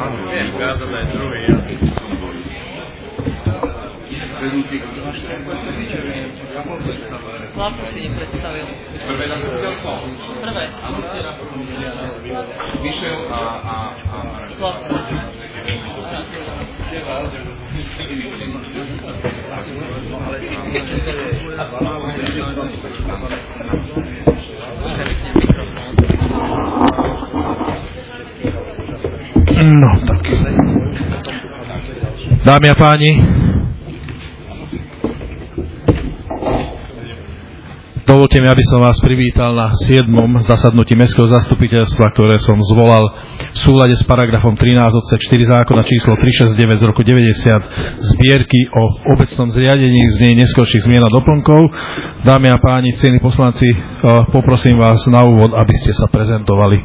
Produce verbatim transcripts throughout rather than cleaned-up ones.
Viem, ukázať aj druhý. Slavku si nepredstavil. Prvé zastupiteľstvo? Prvé. Mišel a... a, a... Slavku. No tak. Dámy a páni, dovolte mi, aby som vás privítal na siedmom zasadnutí Mestského zastupiteľstva, ktoré som zvolal v súlade s paragrafom trinásť odsek štyri zákona číslo tristošesťdesiatdeväť z roku deväťdesiat zbierky o obecnom zriadení z nej neskorších zmien a doplnkov. Dámy a páni, ctení poslanci, poprosím vás na úvod, aby ste sa prezentovali.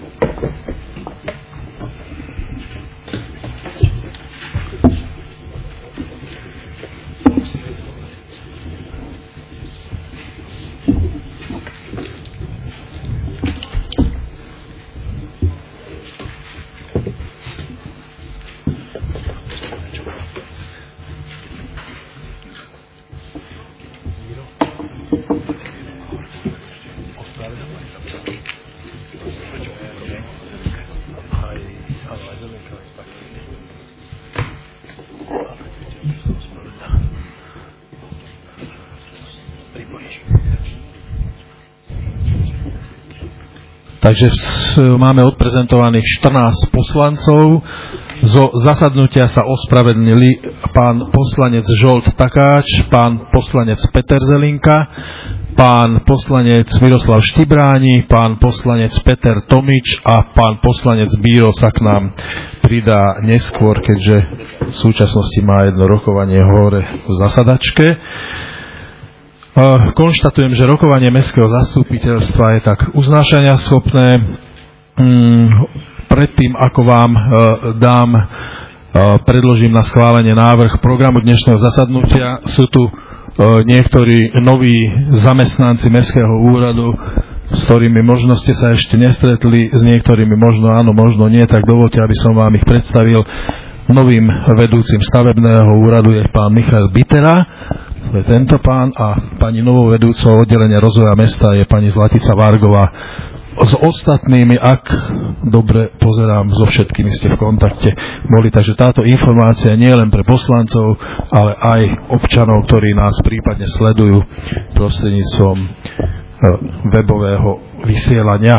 Takže máme odprezentovaných štrnásť poslancov. Zo zasadnutia sa ospravedlnili pán poslanec Žolt Takáč, pán poslanec Peter Zelinka, pán poslanec Miroslav Štibráni, pán poslanec Peter Tomič a pán poslanec Bíro sa k nám pridá neskôr, keďže v súčasnosti má jedno rokovanie hore v zasadačke. Konštatujem, že rokovanie Mestského zastupiteľstva je tak uznášania schopné. Predtým, ako vám dám, predložím na schválenie návrh programu dnešného zasadnutia, sú tu niektorí noví zamestnanci Mestského úradu, s ktorými možno ste sa ešte nestretli, s niektorými možno áno, možno nie, tak dovoľte, aby som vám ich predstavil. Novým vedúcim stavebného úradu je pán Michal Bitera, to je tento pán, a pani novou vedúcou oddelenia rozvoja mesta je pani Zlatica Vargová. S ostatnými, ak dobre pozerám, so všetkými ste v kontakte boli, takže táto informácia nie je len pre poslancov, ale aj občanov, ktorí nás prípadne sledujú prostredníctvom webového vysielania.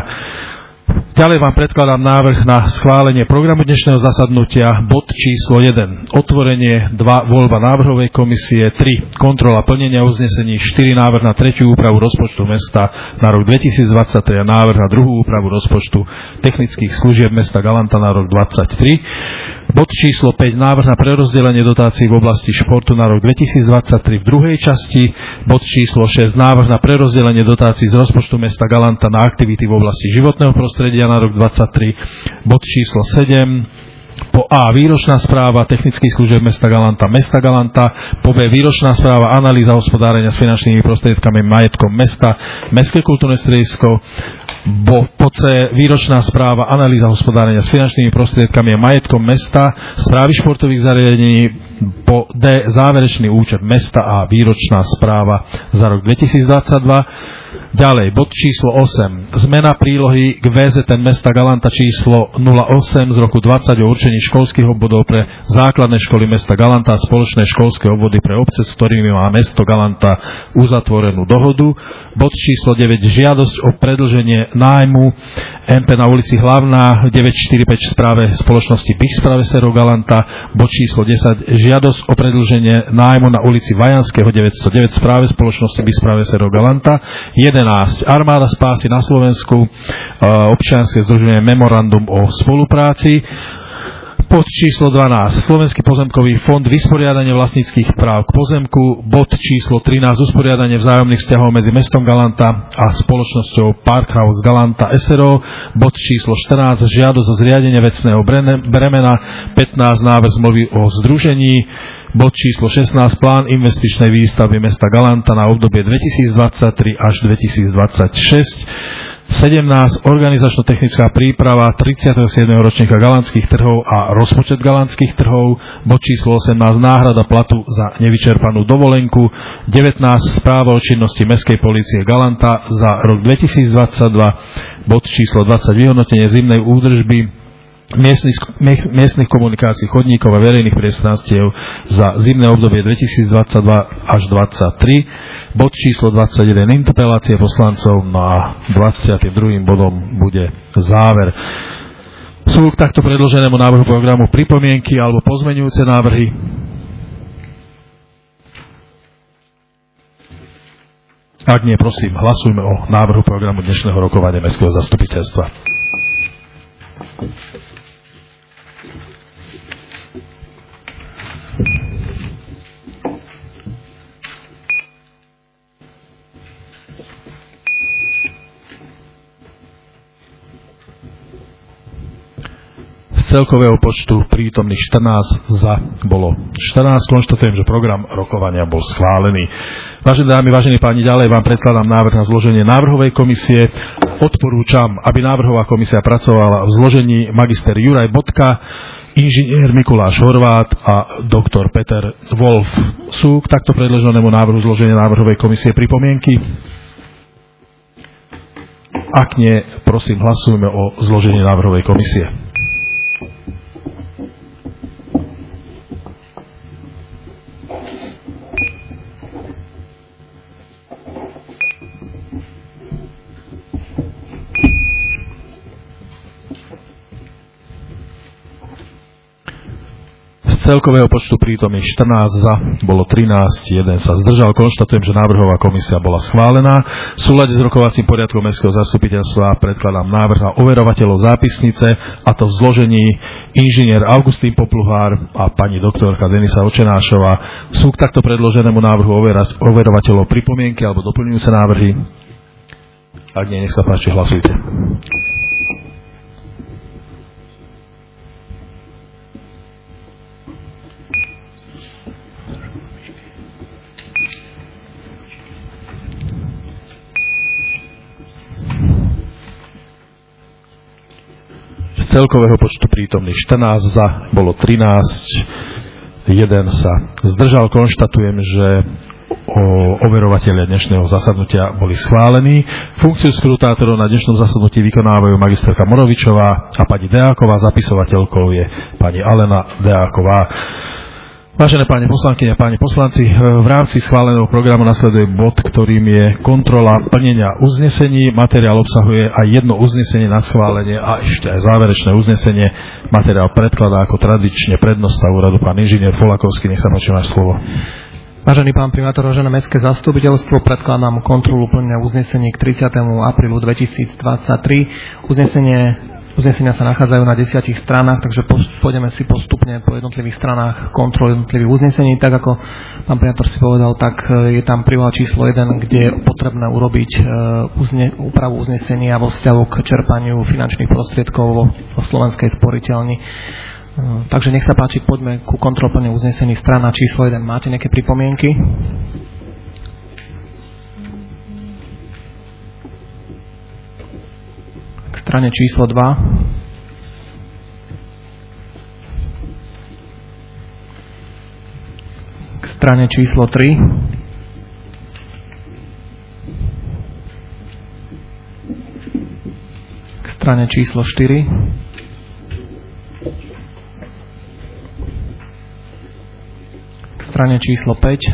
Ďalej vám predkladám návrh na schválenie programu dnešného zasadnutia. Bod číslo jeden. Otvorenie. dva. Voľba návrhovej komisie. tri. Kontrola plnenia uznesení. štyri. Návrh na tretiu úpravu rozpočtu mesta na rok dvetisícdvadsaťtri a návrh na druhú úpravu rozpočtu technických služieb mesta Galanta na rok dvadsaťtri. Bod číslo päť. Návrh na prerozdelenie dotácií v oblasti športu na rok dvetisícdvadsaťtri v druhej časti. Bod číslo šesť. Návrh na prerozdelenie dotácií z rozpočtu mesta Galanta na aktivity v oblasti životného prostredia na rok dvadsaťtri. Bod číslo sedem. Po A. Výročná správa technických služieb mesta Galanta, mesta Galanta. Po B. Výročná správa analýza hospodárenia s finančnými prostriedkami majetkom mesta, mestské kultúrne stredisko. Bo, po C. Výročná správa analýza hospodárenia s finančnými prostriedkami a majetkom mesta, správy športových zariadení. Po D. Záverečný účet mesta a výročná správa za rok dvetisícdvadsaťdva. Ďalej, bod číslo osem. Zmena prílohy k vé zet en mesta Galanta číslo nula osem z roku dvadsať o určení školských obvodov pre základné školy mesta Galanta a spoločné školské obvody pre obce, s ktorými má mesto Galanta uzatvorenú dohodu. Bod číslo deväť. Žiadosť o predĺženie nájmu em pé na ulici Hlavná deväťstoštyridsaťpäť v správe spoločnosti Bixprave Sero Galanta. Bod číslo desať. Žiadosť o predĺženie nájmu na ulici Vajanského deväťstodeväť v správe spoločnosti Bixprave Sero Galanta. jedenásť. Armáda spásy na Slovensku, občianske združenie Memorandum o spolupráci. Bod číslo dvanásť. Slovenský pozemkový fond, vysporiadanie vlastníckych práv k pozemku. Bod číslo trinásť. Usporiadanie vzájomných vzťahov medzi mestom Galanta a spoločnosťou Parkhouse Galanta es er o. Bod číslo štrnásť. Žiadosť o zriadenie vecného bremena. pätnásť. Návrh zmluvy o združení. Bod číslo šestnásť. Plán investičnej výstavby mesta Galanta na obdobie dvetisícdvadsaťtri až dvetisícdvadsaťšesť. sedemnásť. Organizačno-technická príprava tridsiateho siedmeho ročníka galantských trhov a rozpočet galantských trhov. Bod číslo osemnásť. Náhrada platu za nevyčerpanú dovolenku. devätnásť. Správa o činnosti Mestskej polície Galanta za rok dvetisícdvadsaťdva. Bod číslo dvadsať. Vyhodnotenie zimnej údržby miestnych, miestnych komunikácií, chodníkov a verejných priestranstiev za zimné obdobie dvetisícdvadsaťdva až dvadsaťtri. Bod číslo dvadsaťjeden. Interpelácie poslancov. No a dvadsiatym druhým bodom bude záver. Sú k takto predloženému návrhu programu pripomienky alebo pozmeňujúce návrhy? Ak nie, prosím, hlasujme o návrhu programu dnešného rokovania Mestského zastupiteľstva. Z celkového počtu prítomných štrnásť za bolo štrnásť. Konštatujem, že program rokovania bol schválený. Vážené dámy, vážení páni, ďalej vám predkladám návrh na zloženie návrhovej komisie. Odporúčam, aby návrhová komisia pracovala v zložení magister Juraj Bodka, inžinier Mikuláš Horvát a doktor Peter Wolf. Sú k takto predloženému návrhu zloženia návrhovej komisie pripomienky? Ak nie, prosím, hlasujme o zložení návrhovej komisie. Celkového počtu prítomných štrnásť za, bolo trinásť, jeden sa zdržal. Konštatujem, že návrhová komisia bola schválená. V súlade s rokovacím poriadkom Mestského zastupiteľstva predkladám návrh na overovateľov zápisnice, a to v zložení inžinier Augustín Popluhár a pani doktorka Denisa Očenášová. Sú k takto predloženému návrhu overovateľov pripomienky alebo doplňujúce návrhy? Ak nie, nech sa páči, hlasujte. Celkového počtu prítomných štrnásť za, bolo trinásť, jeden sa zdržal. Konštatujem, že o overovatelia dnešného zasadnutia boli schválení. Funkciu skrutátorov na dnešnom zasadnutí vykonávajú magisterka Morovičová a pani Deáková. Zapisovateľkou je pani Alena Deáková. Vážené páni poslankyne a páni poslanci, v rámci schváleného programu nasleduje bod, ktorým je kontrola plnenia uznesení. Materiál obsahuje aj jedno uznesenie na schválenie a ešte aj záverečné uznesenie. Materiál predkladá ako tradične prednosta úradu pán inžinier Folakovský. Nech sa páči, máš slovo. Vážený pán primátor, vážené Mestské zastupiteľstvo, predkladám kontrolu plnenia uznesení k tridsiatemu aprílu dvetisícdvadsaťtri. Uznesenie Uznesenia sa nachádzajú na desiatich stranách, takže pôjdeme si postupne po jednotlivých stranách kontrol jednotlivých uznesení. Tak ako pán primátor si povedal, tak je tam príloha číslo jeden, kde je potrebné urobiť uzne, úpravu uznesenia vo vzťahu k čerpaniu finančných prostriedkov vo, vo Slovenskej sporiteľni. Takže nech sa páči, poďme ku kontrolplne uznesení. Strana číslo jeden. Máte nejaké pripomienky? Strane číslo dva. K strane číslo tri. K strane číslo štyri. K strane číslo päť.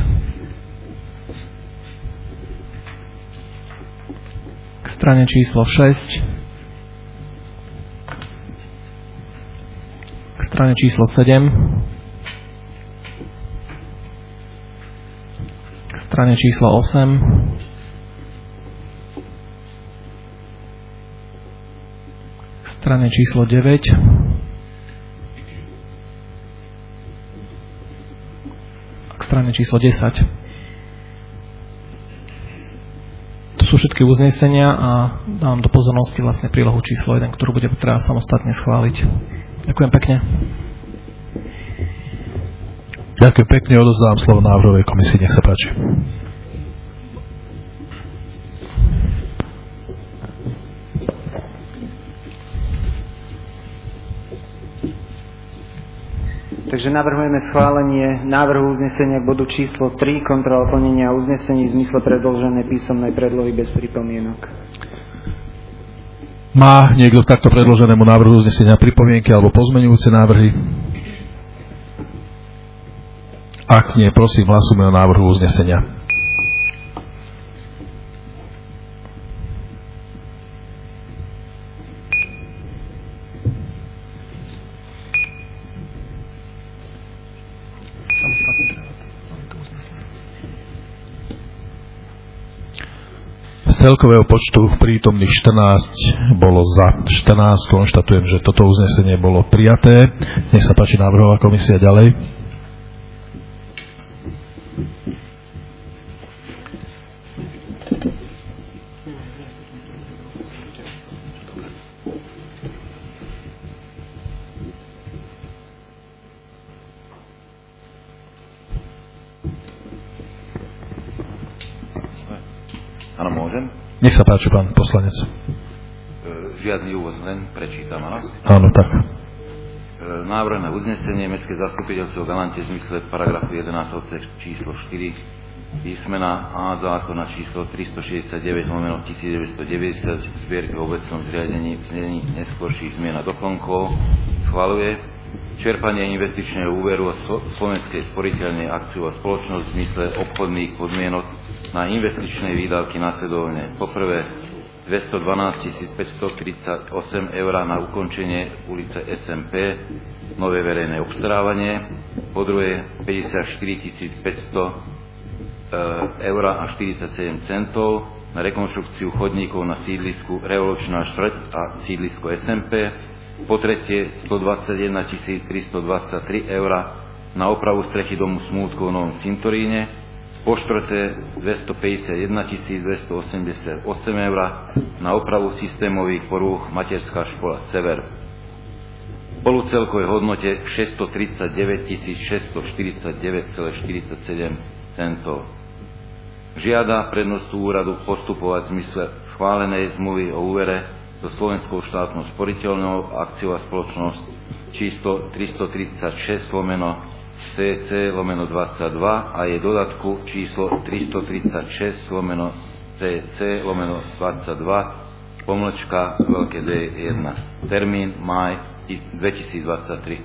K strane číslo šesť. Strane číslo sedem, k strane číslo osem, k strane číslo deväť, k strane číslo desať. To sú všetky uznesenia a dám do pozornosti vlastne prílohu číslo jeden, ktorú bude treba samostatne schváliť. Ďakujem pekne. Ďakujem pekne, odovzdám slovo návrhovej komisii, nech sa páči. Takže navrhujeme schválenie návrhu uznesenia k bodu číslo tri, kontrola plnenia uznesení v zmysle predloženej písomnej predlohy bez pripomienok. Má niekto k takto predloženému návrhu uznesenia pripomienky alebo pozmeňujúce návrhy? Ak nie, prosím, hlasujme o návrhu uznesenia. Z celkového počtu prítomných štrnásť bolo za štrnásť. Konštatujem, že toto uznesenie bolo prijaté. Nech sa páči návrhová komisia ďalej. Áno, môžem? Nech sa páči, pán poslanec. Žiadny úvod, len prečítam, áno? Áno, tak. Návrh na uznesenie Mestské zastupiteľstvo v Galante v zmysle paragrafu jedenásť odsek číslo štyri písmena A zákona číslo tristošesťdesiatdeväť lomeno tisícdeväťstodeväťdesiat zbierky v obecnom zriadení v znení neskorších zmien a doplnkov schvaľuje čerpanie investičného úveru od Slovenskej sporiteľnej akciu a spoločnosť v zmysle obchodných podmienok na investičné výdavky nasledovne. Poprvé dvestodvanásťtisícpäťstotridsaťosem eur na ukončenie ulice es em pé, nové verejné obstarávanie. Po druhé päťdesiatštyritisícpäťsto eur a štyridsaťsedem centov na rekonštrukciu chodníkov na sídlisku Revolučná štvrť a sídlisko es em pé. Po tretie stodvadsaťjedentisíctristodvadsaťtri eur na opravu strechy domu Smútkov v Novom cintoríne. Po štvrté dvestopäťdesiatjedentisícdvestoosemdesiatosem eur na opravu systémových porúch Materská škola Sever. Spolu celkovej hodnote šesťstotridsaťdeväťtisícšesťstoštyridsaťdeväť celá štyridsaťsedem centov. Žiada prednostu úradu postupovať v zmysle schválenej zmluvy o úvere so Slovenskou štátnou sporiteľnou akciou a spoločnosť číslo tristotridsaťšesť lomeno cé cé lomeno dvadsaťdva a jej dodatku číslo tristotridsaťšesť lomeno cé cé lomeno dvadsaťdva pomlčka veľké D jeden. Termín máj dvetisícdvadsaťtri.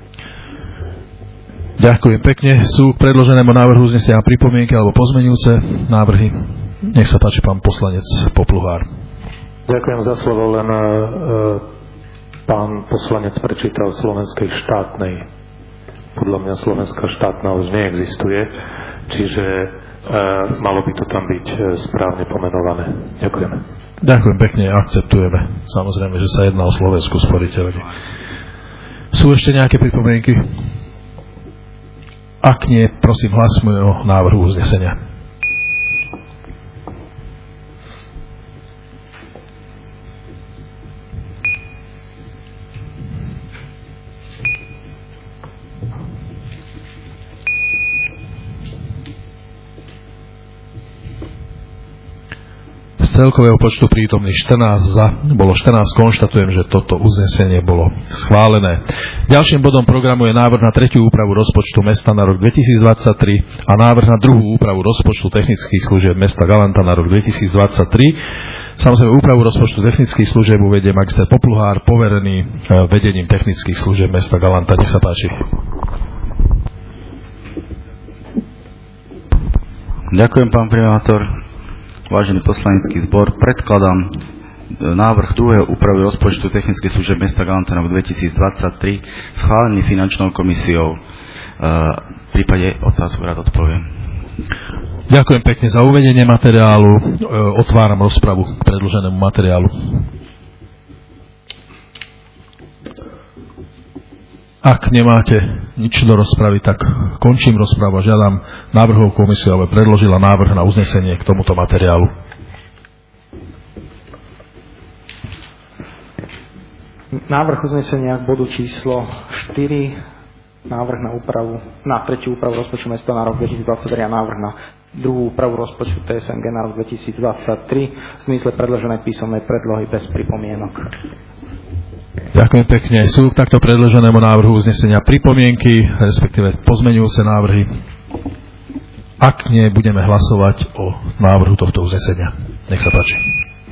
Ďakujem pekne. Sú k predloženému návrhu uznesenia pripomienky alebo pozmeňujúce návrhy? Nech sa páči, pán poslanec Popluhár. Ďakujem za slovo, len e, pán poslanec prečítal slovenskej štátnej. Podľa mňa slovenská štátna už neexistuje, čiže e, malo by to tam byť správne pomenované. Ďakujem. Ďakujem pekne, akceptujeme. Samozrejme, že sa jedná o slovenskú sporiteľňu. Sú ešte nejaké pripomienky? Ak nie, prosím, hlasujme o návrhu uznesenia. Z celkového počtu prítomných štrnásť za, bolo štrnásť, konštatujem, že toto uznesenie bolo schválené. Ďalším bodom programu je návrh na tretiu úpravu rozpočtu mesta na rok dvetisícdvadsaťtri a návrh na druhú úpravu rozpočtu technických služieb mesta Galanta na rok dvetisícdvadsaťtri. Samozrejme, úpravu rozpočtu technických služieb uvedie magister Popluhár, poverený vedením technických služieb mesta Galanta. Nech sa páči. Ďakujem, pán primátor. Vážený poslanecký zbor, predkladám návrh druhej úpravy rozpočtu technických služieb mesta Galanta na rok dvetisícdvadsaťtri schválený finančnou komisiou. V prípade otázku rád odpoviem. Ďakujem pekne za uvedenie materiálu. Otváram rozpravu k predĺženému materiálu. Ak nemáte nič do rozpravy, tak končím rozpravu a žiadam návrhovú komisiu, aby predložila návrh na uznesenie k tomuto materiálu. Návrh uznesenia k bodu číslo štyri, návrh na úpravu, na tretiu úpravu rozpočtu mesta na rok dvetisícdvadsaťtri a návrh na druhú úpravu rozpočtu té es em gé na rok dvetisícdvadsaťtri v zmysle predloženej písomnej predlohy bez pripomienok. Ďakujem pekne. Sú k takto predloženému návrhu uznesenia pripomienky, respektíve pozmeňujúce návrhy? Ak nie, budeme hlasovať o návrhu tohto uznesenia. Nech sa páči.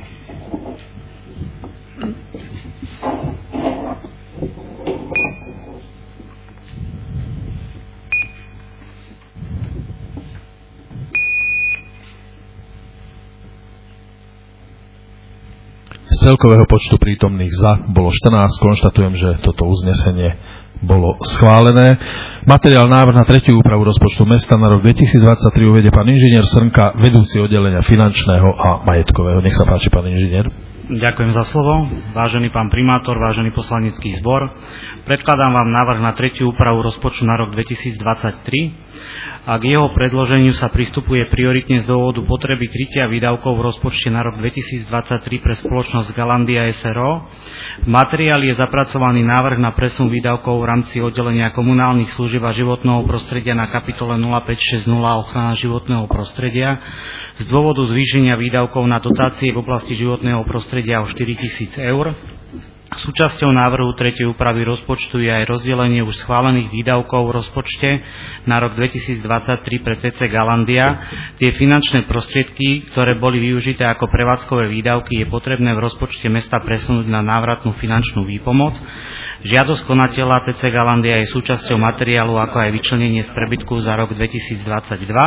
Z celkového počtu prítomných za bolo štrnásť. Konštatujem, že toto uznesenie bolo schválené. Materiál návrh na tretiu úpravu rozpočtu mesta na rok dvetisícdvadsaťtri uvedie pán inžinier Srnka, vedúci oddelenia finančného a majetkového. Nech sa páči, pán inžinier. Ďakujem za slovo. Vážený pán primátor, vážený poslanecký zbor, predkladám vám návrh na tretiu úpravu rozpočtu na rok dvetisícdvadsaťtri. A k jeho predloženiu sa pristupuje prioritne z dôvodu potreby krytia výdavkov v rozpočte na rok dvetisícdvadsaťtri pre spoločnosť Galandia es er o. V materiáli je zapracovaný návrh na presun výdavkov v rámci oddelenia komunálnych služieb a životného prostredia na kapitole nula päť šesťdesiat ochrana životného prostredia z dôvodu zvýšenia výdavkov na dotácie v oblasti životného prostredia o štyritisíc eur. Súčasťou návrhu tretej úpravy rozpočtu je aj rozdelenie už schválených výdavkov v rozpočte na rok dvetisícdvadsaťtri pre té cé Galandia. Tie finančné prostriedky, ktoré boli využité ako prevádzkové výdavky, je potrebné v rozpočte mesta presunúť na návratnú finančnú výpomoc. Žiadosť konateľa té cé Galandia je súčasťou materiálu, ako aj vyčlenenie z prebytku za rok dvetisícdvadsaťdva.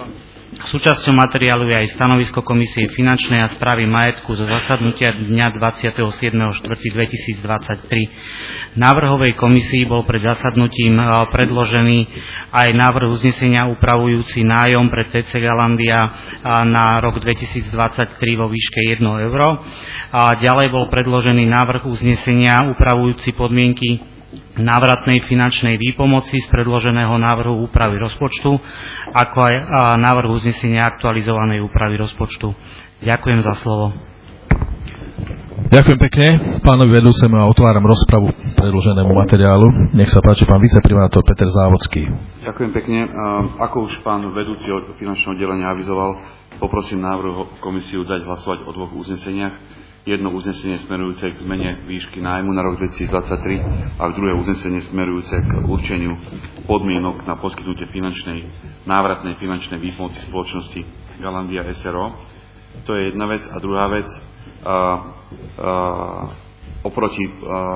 Súčasťou materiálu je aj stanovisko Komisie finančnej a správy majetku zo zasadnutia dňa dvadsiateho siedmeho štvrtého dvetisícdvadsaťtri. Návrhovej komisii bol pred zasadnutím predložený aj návrh uznesenia upravujúci nájom pre té cé Galandia na rok dvetisícdvadsaťtri vo výške jedno euro. A ďalej bol predložený návrh uznesenia upravujúci podmienky návratnej finančnej výpomoci z predloženého návrhu úpravy rozpočtu, ako aj návrh uznesenia aktualizovanej úpravy rozpočtu. Ďakujem za slovo. Ďakujem pekne. Pánovi vedúcemu a otváram rozpravu predloženému materiálu. Nech sa páči pán viceprimátor Peter Závodský. Ďakujem pekne. Ako už pán vedúci od finančného oddelenia avizoval, poprosím návrhu komisiu dať hlasovať o dvoch uzneseniach. Jedno uznesenie smerujúce k zmene výšky nájmu na rok dvetisícdvadsaťtri a druhé uznesenie smerujúce k určeniu podmienok na poskytnutie finančnej, návratnej finančnej výpomoci spoločnosti Galandia es er o. To je jedna vec. A druhá vec, a, a, oproti a,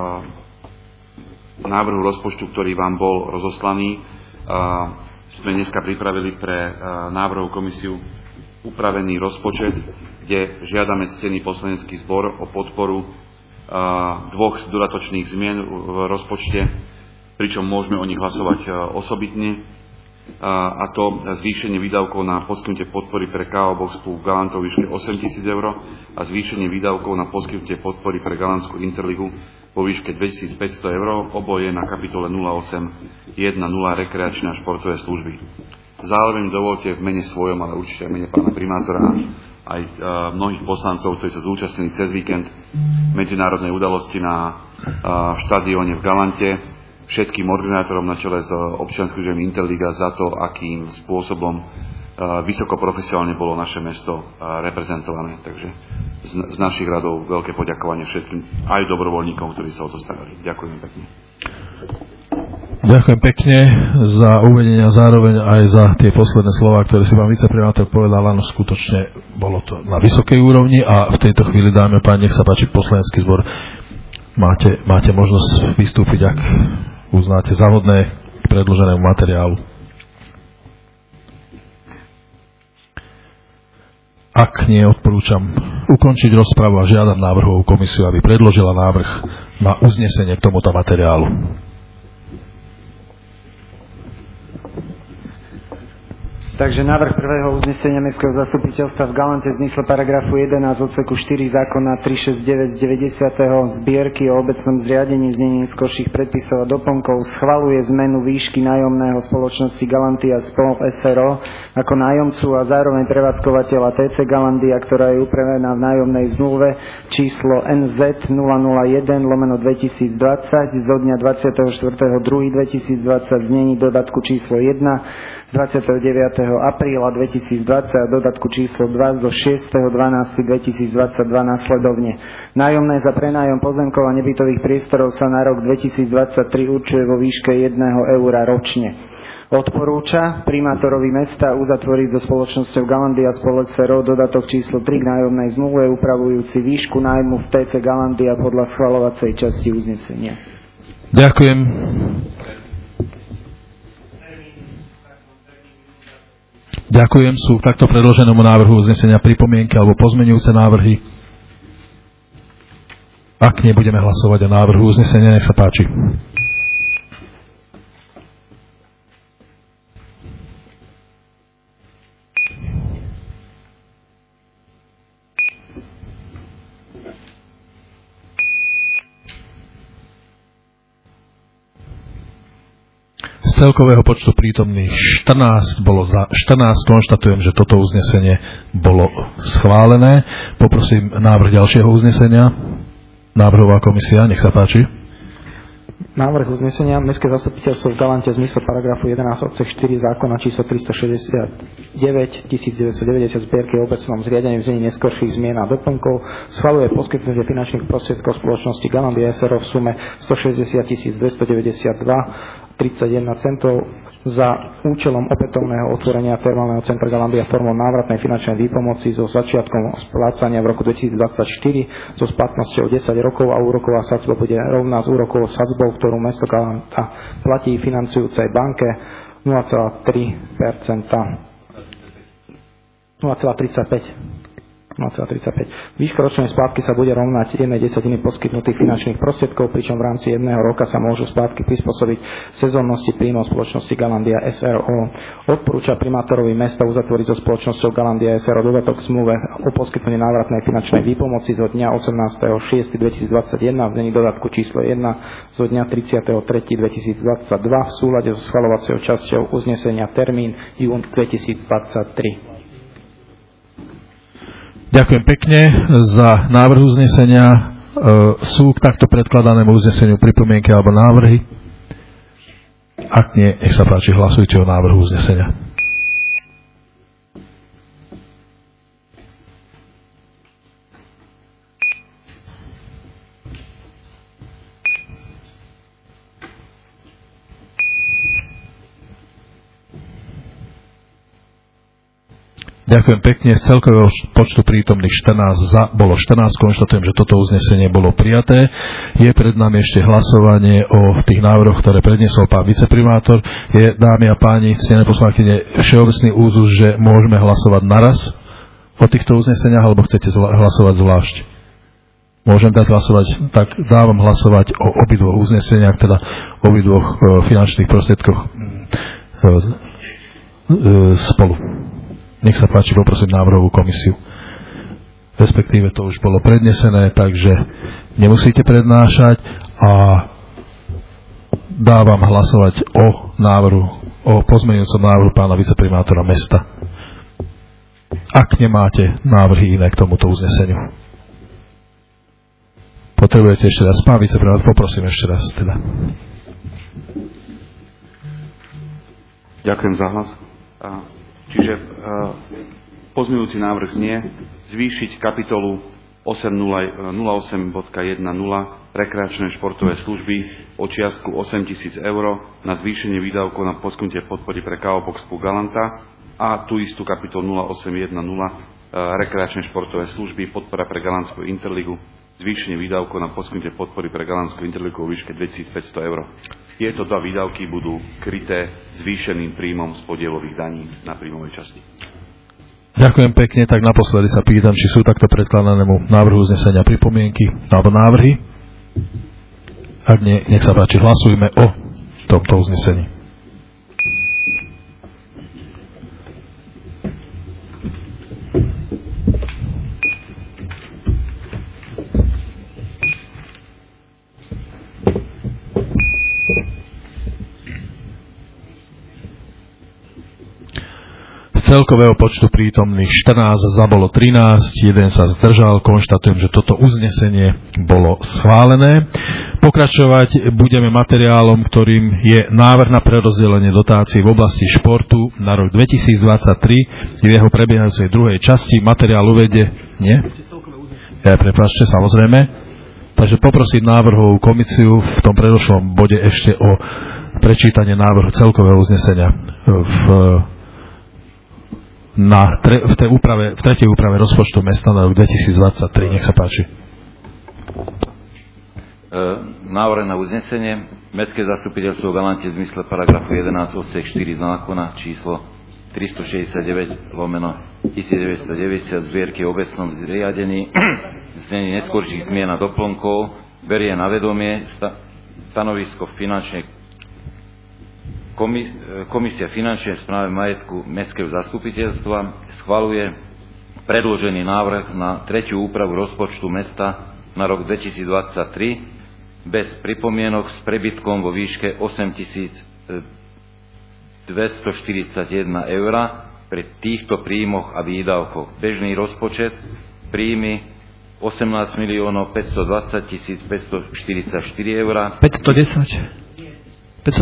návrhu rozpočtu, ktorý vám bol rozoslaný, a, sme dneska pripravili pre a, návrhovú komisiu upravený rozpočet, kde žiadame ctený poslanecký zbor o podporu a, dvoch dodatočných zmien v rozpočte, pričom môžeme o nich hlasovať a, osobitne, a, a to zvýšenie výdavkov na poskytnutie podpory pre ká ó Box v Galantov výške osemtisíc eur a zvýšenie výdavkov na poskytnutie podpory pre Galantskú Interligu vo výške dvetisícpäťsto eur, oboje na kapitole nula osem jedna nula rekreačné a športové služby. Zároveň dovolte v mene svojom, ale určite aj v mene pána primátora, aj uh, mnohých poslancov, ktorí sa zúčastnili cez víkend medzinárodnej udalosti na uh, štadióne v Galante, všetkým organizátorom na čele s občianskou združením Interliga za to, akým spôsobom uh, vysokoprofesionálne bolo naše mesto uh, reprezentované. Takže z, z našich radov veľké poďakovanie všetkým, aj dobrovoľníkom, ktorí sa o to starali. Ďakujem pekne. Ďakujem pekne za uvedenie a zároveň aj za tie posledné slová, ktoré si pán viceprimátor povedal. Áno, skutočne bolo to na vysokej úrovni a v tejto chvíli, dáme pán, nech sa páči, poslanecký zbor. Máte, máte možnosť vystúpiť, ak uznáte za vhodné k predloženému materiálu. Ak nie, odporúčam ukončiť rozpravu a žiadam návrhovú komisiu, aby predložila návrh na uznesenie k tomuto materiálu. Takže návrh prvého uznesenia Mestského zastupiteľstva v Galante v zmysle paragrafu jedenásť odseku štyri zákona tristošesťdesiatdeväť z deväťdesiateho zbierky o obecnom zriadení znení skorších predpisov a doplnkov schvaľuje zmenu výšky nájomného spoločnosti Galantia Spol es er o ako nájomcu a zároveň prevádzkovateľa té cé Galandia, ktorá je upravená v nájomnej zmluve číslo en zet nula nula jeden lomeno dvetisícdvadsať zo dňa dvadsiateho štvrtého druhého dvetisícdvadsať znení dodatku číslo jeden dvadsiateho deviateho prvého apríla dvetisícdvadsať a dodatku číslo dva zo šiesteho decembra dvetisícdvadsaťdva nasledovne. Nájomné za prenájom pozemkov a nebytových priestorov sa na rok dvetisícdvadsaťtri určuje vo výške jedného eura ročne. Odporúča primátorovi mesta uzatvoriť so spoločnosťou Galandia spoloč es er o dodatok číslo tri k nájomnej zmluve upravujúci výšku nájmu v té cé Galandia podľa schvaľovacej časti uznesenia. Ďakujem. Ďakujem. Sú k takto predloženému návrhu uznesenia pripomienky alebo pozmeňujúce návrhy? Ak nie, budeme hlasovať o návrhu uznesenia. Nech sa páči. Z celkového počtu prítomných štrnásť bolo za štrnásť. Konštatujem, že toto uznesenie bolo schválené. Poprosím návrh ďalšieho uznesenia. Návrhová komisia, nech sa páči. Návrh uznesenia Mestské zastupiteľstvo v Galante v zmysle paragrafu jedenásť odsek štyri zákona číslo tristošesťdesiatdeväť tisícdeväťstodeväťdesiat zbierky o obecnom zriadení v znení neskorších zmien a doplnkov schvaľuje poskytnutie finančných prostriedkov spoločnosti Galandia es er o v sume stošesťdesiat tisíc dvestodeväťdesiatdva tridsaťjeden centov za účelom opätovného otvorenia termálneho centra Galandia formou návratnej finančnej výpomoci so začiatkom splácania v roku dvetisícdvadsaťštyri so splatnosťou desať rokov a úroková sadzba bude rovná s úrokovou sadzbou, ktorú mesto Galanta platí financujúcej banke nula celá tri percenta. nula celá tridsaťpäť. nula celá tridsaťpäť. Výška ročnej splátky sa bude rovnať jednej desatiny poskytnutých finančných prostriedkov, pričom v rámci jedného roka sa môžu splátky prispôsobiť sezónnosti príjmov spoločnosti Galandia es er o. Odporúča primátorovi mesta uzatvoriť so spoločnosťou Galandia es er o dodatok zmluve o poskytnutie návratnej finančnej výpomoci zo dňa osemnásteho júna dvetisícdvadsaťjeden v dni dodatku číslo jeden zo dňa tridsiateho tretieho dvetisícdvadsaťdva v súlade so schvaľovacou časťou uznesenia termín jún dvetisícdvadsaťtri. Ďakujem pekne za návrh uznesenia. E, sú k takto predkladanému uzneseniu pripomienky alebo návrhy? Ak nie, nech sa páči, hlasujte o návrhu uznesenia. Ďakujem pekne. Z celkového počtu prítomných štrnásť za, bolo štrnásť. Konštatujem, že toto uznesenie bolo prijaté. Je pred nami ešte hlasovanie o tých návrhoch, ktoré predniesol pán viceprimátor. Je, dámy a páni, ctené poslankyne, všeobecný úzus, že môžeme hlasovať naraz o týchto uzneseniach, alebo chcete zla- hlasovať zvlášť? Môžem dať hlasovať, tak dávam hlasovať o obidvoch uzneseniach, teda obidvoch e, finančných prostriedkoch e, e, spolu. Nech sa páči, poprosím návrhovú komisiu. Respektíve to už bolo prednesené, takže nemusíte prednášať a dávam hlasovať o návrhu, o pozmeňujúcom návrhu pána viceprimátora mesta. Ak nemáte návrhy iné k tomuto uzneseniu. Potrebujete ešte raz, pán viceprimátor, poprosím ešte raz. Teda. Ďakujem za hlas. Čiže uh, pozmeňujúci návrh znie zvýšiť kapitolu nula osem bodka jeden nula rekreačné športové služby o čiastku osem tisíc eur na zvýšenie výdavkov na poskytnutie podpory pre ká ó Boxpu Galanta a tú istú kapitolu nula osem jeden nula uh, rekreačné športové služby podpora pre Galantskú Interligu zvýšenie výdavkov na poskytnutie podpory pre Galantskú Interligu vo výške dvetisícpäťsto eur. Tieto dva výdavky budú kryté zvýšeným príjmom z podielových daní na príjmovej časti. Ďakujem pekne, tak naposledy sa pýtam, či sú takto predkladanému návrhu uznesenia pripomienky alebo návrhy. Ak nie, nech sa páči, hlasujme o tomto uznesení. Z celkového počtu prítomných štrnásť, za bolo trinásť, jeden sa zdržal. Konštatujem, že toto uznesenie bolo schválené. Pokračovať budeme materiálom, ktorým je návrh na prerozdelenie dotácií v oblasti športu na rok dvetisícdvadsaťtri. V jeho prebiehajúcej druhej časti materiál uvedie... Nie? Ja, prepáčte, samozrejme. Takže poprosím návrhovú komisiu v tom predošlom bode ešte o prečítanie návrhu celkového uznesenia v Na, tre, v, tej úprave, v tretej úprave rozpočtu mesta na rok dvetisícdvadsaťtri. Nech sa páči. E, návrh na uznesenie. Mestské zastupiteľstvo v Galante v zmysle paragrafu jedenásť odsek štyri zákona číslo tristošesťdesiatdeväť lomeno tisícdeväťstodeväťdesiat zbierky o obecnom zriadení znení neskorších zmien a doplnkov berie na vedomie sta, stanovisko finančnej Komisia finančnej správy majetku Mestského zastupiteľstva schvaľuje predložený návrh na tretiu úpravu rozpočtu mesta na rok dvetisícdvadsaťtri bez pripomienok s prebytkom vo výške osemtisícdvestoštyridsaťjeden eur pri týchto príjmoch a výdavkoch. Bežný rozpočet príjmy osemnásť miliónov päťstodvadsať tisíc päťstoštyridsaťštyri eur. päťstodesať. päťsto...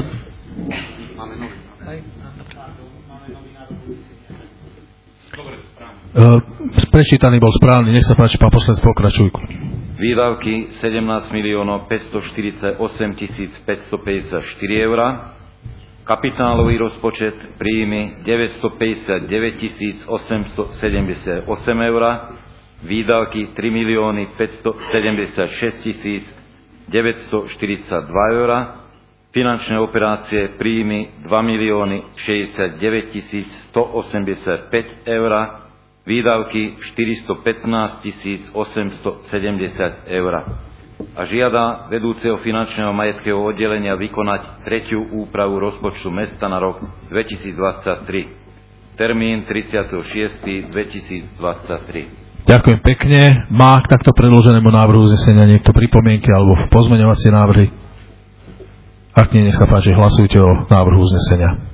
Uh, prečítaný bol správny, nech sa páči, pán poslanec, pokračuj. Výdavky sedemnásť miliónov päťstoštyridsaťosem tisíc päťstopäťdesiatštyri eur, kapitálový rozpočet príjmy deväťstopäťdesiatdeväť tisíc osemstosedemdesiatosem eur, výdavky tri milióny päťstosedemdesiatšesť tisíc deväťstoštyridsaťdva eur, finančné operácie príjmy dva milióny šesťdesiatdeväť tisíc stoosemdesiatpäť eur, výdavky štyristopätnásť tisíc osemstosedemdesiat eur. A žiada vedúceho finančného majetkového oddelenia vykonať tretiu úpravu rozpočtu mesta na rok dvetisícdvadsaťtri. Termín tridsiateho šiesteho dvetisícdvadsaťtri. Ďakujem pekne. Má k takto predloženému návrhu uznesenia niekto pripomienky alebo pozmeňovacie návrhy? Ak nie, nech sa páči, hlasujte o návrhu uznesenia.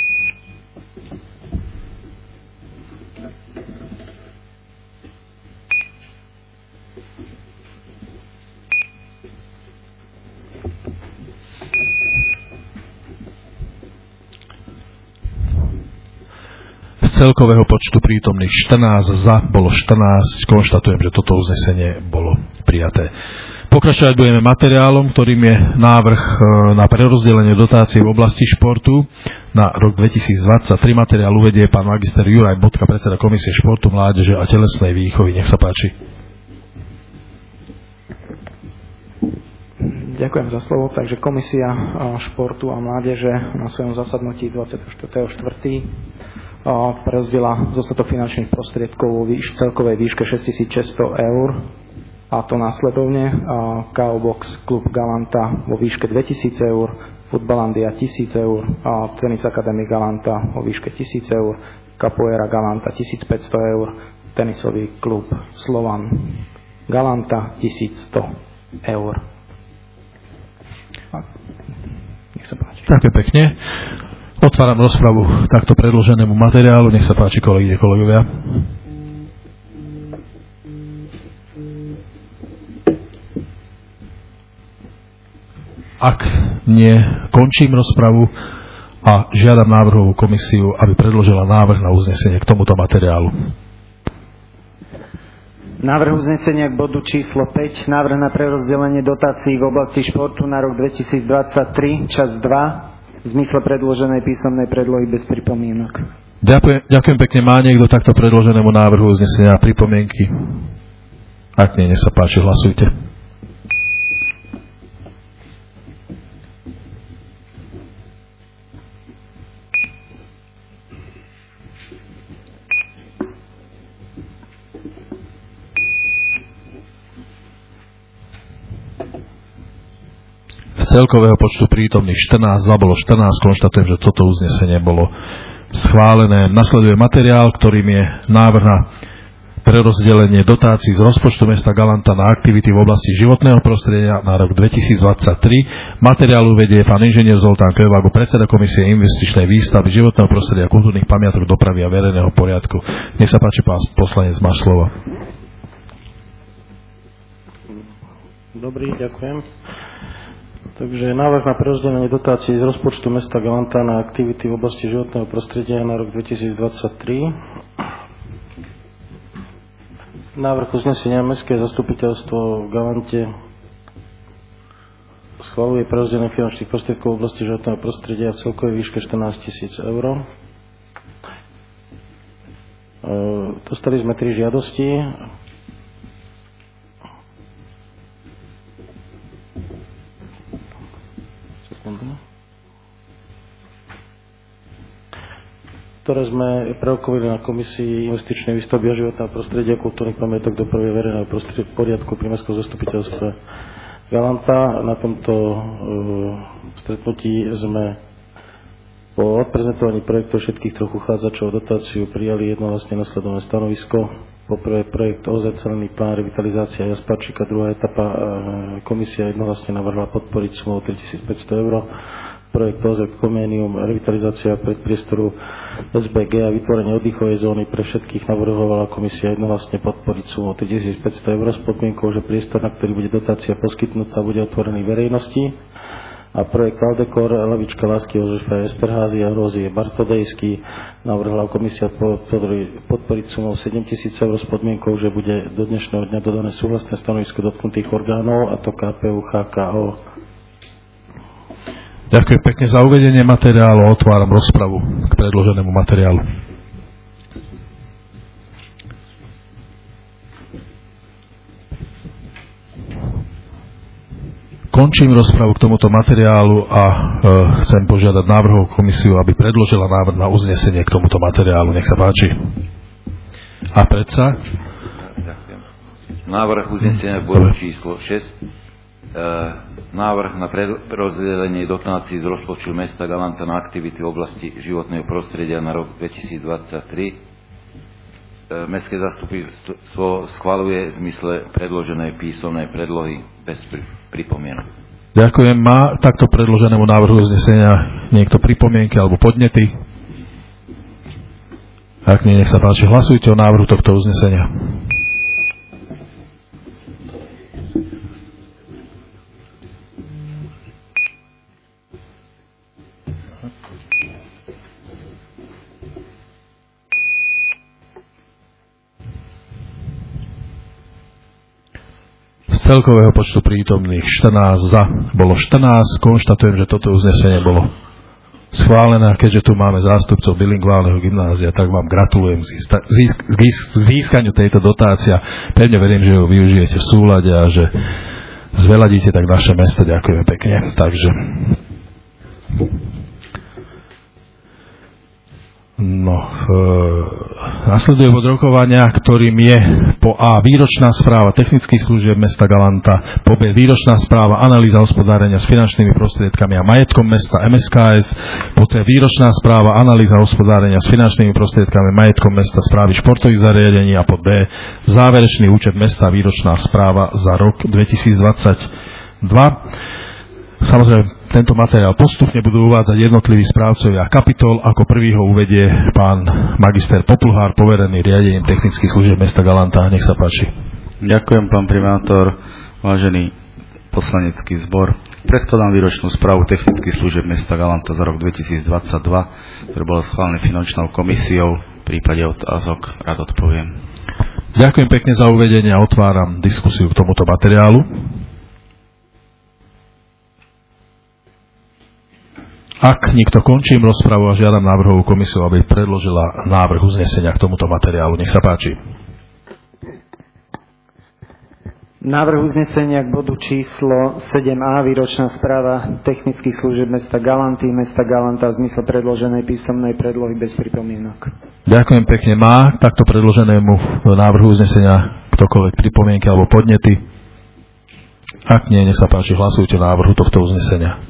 Z celkového počtu prítomných štrnásť, za bolo štrnásť. Konštatujem, že toto uznesenie bolo prijaté. Pokračovať budeme materiálom, ktorým je návrh na prerozdelenie dotácií v oblasti športu na rok dvetisícdvadsaťtri. Materiál uvedie pán magister Juraj Bodka, predseda Komisie športu, mládeže a telesnej výchovy. Nech sa páči. Ďakujem za slovo. Takže Komisia športu a mládeže na svojom zasadnutí dvadsiateho štvrtého štvrtého prerozdela zostatok finančných prostriedkov vo výš, celkovej výške šesťtisícšesťsto eur, a to následovne ká ó Box klub Galanta vo výške dvetisíc eur, Futbalandia tisíc eur, a Tenis Academy Galanta vo výške tisíc eur, Capoeira Galanta tisícpäťsto eur, tenisový klub Slovan Galanta tisícsto eur. Nech sa páči. Ďakujem pekne. Otváram rozpravu takto predloženému materiálu. Nech sa páči, kolegyne, kolegovia. Ak nie, končím rozpravu a žiadam návrhovú komisiu, aby predložila návrh na uznesenie k tomuto materiálu. Návrh uznesenia k bodu číslo päť, návrh na prerozdelenie dotácií v oblasti športu na rok dvetisícdvadsaťtri, časť dva, v zmysle predloženej písomnej predlohy bez pripomienok. Ďakujem, ďakujem pekne. Má niekto takto predloženému návrhu uznesenia pripomienky? Ak nie, nech sa páči, hlasujte. Celkového počtu prítomných štrnásť, za bolo štrnásť. Konštatujem, že toto uznesenie bolo schválené. Nasleduje materiál, ktorým je návrh na prerozdelenie dotácií z rozpočtu mesta Galanta na aktivity v oblasti životného prostredia na rok dvetisícdvadsaťtri. Materiál uvedie pán inžinier Zoltán Kojvágu, predseda komisie investičnej výstavby životného prostredia, kultúrnych pamiatok, dopravy a verejného poriadku. Nech sa páči, pán poslanec, máš slovo. Dobrý, ďakujem. Takže návrh na prerozdelenie dotácií z rozpočtu mesta Galanta na aktivity v oblasti životného prostredia na rok dvetisícdvadsaťtri. Návrh uznesenia Mestské zastupiteľstvo v Galante schvaľuje prerozdelenie finančných prostriedkov v oblasti životného prostredia v celkovej výške štrnásť tisíc eur. Dostali sme tri žiadosti. ktoré sme prerokovali na komisii investičnej výstavby a životného prostredia, kultúrnych pamiatok, dopravy verejného prostredia v poriadku pri mestskom zastupiteľstve Galanta. Na tomto uh, stretnutí sme po odprezentovaní projektov všetkých troch uchádzačov o dotáciu prijali jednohlasne nasledovné stanovisko. Poprvé projekt ozrkadlený plán revitalizácia Jaspačíka, druhá etapa uh, komisia jednohlasne navrhla podporiť sumou tritisícpäťsto eur. Projekt Ozek Koménium, revitalizácia predpriestoru es bé gé a vytvorenie oddychovej zóny pre všetkých navrhovala komisia jednohlasne podporiť sumou tritisícpäťsto eur s podmienkou, že priestor, na ktorý bude dotácia poskytnutá, bude otvorený verejnosti. A projekt Aldekor, Lavička lásky Jožefa Esterházy a Rózie Bartodejský navrhla komisia podporiť sumou sedemtisíc eur s podmienkou, že bude do dnešného dňa dodané súhlasné stanovisko dotknutých orgánov, a to ká pé ú, há ká ó. Ďakujem pekne za uvedenie materiálu. Otváram rozpravu k predloženému materiálu. Končím rozpravu k tomuto materiálu a e, chcem požiadať návrhovú komisiu, aby predložila návrh na uznesenie k tomuto materiálu. Nech sa páči. A predsa? Ďakujem. Návrh uznesenia bodu číslo šesť. E, návrh na prerozdelenie dotácií z rozpočtu mesta Galanta na aktivity v oblasti životného prostredia na rok dvetisícdvadsaťtri. E, Mestské zastupiteľstvo schvaľuje v zmysle predloženej písomnej predlohy bez pripomienok. Ďakujem. Má takto predloženému návrhu uznesenia niekto pripomienky alebo podnety? Ak nie, nech sa páči, hlasujte o návrhu tohto uznesenia. Z celkového počtu prítomných štrnásť za, bolo štrnásť. Konštatujem, že toto uznesenie bolo schválené. Keďže tu máme zástupcov bilingválneho gymnázia, tak vám gratulujem k získaniu tejto dotácie. Pevne verím, že ho využijete v súlade a že zveladíte tak naše mesto. Ďakujem pekne. Takže No, e, nasleduje bod rokovania, ktorým je po A výročná správa technických služieb mesta Galanta, po B výročná správa analýza hospodárenia s finančnými prostriedkami a majetkom mesta em es ká es, po C výročná správa analýza hospodárenia s finančnými prostriedkami a majetkom mesta správy športových zariadení a po D záverečný účet mesta výročná správa za rok dvetisícdvadsaťdva. Samozrejme, tento materiál postupne budú uvádzať jednotliví správcovia kapitol. Ako prvý ho uvedie pán magister Poplhár, poverený riadením technických služieb mesta Galanta. Nech sa páči. Ďakujem, pán primátor, vážený poslanecký zbor. Predkladám výročnú správu technických služieb mesta Galanta za rok dvetisícdvadsaťdva, ktorá bola schválená finančnou komisiou. V prípade otázok rád odpoviem. Ďakujem pekne za uvedenie a otváram diskusiu k tomuto materiálu. Ak nikto, končím rozpravu a žiadam návrhovú komisiu, aby predložila návrh uznesenia k tomuto materiálu. Nech sa páči. Návrh uznesenia k bodu číslo sedem á, výročná správa technických služieb mesta Galanty, mesta Galanta v zmysle predloženej písomnej predlohy bez pripomienok. Ďakujem pekne. Má takto predloženému návrhu uznesenia ktokoľvek pripomienky alebo podnety? Ak nie, nech sa páči, hlasujte o návrhu tohto uznesenia.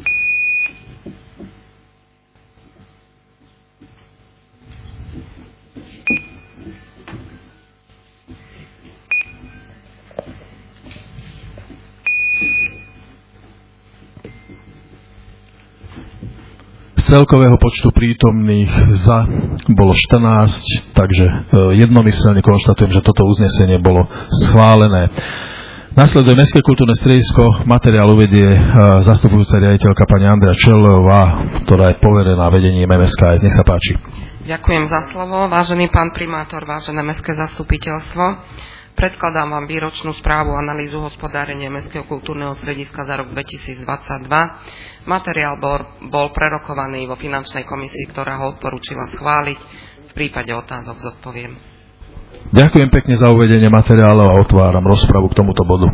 celkového počtu prítomných za bolo štrnásť, takže jednomyselne konštatujem, že toto uznesenie bolo schválené. Nasleduje Mestské kultúrne stredisko, materiál uvedie zastupujúca riaditeľka pani Andrea Čelová, ktorá je poverená vedením em es ká es. Nech sa páči. Ďakujem za slovo. Vážený pán primátor, vážené mestské zastupiteľstvo, predkladám vám výročnú správu analýzu hospodárenia Mestského kultúrneho strediska za rok dvetisícdvadsaťdva. Materiál bol, bol prerokovaný vo finančnej komisii, ktorá ho odporúčila schváliť. V prípade otázok zodpoviem. Ďakujem pekne za uvedenie materiálu a otváram rozpravu k tomuto bodu.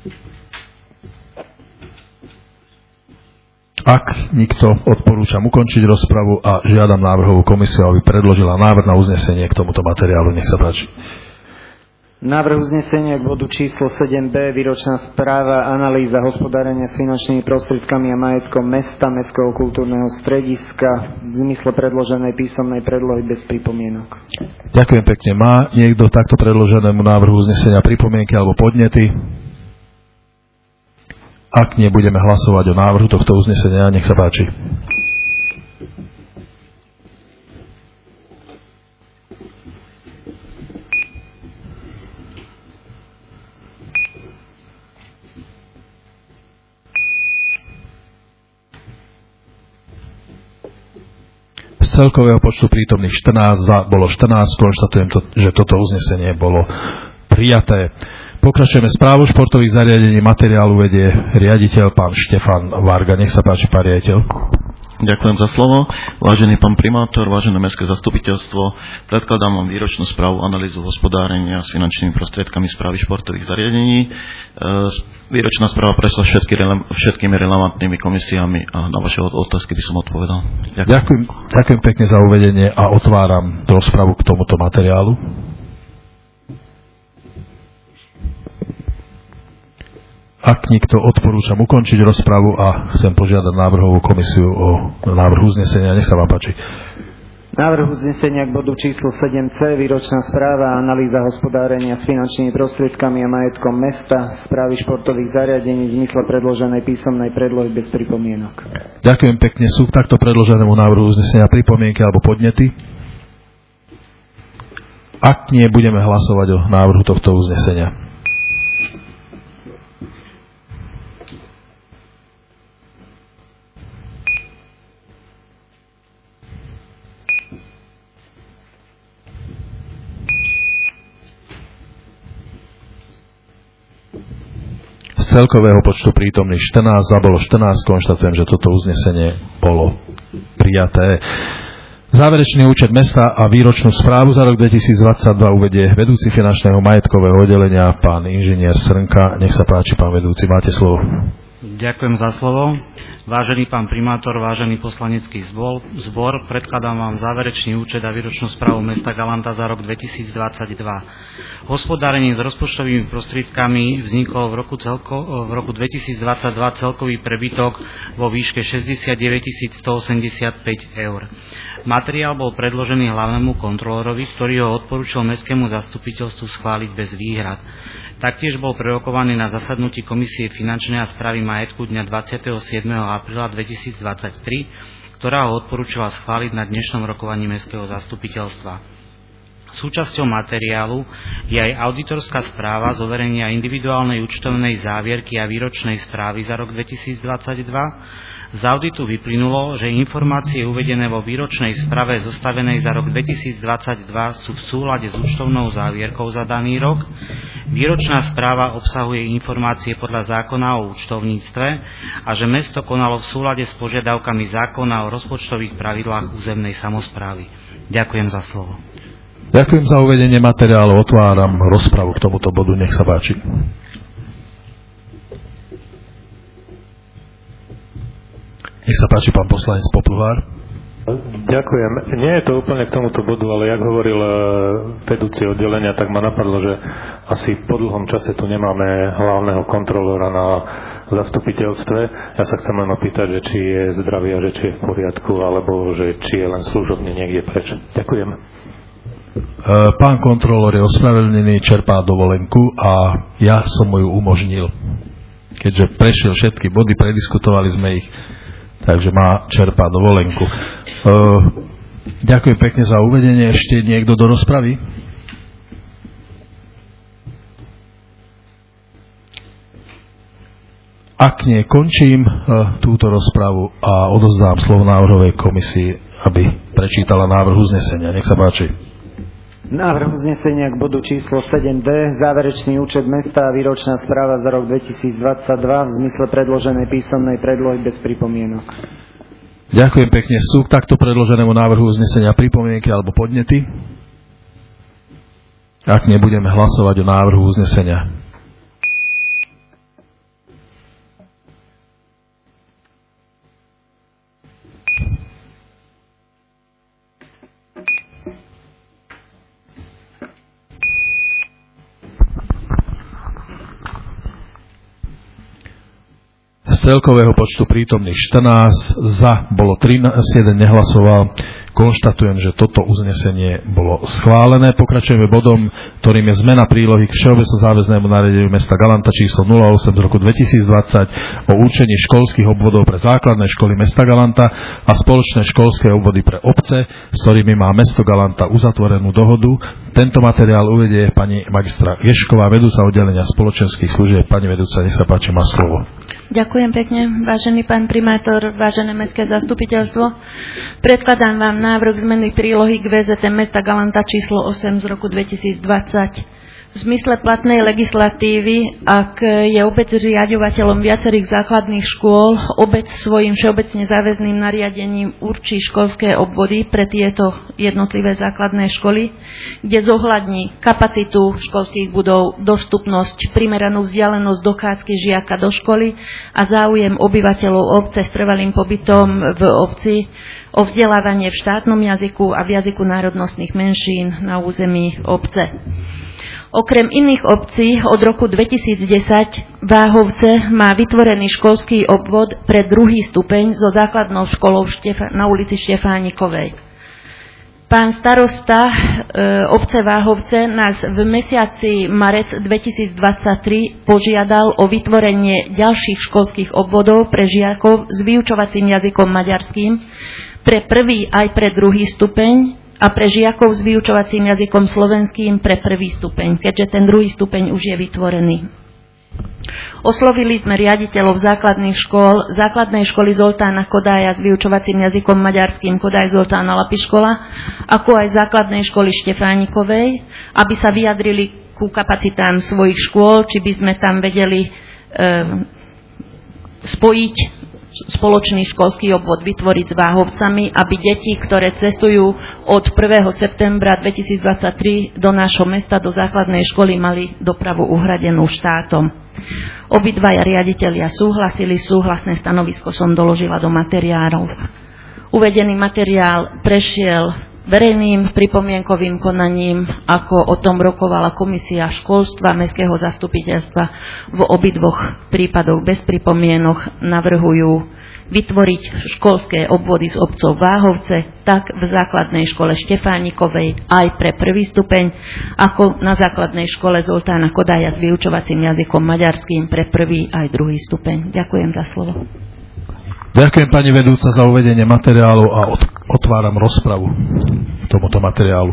Ak nikto, odporúčam ukončiť rozpravu a žiadam návrhovú komisiu, aby predložila návrh na uznesenie k tomuto materiálu. Nech sa páči. Návrh uznesenia k bodu číslo sedem bé, výročná správa, analýza hospodárenia s finančnými prostriedkami a majetkom mesta, Mestského kultúrneho strediska v zmysle predloženej písomnej predlohy bez pripomienok. Ďakujem pekne. Má niekto takto predloženému návrhu uznesenia pripomienky alebo podnety? Ak nie, budeme hlasovať o návrhu tohto uznesenia. Nech sa páči. Z celkového počtu prítomných štrnásť za bolo štrnásť. Konštatujem, to, že toto uznesenie bolo prijaté. Pokračujeme správu športových zariadení. Materiálu vedie riaditeľ pán Štefan Varga. Nech sa páči, pán riaditeľ. Ďakujem za slovo. Vážený pán primátor, vážené mestské zastupiteľstvo, predkladám vám výročnú správu analýzu hospodárenia s finančnými prostriedkami správy športových zariadení. Výročná správa prešla všetky, všetkými relevantnými komisiami a na vaše otázky by som odpovedal. Ďakujem. Ďakujem, ďakujem pekne za uvedenie a otváram rozpravu k tomuto materiálu. Ak nikto, odporúčam ukončiť rozpravu a chcem požiadať návrhovú komisiu o návrh uznesenia. Nech sa vám páči. Návrh uznesenia k bodu číslo sedem cé, výročná správa, analýza hospodárenia s finančnými prostriedkami a majetkom mesta, správy športových zariadení v zmysle predloženej písomnej predlohy bez pripomienok. Ďakujem pekne. Sú k takto predloženému návrhu uznesenia pripomienky alebo podnety? Ak nie, budeme hlasovať o návrhu tohto uznesenia. Z celkového počtu prítomných štrnásť, za bolo štrnásť, konštatujem, že toto uznesenie bolo prijaté. Záverečný účet mesta a výročnú správu za rok dvetisícdvadsaťdva uvedie vedúci finančného majetkového oddelenia, pán inžinier Srnka. Nech sa páči, pán vedúci, máte slovo. Ďakujem za slovo. Vážený pán primátor, vážený poslanecký zbor, zbor predkladám vám záverečný účet a výročnú správu mesta Galanta za rok dvetisícdvadsaťdva. Hospodárenie s rozpočtovými prostriedkami vznikol v roku, celko, v roku dvetisícdvadsaťdva celkový prebytok vo výške šesťdesiatdeväť tisíc stoosemdesiatpäť eur. Materiál bol predložený hlavnému kontrolórovi, ktorý ho odporúčil mestskému zastupiteľstvu schváliť bez výhrad. Taktiež bol prerokovaný na zasadnutí Komisie finančnej a správy majetku dňa dvadsiateho siedmeho apríla dvetisícdvadsaťtri, ktorá ho odporúčila schváliť na dnešnom rokovaní mestského zastupiteľstva. Súčasťou materiálu je aj auditorská správa z overenia individuálnej účtovnej závierky a výročnej správy za rok dvetisícdvadsaťdva. Z auditu vyplynulo, že informácie uvedené vo výročnej správe zostavenej za rok dvetisícdvadsaťdva sú v súlade s účtovnou závierkou za daný rok. Výročná správa obsahuje informácie podľa zákona o účtovníctve a že mesto konalo v súlade s požiadavkami zákona o rozpočtových pravidlách územnej samosprávy. Ďakujem za slovo. Ďakujem za uvedenie materiálu. Otváram rozpravu k tomuto bodu. Nech sa páči. Nech sa páči, pán poslanec Popluhár. Ďakujem. Nie je to úplne k tomuto bodu, ale jak hovoril vedúci oddelenia, tak ma napadlo, že asi po dlhom čase tu nemáme hlavného kontrolóra na zastupiteľstve. Ja sa chcem len opýtať, že či je zdravý a že či je v poriadku, alebo že či je len služobne niekde preč. Ďakujem. Pán kontrolór je ospravedlnený, čerpá dovolenku a ja som mu ju umožnil. Keďže prešiel všetky body, prediskutovali sme ich, takže má čerpá dovolenku. E, ďakujem pekne za uvedenie. Ešte niekto do rozpravy? Ak nie, končím e, túto rozpravu a odozdám slovo návrhovej komisii, aby prečítala návrh uznesenia. Nech sa páči. Návrh uznesenia k bodu číslo sedem dé, záverečný účet mesta a výročná správa za rok dvetisícdvadsaťdva v zmysle predloženej písomnej predlohy bez pripomienok. Ďakujem pekne. Sú k takto predloženému návrhu uznesenia pripomienky alebo podnety? Ak nebudeme hlasovať o návrhu uznesenia. Z celkového počtu prítomných štrnásť, za bolo trinásť, jeden nehlasoval. Konštatujem, že toto uznesenie bolo schválené. Pokračujeme bodom, ktorým je zmena prílohy k všeobecno záväznému nariadeniu mesta Galanta číslo nula osem z roku dvetisícdvadsať o určení školských obvodov pre základné školy mesta Galanta a spoločné školské obvody pre obce, s ktorými má mesto Galanta uzatvorenú dohodu. Tento materiál uvedie pani magistra Ješková, vedúca oddelenia spoločenských služieb. Pani vedúca, nech sa páči, má slovo. Ďakujem pekne, vážený pán primátor, vážené mestské zastupiteľstvo. Predkladám vám návrh zmeny prílohy k vé zet em mesta Galanta číslo osem z roku dvetisícdvadsať. V zmysle platnej legislatívy, ak je obec riaďovateľom viacerých základných škôl, obec svojím všeobecne záväzným nariadením určí školské obvody pre tieto jednotlivé základné školy, kde zohľadní kapacitu školských budov, dostupnosť, primeranú vzdialenosť dochádzky žiaka do školy a záujem obyvateľov obce s trvalým pobytom v obci o vzdelávanie v štátnom jazyku a v jazyku národnostných menšín na území obce. Okrem iných obcí od roku dvetisícdesať Váhovce má vytvorený školský obvod pre druhý stupeň so základnou školou na ulici Štefánikovej. Pán starosta e, obce Váhovce nás v mesiaci marec dvetisícdvadsaťtri požiadal o vytvorenie ďalších školských obvodov pre žiakov s vyučovacím jazykom maďarským pre prvý aj pre druhý stupeň a pre žiakov s vyučovacím jazykom slovenským pre prvý stupeň, keďže ten druhý stupeň už je vytvorený. Oslovili sme riaditeľov základných škôl, základnej školy Zoltána Kodája s vyučovacím jazykom maďarským Kodaj Zoltána Lapiškola, ako aj základnej školy Štefánikovej, aby sa vyjadrili ku kapacitám svojich škôl, či by sme tam vedeli e, spojiť spoločný školský obvod vytvoriť s Váhovcami, aby deti, ktoré cestujú od prvého septembra dvetisícdvadsaťtri do nášho mesta, do základnej školy, mali dopravu uhradenú štátom. Obidvaja riaditelia súhlasili, súhlasné stanovisko som doložila do materiálov. Uvedený materiál prešiel verejným pripomienkovým konaním, ako o tom rokovala komisia školstva mestského zastupiteľstva. V obidvoch prípadoch bez pripomienok navrhujú vytvoriť školské obvody s obcov Váhovce, tak v základnej škole Štefánikovej aj pre prvý stupeň, ako na základnej škole Zoltána Kodája s vyučovacím jazykom maďarským pre prvý aj druhý stupeň. Ďakujem za slovo. Ďakujem pani vedúca za uvedenie materiálu a otváram rozpravu k tomuto materiálu.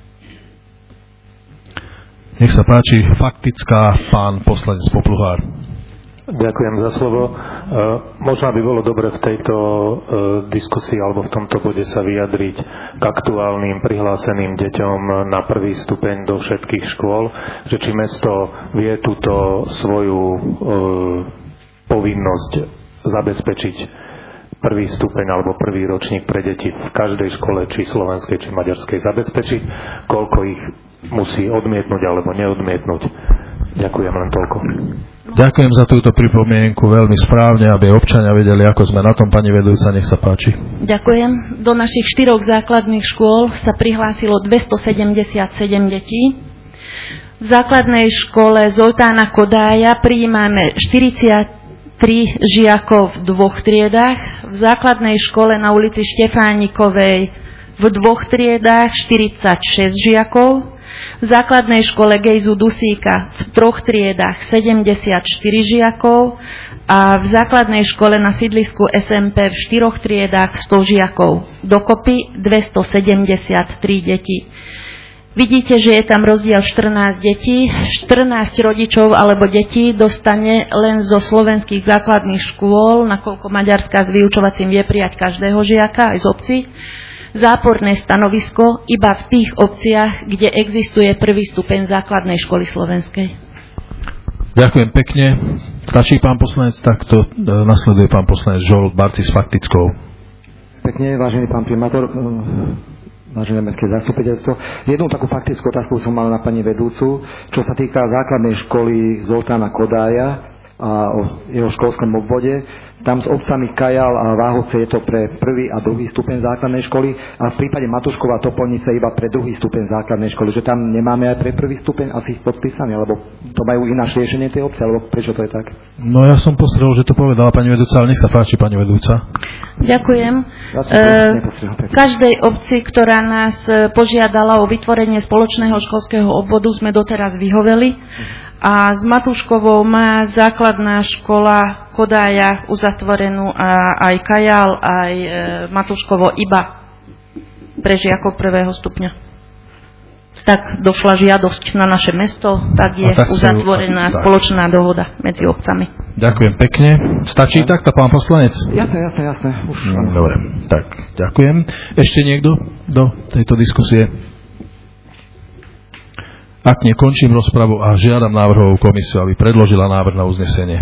Nech sa páči, faktická, pán poslanec Popluhár. Ďakujem za slovo. E, možno by bolo dobre v tejto e, diskusii alebo v tomto bode sa vyjadriť k aktuálnym prihláseným deťom na prvý stupeň do všetkých škôl, že či mesto vie túto svoju e, povinnosť zabezpečiť prvý stupeň alebo prvý ročník pre deti v každej škole, či slovenskej, či maďarskej, zabezpečiť, koľko ich musí odmietnúť alebo neodmietnúť. Ďakujem, len toľko. Ďakujem za túto pripomienku, veľmi správne, aby občania vedeli, ako sme na tom, pani vedúca, nech sa páči. Ďakujem. Do našich štyroch základných škôl sa prihlásilo dvestosedemdesiatsedem detí. V základnej škole Zoltána Kodája prijímame štyridsiattri žiakov v dvoch triedách, v základnej škole na ulici Štefánikovej v dvoch triedách štyridsaťšesť žiakov V základnej škole Gejzu Dusíka v troch triedách sedemdesiatštyri žiakov a v základnej škole na sídlisku es em pé v štyroch triedách sto žiakov. Dokopy dvestosedemdesiattri detí. Vidíte, že je tam rozdiel štrnásť detí. štrnásť rodičov alebo detí dostane len zo slovenských základných škôl, nakoľko Maďarská s vyučovacím vie prijať každého žiaka aj z obcí. Záporné stanovisko iba v tých obciach, kde existuje prvý stupeň základnej školy slovenskej. Ďakujem pekne. Stačí pán poslanec, takto nasleduje pán poslanec Žolt Barci s faktickou. Pekne, vážený pán primátor, vážené mestské zastupiteľstvo. Jednu takú faktickú otázku som mal na pani vedúcu, čo sa týka základnej školy Zoltána Kodája a o jeho školskom obvode. Tam s obcami Kajal a Váhoce je to pre prvý a druhý stupeň základnej školy a v prípade Matuškova a Topolnice iba pre druhý stupeň základnej školy. Že tam nemáme aj pre prvý stupeň asi ich podpísané, alebo to majú ináč riešenie tie obce, alebo prečo to je tak? No ja som postrel, že to povedala pani vedúca, ale nech sa páči, pani vedúca. Ďakujem. E, v každej obci, ktorá nás požiadala o vytvorenie spoločného školského obvodu, sme doteraz vyhoveli. A s Matúškovou má základná škola Kodája uzatvorenú a aj Kajal, aj e, Matúškovo iba pre žiakov prvého stupňa. Tak došla žiadosť na naše mesto, tak je tak uzatvorená sú, spoločná tak. dohoda medzi obcami. Ďakujem pekne. Stačí tak, tá pán poslanec? Jasné, jasné, jasné. Už no, dobre, tak ďakujem. Ešte niekto do tejto diskusie? Ak nie, končím rozpravu a žiadam návrhovú komisiu, aby predložila návrh na uznesenie.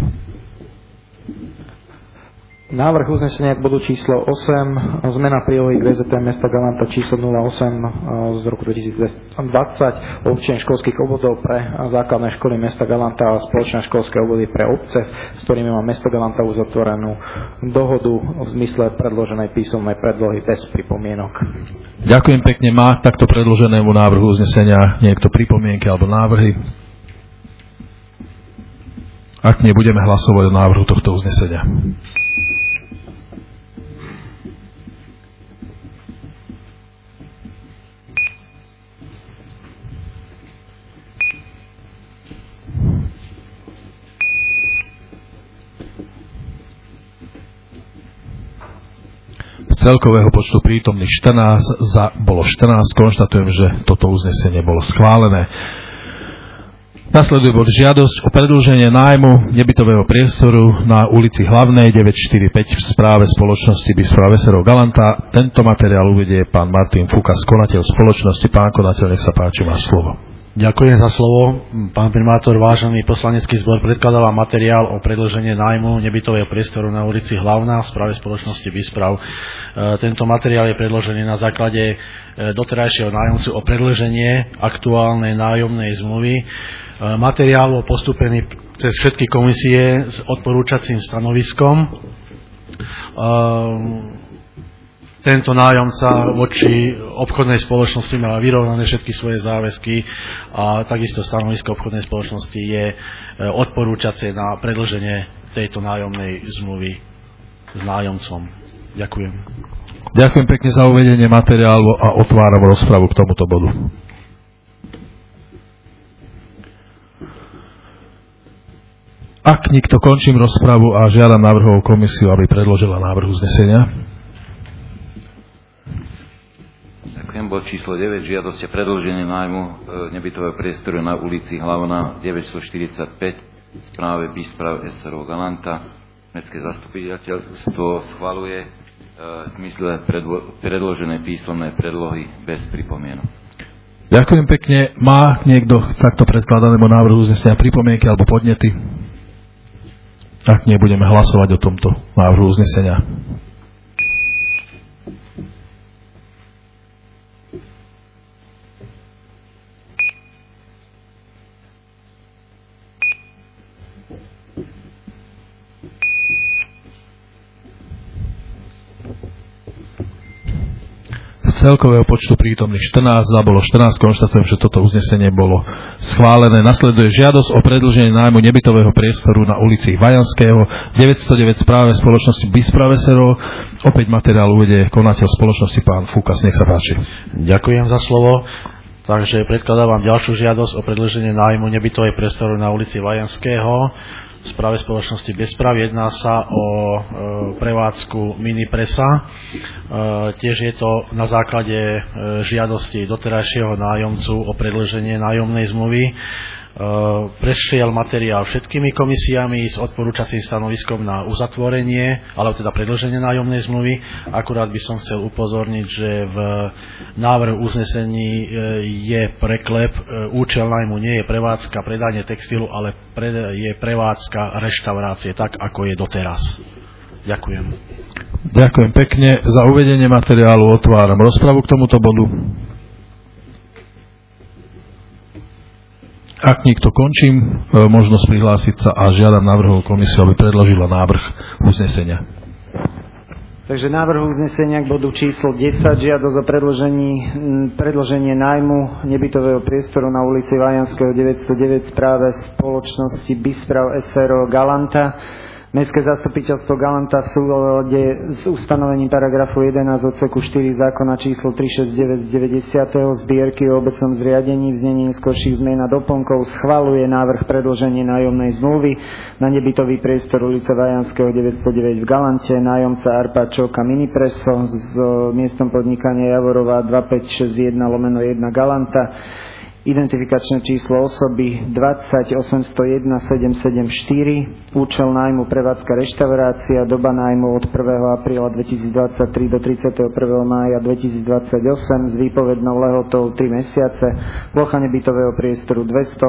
Návrh uznesenia k bodu číslo osem, zmena prílohy k vé zet em mesta Galanta číslo nula osem z roku dvetisícdvadsať, určenie školských obvodov pre základné školy mesta Galanta a spoločné školské obvody pre obce, s ktorými má mesto Galanta uzatvorenú dohodu v zmysle predloženej písomnej predlohy bez pripomienok. Ďakujem pekne. Má takto predloženému návrhu uznesenia niekto pripomienky alebo návrhy? Ak nie, budeme hlasovať o návrhu tohto uznesenia. Z celkového počtu prítomných štrnásť, za bolo štrnásť, konštatujem, že toto uznesenie bolo schválené. Nasleduje bod žiadosť o predĺženie nájmu nebytového priestoru na ulici Hlavnej deväťstoštyridsaťpäť v správe spoločnosti Bisprava Veserov Galanta. Tento materiál uvedie pán Martin Fukas, konateľ spoločnosti. Pán konateľ, nech sa páči, máš slovo. Ďakujem za slovo. Pán primátor, vážený poslanecký zbor, predkladal materiál o predĺženie nájmu nebytového priestoru na ulici Hlavná v správe spoločnosti Bisprav. Tento materiál je predložený na základe doterajšieho nájomcu o predĺženie aktuálnej nájomnej zmluvy. Materiál bol postúpený cez všetky komisie s odporúčacím stanoviskom. Tento nájomca voči obchodnej spoločnosti má vyrovnané všetky svoje záväzky a takisto stanovisko obchodnej spoločnosti je odporúčacie na predĺženie tejto nájomnej zmluvy s nájomcom. Ďakujem. Ďakujem pekne za uvedenie materiálu a otváram rozpravu k tomuto bodu. Ak nikto, končím rozpravu a žiadam návrhovú komisiu, aby predložila návrh uznesenia. Bod číslo deväť, žiadosť o predĺženie nájmu nebytového priestoru na ulici Hlavná deväťstoštyridsaťpäť v správe Bisprav es er o Galanta. Mestské zastupiteľstvo schvaľuje v zmysle predloženej písomnej predlohy bez pripomienok. Ďakujem pekne. Má niekto takto predkladanému návrhu uznesenia pripomienky alebo podnety? Ak nie, budeme hlasovať o tomto návrhu uznesenia. Celkového počtu prítomných štrnásť, za bolo štrnásť, konštatujem, že toto uznesenie bolo schválené. Nasleduje žiadosť o predĺženie nájmu nebytového priestoru na ulici Vajanského deväťstodeväť správe spoločnosti Bisprava Veserov. Opäť materiál uvedie konateľ spoločnosti pán Fukas, nech sa páči. Ďakujem za slovo. Takže predkladám vám ďalšiu žiadosť o predĺženie nájmu nebytovej priestoru na ulici Vajanského v správe spoločnosti Bezpráv. Jedná sa o e, prevádzku Minipresa. E, tiež je to na základe e, žiadosti doterajšieho nájomcu o predĺženie nájomnej zmluvy. Prešiel materiál všetkými komisiami s odporúčacím stanoviskom na uzatvorenie, alebo teda predĺženie nájomnej zmluvy. Akurát by som chcel upozorniť, že v návrhu uznesení je preklep. Účel nájmu nie je prevádzka predanie textilu, ale je prevádzka reštaurácie, tak ako je doteraz. Ďakujem. Ďakujem pekne. Za uvedenie materiálu otváram rozpravu k tomuto bodu. Ak nikto, končím možnosť prihlásiť sa a žiadam návrhovú komisiu, aby predložila návrh uznesenia. Takže návrh uznesenia k bodu číslo desať, žiadosť o predĺženie nájmu nebytového priestoru na ulici Vajanského deväťsto deväť správe spoločnosti Bisprav es er o Galanta. Mestské zastupiteľstvo Galanta v súlade s ustanovením paragrafu jedenásť odseku štyri zákona číslo tristošesťdesiatdeväť z deväťdesiateho zbierky o obecnom zriadení v znení neskorších zmien a doplnkov schvaľuje návrh predĺženie nájomnej zmluvy na nebytový priestor ulice Vajanského deväťsto deväť v Galante, nájomca Arpa Čoka Minipreso s miestom podnikania Javorová dvadsaťpäť šesťdesiatjeden lomeno jeden Galanta. Identifikačné číslo osoby dvadsať osemsto jeden sedem sedem štyri, účel nájmu prevádzka reštaurácia, doba nájmu od prvého apríla dvetisícdvadsaťtri do tridsiateho prvého mája dvetisícdvadsaťosem s výpovednou lehotou tri mesiace, plocha nebytového priestoru dvesto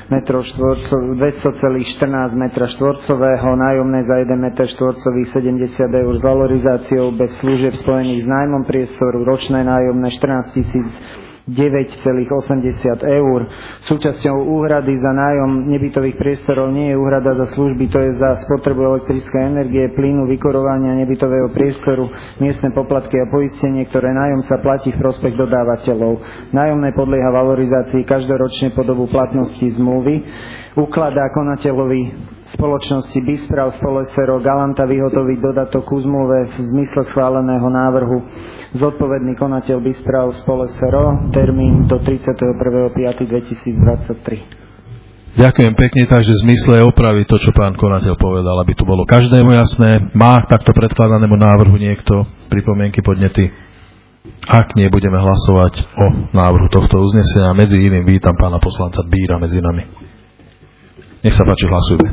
celá štrnásť metra štvorcového, nájomné za jeden meter štvorcový sedemdesiat eur s valorizáciou bez služieb spojených s nájmom priestoru, ročné nájomné štrnásť tisíc deväť celá osemdesiat eur. Súčasťou úhrady za nájom nebytových priestorov nie je úhrada za služby, to je za spotrebu elektrickej energie, plynu, vykurovania nebytového priestoru, miestne poplatky a poistenie, ktoré nájom sa platí v prospech dodávateľov. Nájomné podlieha valorizácii každoročne po dobu platnosti zmluvy. Ukladá konateľovi spoločnosti Bisprav Spolesero Galanta vyhotoviť dodatok ku zmluve v zmysle schváleného návrhu. Zodpovedný konateľ Bisprav Spolesero, termín do tridsiateho prvého piateho dvetisícdvadsaťtri. Ďakujem pekne, takže v zmysle opraviť to, čo pán konateľ povedal, aby tu bolo každému jasné. Má takto predkladanému návrhu niekto pripomienky, podnety? Ak nie, budeme hlasovať o návrhu tohto uznesenia. Medzi iným vítam pána poslanca Bíra medzi nami. Nech sa páči, hlasujme.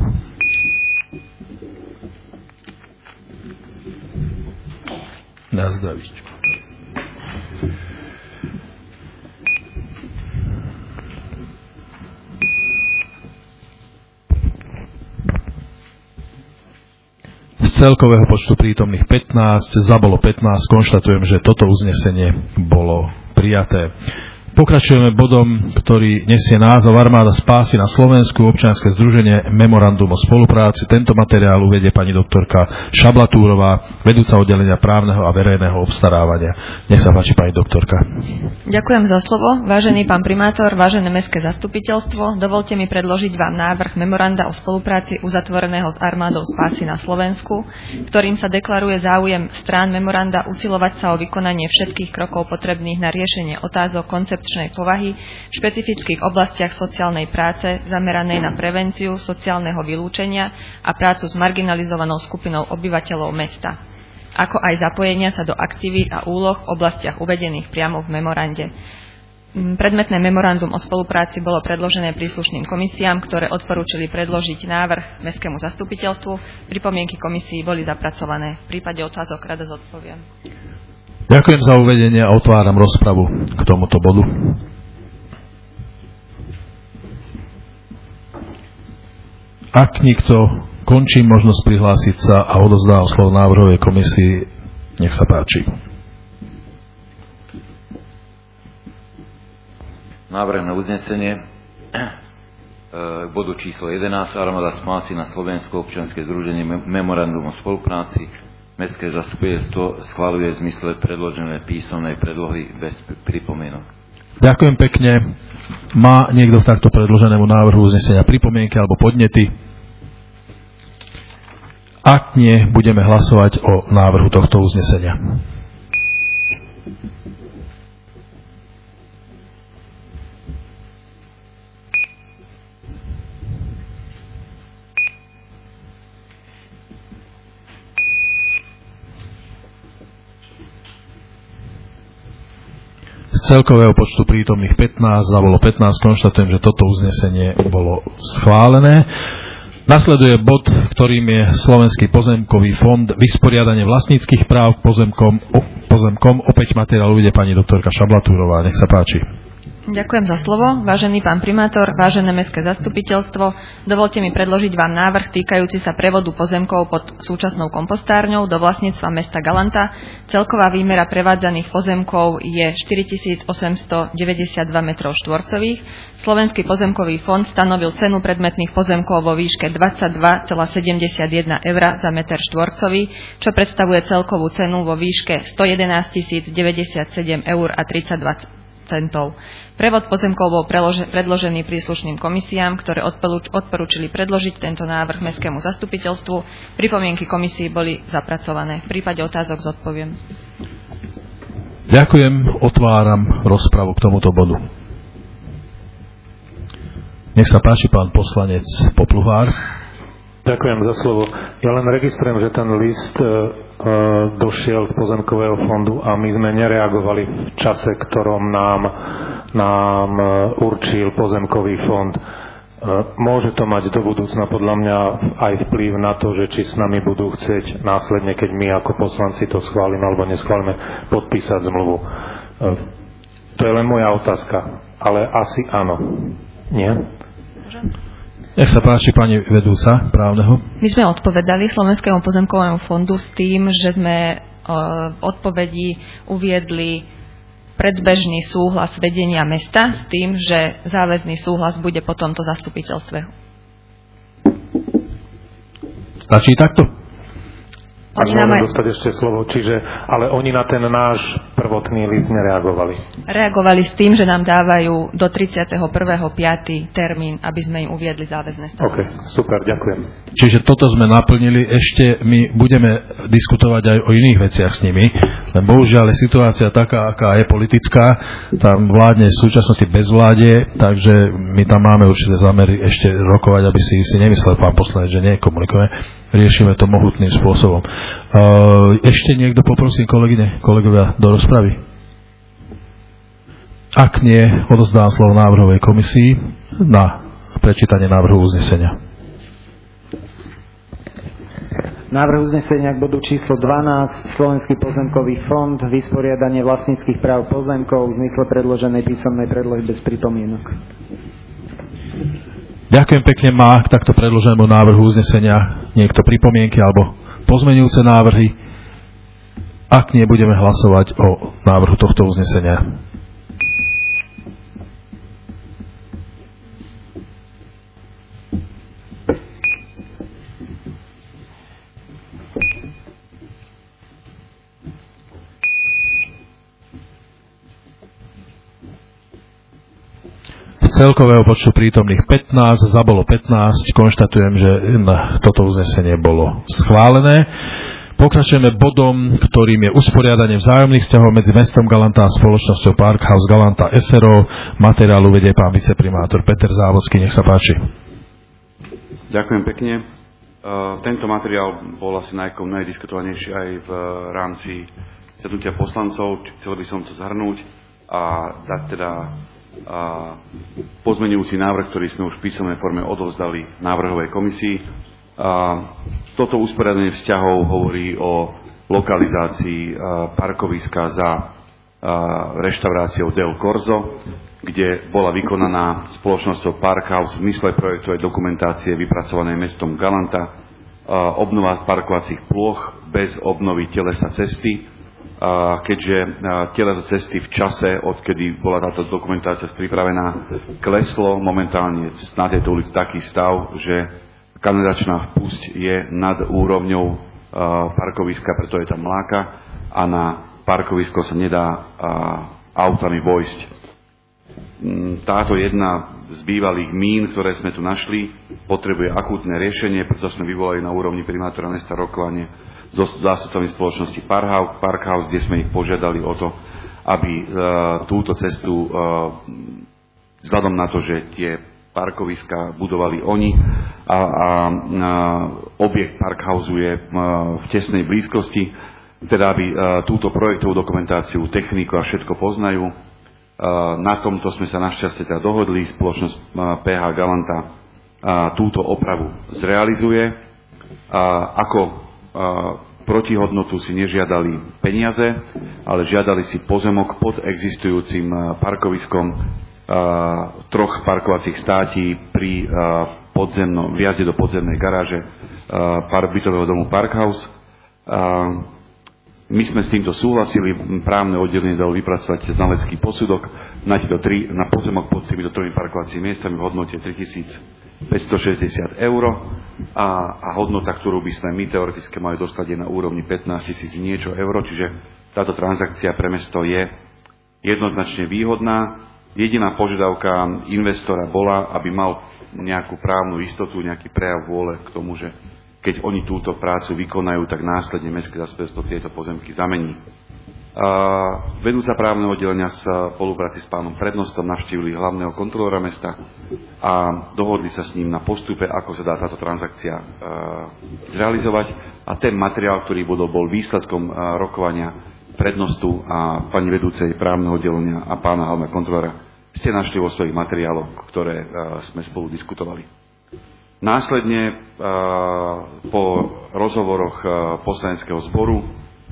Na zdravíčko. Z celkového počtu prítomných pätnásť, za bolo pätnásť, konštatujem, že toto uznesenie bolo prijaté. Pokračujeme bodom, ktorý nesie názov Armáda spásy na Slovensku, občianske združenie Memorandum o spolupráci. Tento materiál uvedie pani doktorka Šablatúrová, vedúca oddelenia právneho a verejného obstarávania. Nech sa páči, pani doktorka. Ďakujem za slovo. Vážený pán primátor, vážené mestské zastupiteľstvo, dovolte mi predložiť vám návrh memoranda o spolupráci uzatvoreného s Armádou spásy na Slovensku, ktorým sa deklaruje záujem strán memoranda usilovať sa o vykonanie všetkých krokov potrebných na riešenie otázok koncept povahy v špecifických oblastiach sociálnej práce zameranej na prevenciu sociálneho vylúčenia a prácu s marginalizovanou skupinou obyvateľov mesta, ako aj zapojenia sa do aktivít a úloh v oblastiach uvedených priamo v memorande. Predmetné memorandum o spolupráci bolo predložené príslušným komisiám, ktoré odporúčili predložiť návrh mestskému zastupiteľstvu. Pripomienky komisii boli zapracované. V prípade otázok rada zodpoviem. Ďakujem za uvedenie a otváram rozpravu k tomuto bodu. Ak nikto, končím možnosť prihlásiť sa a odovzdávam slovo návrhovej komisii. Nech sa páči. Návrh na uznesenie k bodu číslo jedenásť Armáda spásy na Slovensku, občianske združenie Memorandum o spolupráci. Mestské zastupiteľstvo schvaľuje v zmysle predložené písomnej predlohy bez pripomienok. Ďakujem pekne. Má niekto v takto predloženému návrhu uznesenia pripomienky alebo podnety? Ak nie, budeme hlasovať o návrhu tohto uznesenia. celkového počtu prítomných pätnásť, za bolo pätnásť, konštatujem, že toto uznesenie bolo schválené. Nasleduje bod, ktorým je Slovenský pozemkový fond, vysporiadanie vlastníckych práv pozemkom, pozemkom. Opäť materiál uvede pani doktorka Šablatúrová. Nech sa páči. Ďakujem za slovo. Vážený pán primátor, vážené mestské zastupiteľstvo, dovolte mi predložiť vám návrh týkajúci sa prevodu pozemkov pod súčasnou kompostárňou do vlastníctva mesta Galanta. Celková výmera prevádzaných pozemkov je štyritisícosemstodeväťdesiatdva metrov štvorcových. Slovenský pozemkový fond stanovil cenu predmetných pozemkov vo výške dvadsaťdva celá sedemdesiatjeden eur za meter štvorcový, čo predstavuje celkovú cenu vo výške stojedenásťtisíc deväťdesiatsedem eur a tridsaťdva centov. Prevod pozemkov bol prelože, predložený príslušným komisiám, ktoré odporúčili predložiť tento návrh mestskému zastupiteľstvu. Pripomienky komisii boli zapracované. V prípade otázok zodpoviem. Ďakujem. Otváram rozpravu k tomuto bodu. Nech sa páči, pán poslanec Popluhár. Ďakujem za slovo. Ja len registrujem, že ten list e, došiel z pozemkového fondu a my sme nereagovali v čase, ktorom nám, nám určil pozemkový fond. E, môže to mať do budúcna podľa mňa aj vplyv na to, že či s nami budú chcieť následne, keď my ako poslanci to schválime alebo neschválime, podpísať zmluvu. E, to je len moja otázka, ale asi áno. Nie? Nech sa páči, pani vedúca právneho. My sme odpovedali Slovenskému pozemkovému fondu s tým, že sme v odpovedi uviedli predbežný súhlas vedenia mesta s tým, že záväzný súhlas bude po tomto zastupiteľstve. Stačí takto? Ak môžem dostať ešte slovo, čiže, ale oni na ten náš prvotný list nereagovali. Reagovali s tým, že nám dávajú do tridsiateho prvého piateho termín, aby sme im uviedli záväzné stanovisko. OK, super, ďakujem. Čiže toto sme naplnili, ešte my budeme diskutovať aj o iných veciach s nimi, len bohužiaľ je situácia taká, aká je politická, tam vládne v súčasnosti bezvládie, takže my tam máme určité zámery ešte rokovať, aby si, si nemyslel pán poslanec, že nekomunikujeme. Riešime to mohutným spôsobom. Ešte niekto, poprosím kolegyne, kolegovia, do rozpravy? Ak nie, odozdám slovo návrhovej komisii na prečítanie návrhu uznesenia. Návrh uznesenia k bodu číslo dvanásť, Slovenský pozemkový fond, vysporiadanie vlastníckych práv pozemkov v zmysle predloženej písomnej predlohy bez pripomienok. Ďakujem pekne. Má k takto predloženému návrhu uznesenia niekto pripomienky alebo pozmeňujúce návrhy? Ak nie, budeme hlasovať o návrhu tohto uznesenia. Celkového počtu prítomných pätnásť, za bolo pätnásť, konštatujem, že toto uznesenie bolo schválené. Pokračujeme bodom, ktorým je usporiadanie vzájomných vzťahov medzi mestom Galanta a spoločnosťou Parkhouse Galanta es er ó. Materiál uvedie pán viceprimátor Peter Závodský, nech sa páči. Ďakujem pekne. Uh, tento materiál bol asi najkom najdiskutovanejší aj v rámci sednutia poslancov. Chcel by som to zhrnúť a dať teda a pozmeňujúci návrh, ktorý sme už v písomnej forme odovzdali návrhovej komisii. A toto usporiadanie vzťahov hovorí o lokalizácii parkoviska za reštauráciou Del Corso, kde bola vykonaná spoločnosťou Parkhouse v zmysle projektovej dokumentácie vypracovanej mestom Galanta obnova parkovacích plôch bez obnovy telesa cesty. Keďže teleso cesty v čase, odkedy bola táto dokumentácia pripravená, kleslo momentálne na tejto ulici taký stav, že kanalizačná vpusť je nad úrovňou parkoviska, preto je tam mláka a na parkovisko sa nedá autami vojsť. Táto jedna z bývalých mín, ktoré sme tu našli, potrebuje akútne riešenie, preto sme vyvolali na úrovni primátora mesta rokovanie so zástupcami spoločnosti Parkhouse, kde sme ich požiadali o to, aby uh, túto cestu, uh, vzhľadom na to, že tie parkoviska budovali oni a, a, a objekt Parkhouse je uh, v tesnej blízkosti, teda aby uh, túto projektovú dokumentáciu, techniku a všetko poznajú, Na tomto sme sa našťastie teda dohodli, spoločnosť pé há Galanta túto opravu zrealizuje. Ako protihodnotu si nežiadali peniaze, ale žiadali si pozemok pod existujúcim parkoviskom troch parkovacích státí pri podzemnom vjazde do podzemnej garáže bytového domu Parkhouse. My sme s týmto súhlasili, právne oddelenie dalo vypracovať znalecký posudok na, tri, na pozemok pod týmito tromi parkovacími miestami v hodnote tritisícpäťstošesťdesiat eur a, a hodnota, ktorú by sme my teoreticky mali dostať, je na úrovni pätnásťtisíc niečo eur, čiže táto transakcia pre mesto je jednoznačne výhodná. Jediná požiadavka investora bola, aby mal nejakú právnu istotu, nejaký prejav vôle k tomu, že keď oni túto prácu vykonajú, tak následne mestské zastupiteľstvo tieto pozemky zamení. Vedúca právneho oddelenia v spolupráci s pánom prednostom navštívili hlavného kontrolóra mesta a dohodli sa s ním na postupe, ako sa dá táto transakcia zrealizovať. A ten materiál, ktorý bol, bol výsledkom rokovania prednostu a pani vedúcej právneho oddelenia a pána hlavného kontrolóra, ste našli vo svojich materiáloch, ktoré sme spolu diskutovali. Následne po rozhovoroch poslaneckého zboru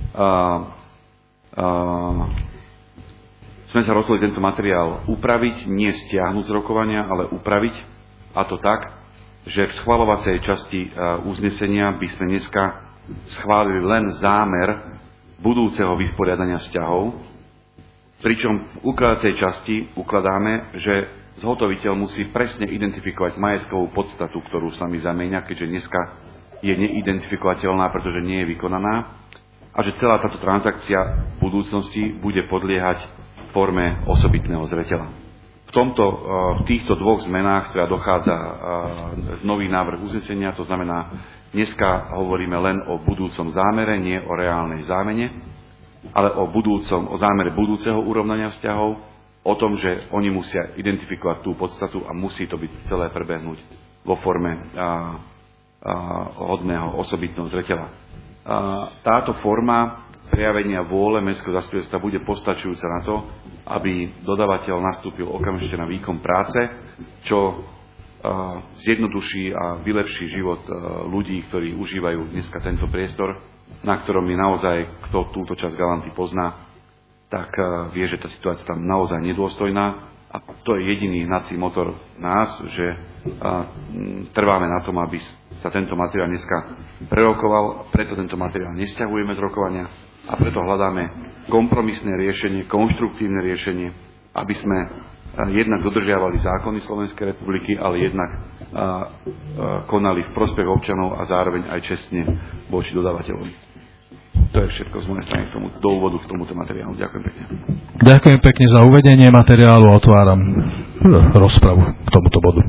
sme sa rozhodli tento materiál upraviť, nie stiahnuť z rokovania, ale upraviť, a to tak, že v schvaľovacej časti uznesenia by sme dneska schválili len zámer budúceho vysporiadania vzťahov, pričom v ukladacej časti ukladáme, že zhotoviteľ musí presne identifikovať majetkovú podstatu, ktorú sa mi zamieňa, keďže dneska je neidentifikovateľná, pretože nie je vykonaná, a že celá táto transakcia v budúcnosti bude podliehať forme osobitného zreteľa. V, tomto, v týchto dvoch zmenách teda dochádza nový návrh uznesenia, to znamená, dneska hovoríme len o budúcom zámere, nie o reálnej zámene, ale o budúcom, o zámere budúceho urovnania vzťahov, o tom, že oni musia identifikovať tú podstatu a musí to byť celé prebehnúť vo forme a, a, hodného osobitného zreteľa. A, táto forma prejavenia vôle mestského zastupiteľstva bude postačujúca na to, aby dodávateľ nastúpil okamžite na výkon práce, čo a, zjednoduší a vylepší život a, ľudí, ktorí užívajú dneska tento priestor, na ktorom je naozaj, kto túto časť Galanty pozná, tak vie, že tá situácia tam naozaj nedôstojná a to je jediný hnací motor nás, že trváme na tom, aby sa tento materiál dneska prerokoval, preto tento materiál nesťahujeme z rokovania a preto hľadáme kompromisné riešenie, konštruktívne riešenie, aby sme jednak dodržiavali zákony Slovenskej republiky, ale jednak konali v prospech občanov a zároveň aj čestne voči dodávateľom. To je všetko z mojej strany k tomu, do úvodu k tomuto materiálu. Ďakujem pekne. Ďakujem pekne za uvedenie materiálu a otváram rozpravu k tomuto bodu.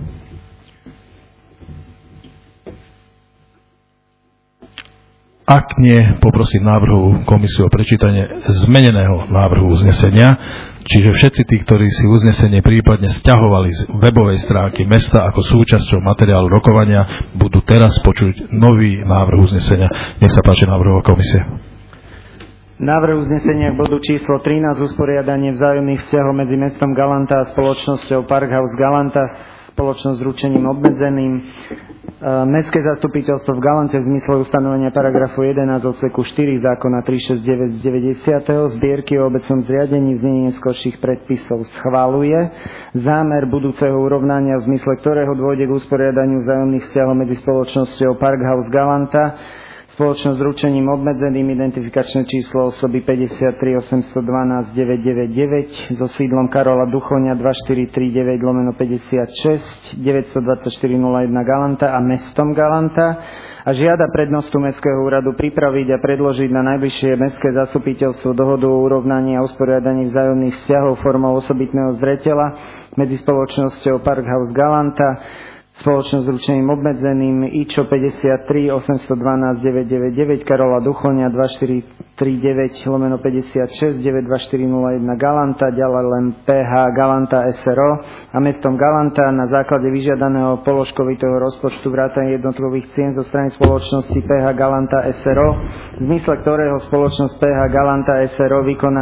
Ak nie, poprosím návrhu komisiu o prečítanie zmeneného návrhu uznesenia, čiže všetci tí, ktorí si uznesenie prípadne sťahovali z webovej stránky mesta ako súčasťou materiálu rokovania, budú teraz počuť nový návrh uznesenia. Nech sa páči návrhová komisia. Návrh uznesenia k bodu číslo trinásť, usporiadanie vzájomných vzťahov medzi mestom Galanta a spoločnosťou Parkhouse Galanta, spoločnosť s ručením obmedzeným. Mestské zastupiteľstvo v Galante v zmysle ustanovenia paragrafu jedenásť odseku štyri zákona tristošesťdesiatdeväť z deväťdesiateho zbierky o obecnom zriadení v znení neskorších predpisov schváluje zámer budúceho urovnania, v zmysle ktorého dôjde k usporiadaniu vzájomných vzťahov medzi spoločnosťou Parkhouse Galanta, spoločnosť s ručením obmedzeným, identifikačné číslo osoby päťdesiattri osemstodvanásť deväťstodeväťdesiatdeväť so sídlom Karola Duchoňa dvadsaťštyri tridsaťdeväť lomeno päťdesiatšesť deväťstodvadsaťštyri nula jeden Galanta a mestom Galanta a žiada prednostu Mestského úradu pripraviť a predložiť na najbližšie mestské zastupiteľstvo dohodu o urovnaní a usporiadaní vzájomných vzťahov formou osobitného zreteľa medzi spoločnosťou Parkhouse Galanta, spoločnosť s ručením obmedzeným IČO päťdesiattri osemstodvanásť deväťstodeväťdesiatdeväť Karola Duchoňa dvadsaťštyri tridsaťdeväť lomeno päťdesiatšesť deväťdsaťštyri nula jeden Galanta, ďalej len pé há Galanta es er o a mestom Galanta na základe vyžiadaného položkovitého rozpočtu vrátane jednotlivých cien zo strany spoločnosti pé há Galanta es er o, v zmysle ktorého spoločnosť pé há Galanta es er o vykoná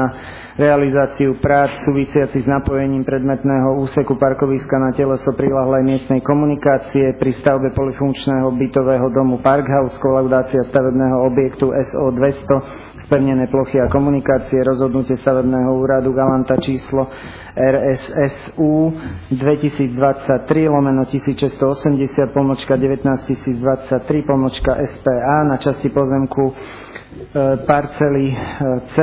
realizáciu prác súvisiacich s napojením predmetného úseku parkoviska na teleso prilahlej miestnej komunikácie pri stavbe polifunkčného bytového domu Parkhouse, kolaudácia stavebného objektu es ó dvesto, spevnené plochy a komunikácie, rozhodnutie stavebného úradu Galanta číslo er es es ú dvetisícdvadsaťtri lomeno tisícšesťstoosemdesiat pomočka devätnásťtisícdvadsaťtri pomočka es pé á na časti pozemku parcely C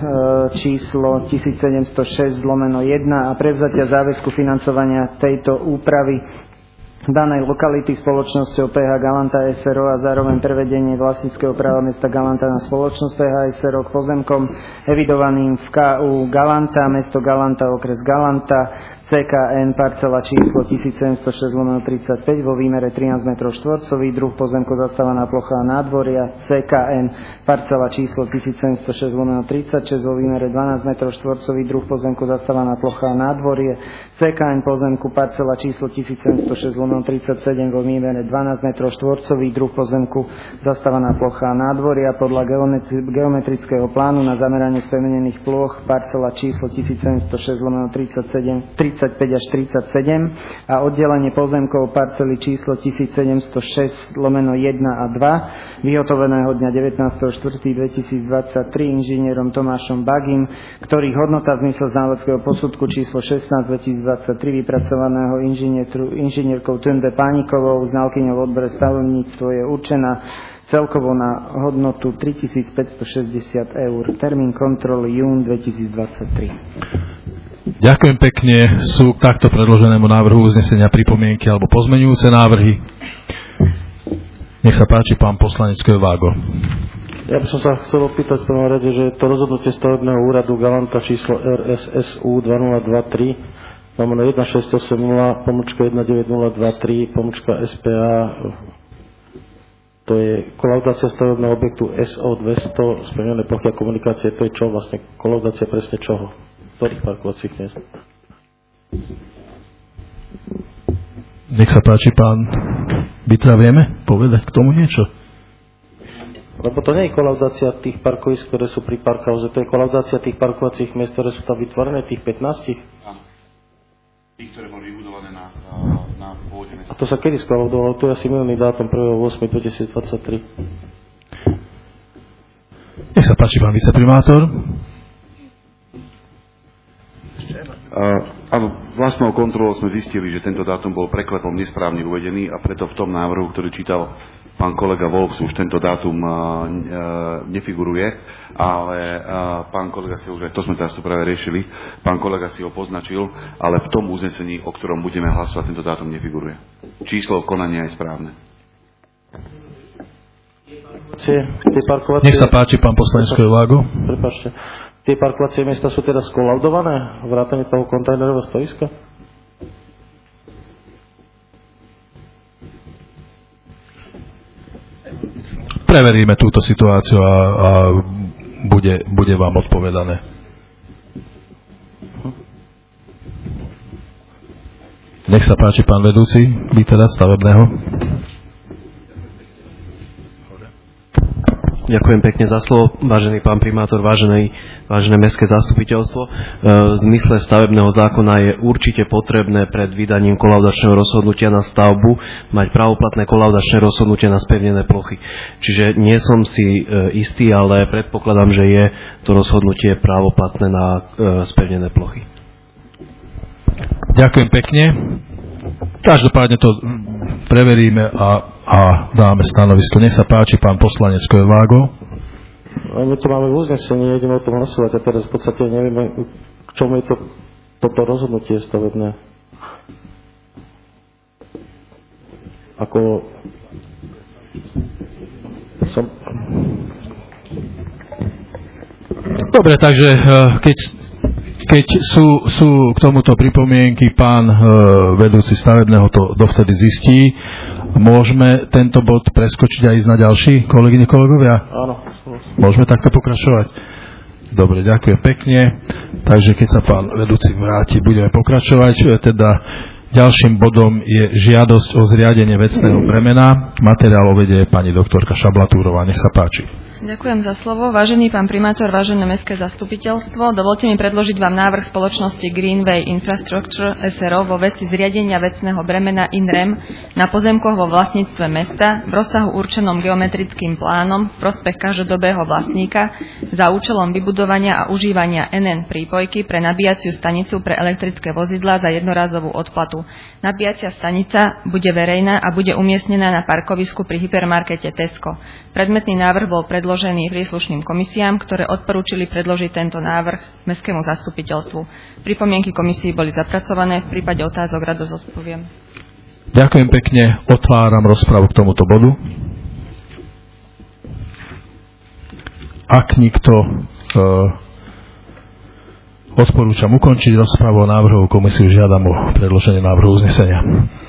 číslo tisícsedemstošesť lomeno jeden a prevzatia záväzku financovania tejto úpravy danej lokality spoločnosťou pé há Galanta es er ó a zároveň prevedenie vlastníckeho práva mesta Galanta na spoločnosť pé há es er ó k pozemkom evidovaným v ká ú Galanta, mesto Galanta, okres Galanta, cé ká en parcela číslo tisícsedemstošesť lomeno tridsaťpäť vo výmere trinásť metrov štvorcových, druh pozemku zastávaná plocha a nádvoria, cé ká en parcela číslo tisícsedemstošesť lomeno tridsaťšesť vo výmere dvanásť metrov štvorcových, druh pozemku zastávaná plocha a nádvorie, cé ká en pozemku parcela číslo tisícsedemstošesť lomeno tridsaťsedem vo výmere dvanásť metrov štvorcových, druh pozemku zastávaná plocha a nádvoria podľa geometri- geometrického plánu na zameranie spevnených ploch parcela číslo tisícsedemstošesť lomeno tridsaťsedem tridsaťpäť až tridsaťsedem a oddelenie pozemkov parcely číslo tisícsedemstošesť lomeno jeden a dva vyhotoveného dňa devätnásteho štvrtého dvetisícdvadsaťtri inžinierom Tomášom Bagim, ktorých hodnota v zmysle znaleckého posudku číslo šestnásť dvetisícdvadsaťtri vypracovaného inžinierkou Tunde Pánikovou, znalkyňou odbore stavebníctvo je určená celkovo na hodnotu tritisícpäťstošesťdesiat eur. Termín kontroly jún dvetisícdvadsaťtri. Ďakujem pekne. Sú k takto predloženému návrhu uznesenia pripomienky alebo pozmeňujúce návrhy? Nech sa páči, pán poslanec Kovágo. Ja by som sa chcel opýtať v prvom rade, že to rozhodnutie stavebného úradu Galanta číslo er es es ú dvanásť dvadsaťtri lomeno jedna šesť osem nula pomočka jedna deväť nula dva tri pomočka es pé á, to je kolaudácia stavebného objektu es ó dvesto, spevnené plochy a komunikácie, to je čo vlastne, kolaudácia presne čoho? Ktorých parkovacích miest? Nech sa páči, pán Bitra, vieme povedať k tomu niečo? Lebo to nie je kolaudácia tých parkovisk, ktoré sú pri Parkhouse, to je kolaudácia tých parkovacích miest, ktoré sú tam vytvorené, tých pätnásť? Áno. Tých, ktoré boli vybudované na, na pôde mesta. A to sa kedy skolaudovalo? To je asi milný dátum prvého ôsmeho dvetisícdvadsaťtri. Nech sa páči, pán viceprimátor. Áno, vlastnou kontrolou sme zistili, že tento dátum bol preklepom nesprávne uvedený a preto v tom návrhu, ktorý čítal pán kolega Volks, už tento dátum uh, uh, nefiguruje, ale uh, pán kolega si už, to sme teraz tu práve riešili, pán kolega si ho poznačil, ale v tom uznesení, o ktorom budeme hlasovať, tento dátum nefiguruje. Číslo konania je správne. Nech sa páči, pán poslanec Kovágo. Prepáčte. Tie parkovacie miesta sú teda skolaudované? Vrátane toho kontajnerového stoiska? Preveríme túto situáciu a, a bude, bude vám odpovedané. Nech sa páči, pán vedúci, vy teda stavebného. Ďakujem pekne za slovo, vážený pán primátor, vážené, vážené mestské zastupiteľstvo. V zmysle stavebného zákona je určite potrebné pred vydaním kolaudačného rozhodnutia na stavbu mať právoplatné kolaudačné rozhodnutie na spevnené plochy. Čiže nie som si istý, ale predpokladám, že je to rozhodnutie právoplatné na spevnené plochy. Ďakujem pekne. Každopádne to preveríme a, a dáme stanovisko. Nech sa páči, pán poslanec Kovágo. My to máme v uznesení, ideme o tom hlasovať a teraz v podstate nevieme, k čomu je to, toto rozhodnutie stavebné. Ako som... Dobre, takže keď Keď sú, sú k tomuto pripomienky, pán e, vedúci stavebného to dovtedy zistí. Môžeme tento bod preskočiť a ísť na ďalší, kolegyne, kolegovia? Áno. Môžeme takto pokračovať? Dobre, ďakujem pekne. Takže keď sa pán vedúci vráti, budeme pokračovať. Teda ďalším bodom je žiadosť o zriadenie vecného bremena. Materiál uvedie pani doktorka Šablatúrová. Nech sa páči. Ďakujem za slovo. Vážený pán primátor, vážené mestské zastupiteľstvo, dovolte mi predložiť vám návrh spoločnosti Greenway Infrastructure es er o vo veci zriadenia vecného bremena INREM na pozemkoch vo vlastníctve mesta v rozsahu určenom geometrickým plánom v prospech každodobého vlastníka za účelom vybudovania a užívania en en prípojky pre nabíjaciu stanicu pre elektrické vozidlá za jednorazovú odplatu. Nabíjacia stanica bude verejná a bude umiestnená na parkovisku pri hypermarkete Tesco. Predmetný návrh bol predložený predložený príslušným komisiám, ktoré odporúčili predložiť tento návrh mestskému zastupiteľstvu. Pripomienky komisii boli zapracované, v prípade otázok rado zodpoviem. Ďakujem pekne, otváram rozpravu k tomuto bodu. Ak nikto e, odporúčam ukončiť rozpravu o návrhu komisiu, žiadam o predloženie návrhu uznesenia.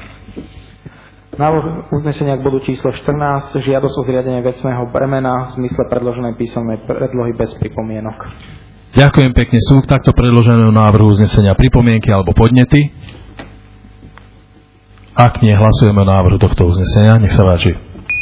Návrh uznesenia k bodu číslo štrnásť, žiadosť o zriadenie vecného bremena v zmysle predloženej písomnej predlohy bez pripomienok. Ďakujem pekne. Sú k takto predloženému návrhu uznesenia pripomienky alebo podnety? Ak nie, hlasujeme o návrhu tohto uznesenia. Nech sa páči.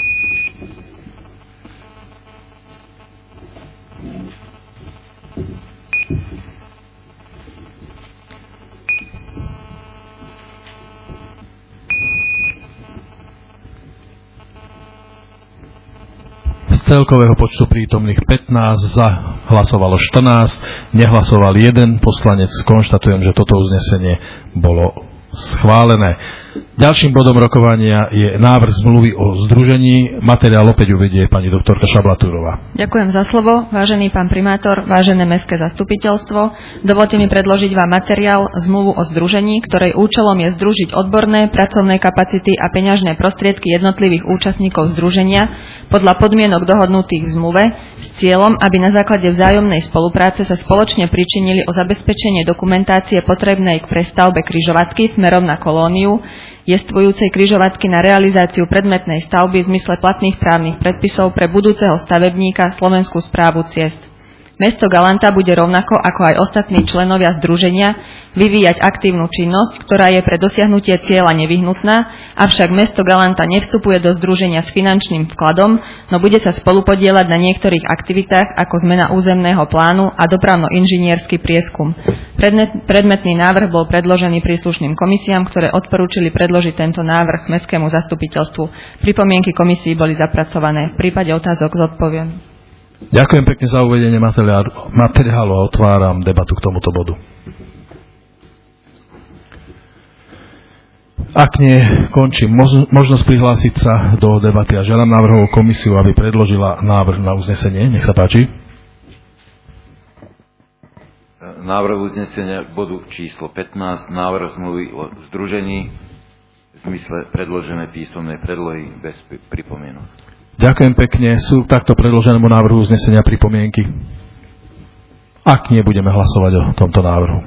Celkového počtu prítomných pätnásť, za hlasovalo štrnásť, nehlasoval jeden poslanec. Konštatujem, že toto uznesenie bolo schválené. Ďalším bodom rokovania je návrh zmluvy o združení. Materiál opäť uvedie pani doktorka Šablatúrová. Ďakujem za slovo, vážený pán primátor, vážené mestské zastupiteľstvo. Dovolte mi predložiť vám materiál zmluvu o združení, ktorej účelom je združiť odborné, pracovné kapacity a peňažné prostriedky jednotlivých účastníkov združenia podľa podmienok dohodnutých v zmluve s cieľom, aby na základe vzájomnej spolupráce sa spoločne pričinili o zabezpečenie dokumentácie potrebnej k prestavbe križovatky smerom na kolóniu, jestvujúcej križovatky na realizáciu predmetnej stavby v zmysle platných právnych predpisov pre budúceho stavebníka Slovenskú správu ciest. Mesto Galanta bude rovnako ako aj ostatní členovia združenia vyvíjať aktívnu činnosť, ktorá je pre dosiahnutie cieľa nevyhnutná, avšak mesto Galanta nevstupuje do združenia s finančným vkladom, no bude sa spolupodieľať na niektorých aktivitách ako zmena územného plánu a dopravno-inžiniersky prieskum. Predmet, predmetný návrh bol predložený príslušným komisiám, ktoré odporúčili predložiť tento návrh mestskému zastupiteľstvu. Pripomienky komisii boli zapracované. V prípade otázok zodpoviem. Ďakujem pekne za uvedenie materiálu, materiálu a otváram debatu k tomuto bodu. Ak nie, končím možnosť prihlásiť sa do debaty a žiadam návrhovú komisiu, aby predložila návrh na uznesenie. Nech sa páči. Návrh uznesenia k bodu číslo pätnásť, návrh zmluvy o združení v zmysle predloženej písomnej predlohy bez pripomienok. Ďakujem pekne. Sú takto predloženému návrhu uznesenia pripomienky? Ak nie, budeme hlasovať o tomto návrhu.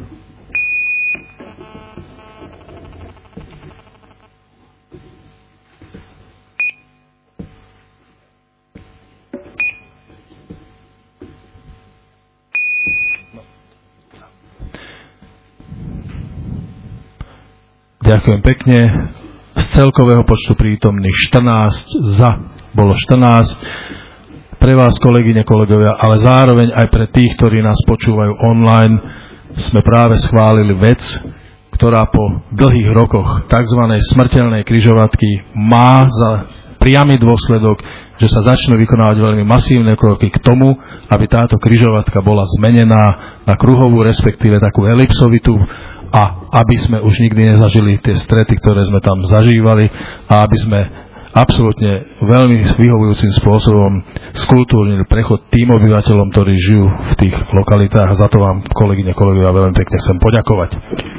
Ďakujem pekne. Z celkového počtu prítomných štrnásť, za bolo štrnásť. Pre vás, kolegyne, kolegovia, ale zároveň aj pre tých, ktorí nás počúvajú online, sme práve schválili vec, ktorá po dlhých rokoch tzv. Smrteľnej križovatky má za priamy dôsledok, že sa začnú vykonávať veľmi masívne kroky k tomu, aby táto križovatka bola zmenená na kruhovú, respektíve takú elipsovitú, a aby sme už nikdy nezažili tie strety, ktoré sme tam zažívali, a aby sme absolútne veľmi vyhovujúcim spôsobom skultúrnili prechod tým obyvateľom, ktorí žijú v tých lokalitách. Za to vám, kolegyne, kolegovia, veľmi pekne chcem poďakovať.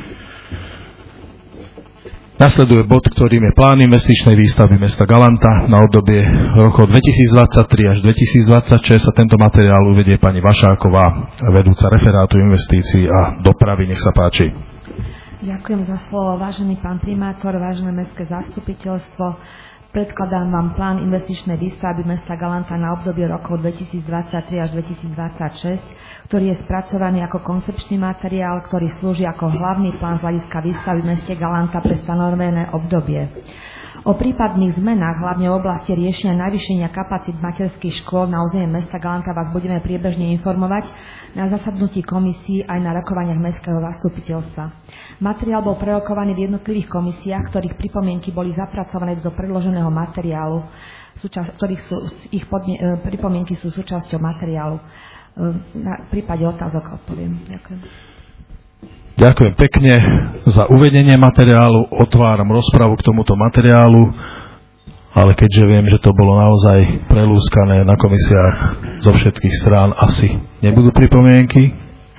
Nasleduje bod, ktorým je plán investičnej výstavby mesta Galanta na obdobie rokov dvetisícdvadsaťtri až dvetisícdvadsaťšesť a tento materiál uvedie pani Vašáková, vedúca referátu investícií a dopravy. Nech sa páči. Ďakujem za slovo, vážený pán primátor, vážené mestské zastupiteľstvo. Predkladám vám plán investičnej výstavby mesta Galanta na obdobie rokov dvetisícdvadsaťtri až dvetisícdvadsaťšesť, ktorý je spracovaný ako koncepčný materiál, ktorý slúži ako hlavný plán z hľadiska výstavby v meste Galanta pre stanovené obdobie. O prípadných zmenách, hlavne v oblasti riešenia navýšenia kapacít materských škôl na území mesta Galanta, vás budeme priebežne informovať na zasadnutí komisí aj na rokovaniach mestského zastupiteľstva. Materiál bol prerokovaný v jednotlivých komisiách, ktorých pripomienky boli zapracované do predloženého materiálu, ktorých sú, ich podmien- pripomienky sú súčasťou materiálu. Na prípade otázok odpoviem. Ďakujem. Ďakujem pekne za uvedenie materiálu. Otváram rozpravu k tomuto materiálu, ale keďže viem, že to bolo naozaj prelúskané na komisiách zo všetkých strán, asi nebudú pripomienky.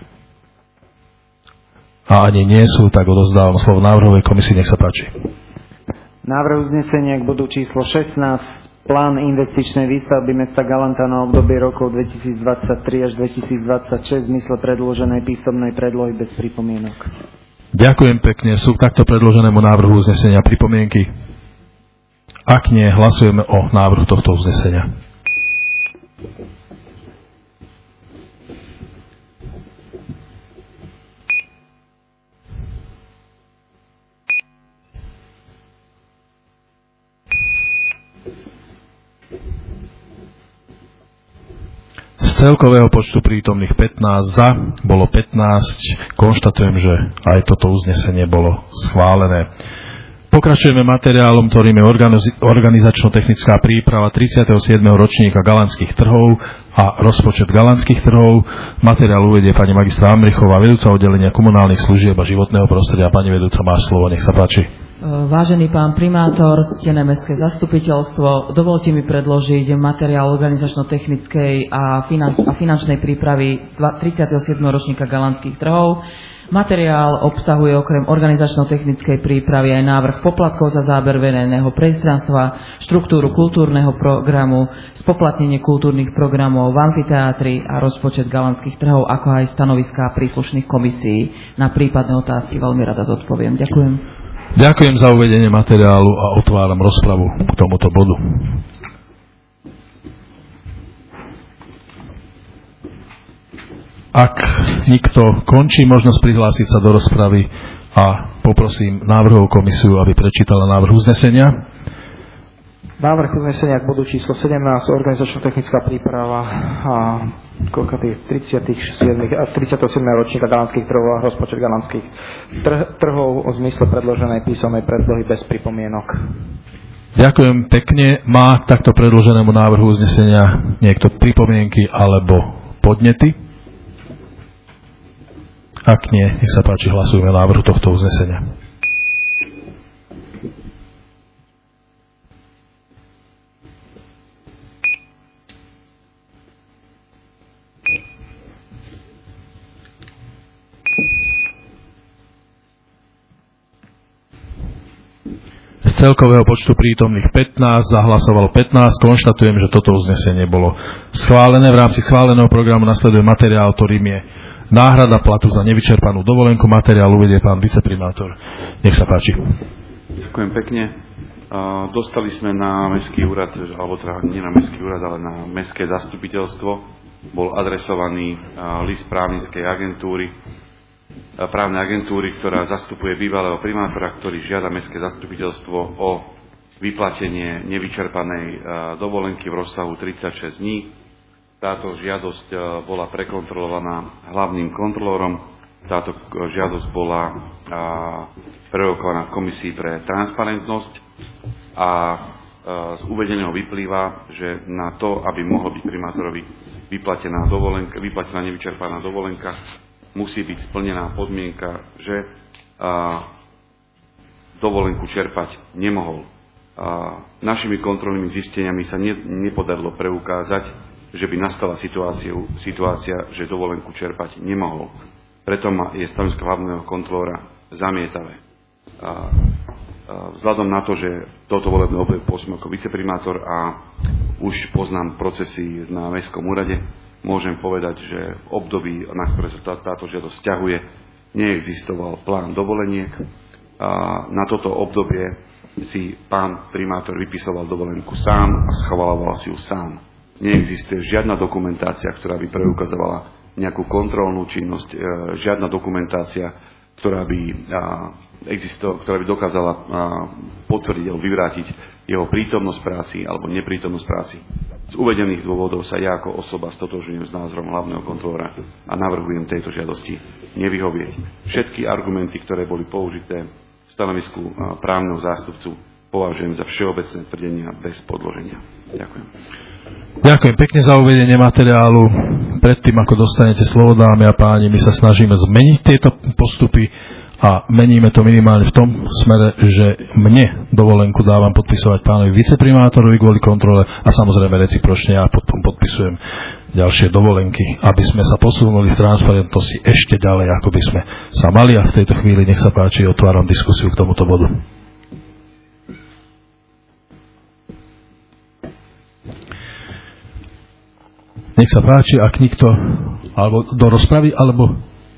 A ani nie sú, tak odozdávam slovo návrhovej komisii. Nech sa páči. Návrh uznesenia k bodu číslo šestnásť. Plán investičnej výstavby mesta Galanta na obdobie rokov dvetisícdvadsaťtri až dvetisícdvadsaťšesť v zmysle predloženej písomnej predlohy bez pripomienok. Ďakujem pekne. Sú k takto predloženému návrhu uznesenia pripomienky? Ak nie, hlasujeme o návrhu tohto uznesenia. Z celkového počtu prítomných pätnásť za, bolo pätnásť. Konštatujem, že aj toto uznesenie bolo schválené. Pokračujeme materiálom, ktorým je organizačno-technická príprava tridsiateho siedmeho ročníka galantských trhov a rozpočet galantských trhov. Materiál uvedie pani magistra Amrichová, vedúca oddelenia komunálnych služieb a životného prostredia. Pani vedúca, máš slovo, nech sa páči. Vážený pán primátor, ctené mestské zastupiteľstvo, dovolte mi predložiť materiál organizačno-technickej a, finan- a finančnej prípravy tridsiateho siedmeho ročníka galantských trhov. Materiál obsahuje okrem organizačno-technickej prípravy aj návrh poplatkov za záber verejného priestranstva, štruktúru kultúrneho programu, spoplatnenie kultúrnych programov v amfiteátri a rozpočet galantských trhov, ako aj stanoviská príslušných komisí. Na prípadné otázky veľmi rada zodpoviem. Ďakujem. Ďakujem za uvedenie materiálu a otváram rozpravu k tomuto bodu. Ak nikto, končí možnosť prihlásiť sa do rozpravy a poprosím návrhovú komisiu, aby prečítala návrh uznesenia. Návrh uznesenia k bodu číslo sedemnásť, organizačno-technická príprava a tridsiateho siedmeho ročníka galantských trhov a rozpočet galantských trhov o zmysle predloženej písomnej predlohy bez pripomienok. Ďakujem pekne. Má takto predloženému návrhu uznesenia niekto pripomienky alebo podnety? Ak nie, nech sa páči, hlasujeme návrhu tohto uznesenia. Z celkového počtu prítomných pätnásť, zahlasovalo pätnásť. Konštatujem, že toto uznesenie bolo schválené. V rámci schváleného programu nasleduje materiál, ktorým je náhrada platu za nevyčerpanú dovolenku. Materiál uvedie pán viceprimátor. Nech sa páči. Ďakujem pekne. Dostali sme na mestský úrad, alebo teda nie na mestský úrad, ale na mestské zastupiteľstvo. Bol adresovaný list právnickej agentúry, právnej agentúry, ktorá zastupuje bývalého primátora, ktorý žiada mestské zastupiteľstvo o vyplatenie nevyčerpanej dovolenky v rozsahu tridsaťšesť dní. Táto žiadosť bola prekontrolovaná hlavným kontrolórom. Táto žiadosť bola prerokovaná v komisii pre transparentnosť a z uvedeného vyplýva, že na to, aby mohol byť primátorovi vyplatená dovolenka, vyplatená nevyčerpaná dovolenka, musí byť splnená podmienka, že a, dovolenku čerpať nemohol. A, našimi kontrolnými zisteniami sa ne, nepodarilo preukázať, že by nastala situácia, situácia, že dovolenku čerpať nemohol. Preto je stanovisko hlavného kontrolóra zamietavé. A, a, vzhľadom na to, že toto volebné obdobie pôsobím ako viceprimátor a už poznám procesy na mestskom úrade, môžem povedať, že v období, na ktoré sa tá, táto žiadosť vzťahuje, neexistoval plán dovoleniek. A na toto obdobie si pán primátor vypisoval dovolenku sám a schvaloval si ju sám. Neexistuje žiadna dokumentácia, ktorá by preukazovala nejakú kontrolnú činnosť, žiadna dokumentácia, ktorá by existo, ktorá by dokázala potvrdiť alebo vyvrátiť jeho prítomnosť práci alebo neprítomnosť práci. Z uvedených dôvodov sa ja ako osoba stotožňujem s názorom hlavného kontrolóra a navrhujem tejto žiadosti nevyhovieť. Všetky argumenty, ktoré boli použité v stanovisku právneho zástupcu, považujem za všeobecné tvrdenia bez podloženia. Ďakujem. Ďakujem pekne za uvedenie materiálu. Predtým, ako dostanete slovo, dámy a páni, my sa snažíme zmeniť tieto postupy a meníme to minimálne v tom smere, že mne dovolenku dávam podpisovať pánovi viceprimátorovi kvôli kontrole a samozrejme recipročne ja potom podpisujem ďalšie dovolenky, aby sme sa posunuli v transparentnosti ešte ďalej, ako by sme sa mali. A v tejto chvíli, nech sa páči, otváram diskusiu k tomuto bodu. Nech sa páči, ak nikto, alebo do rozpravy, alebo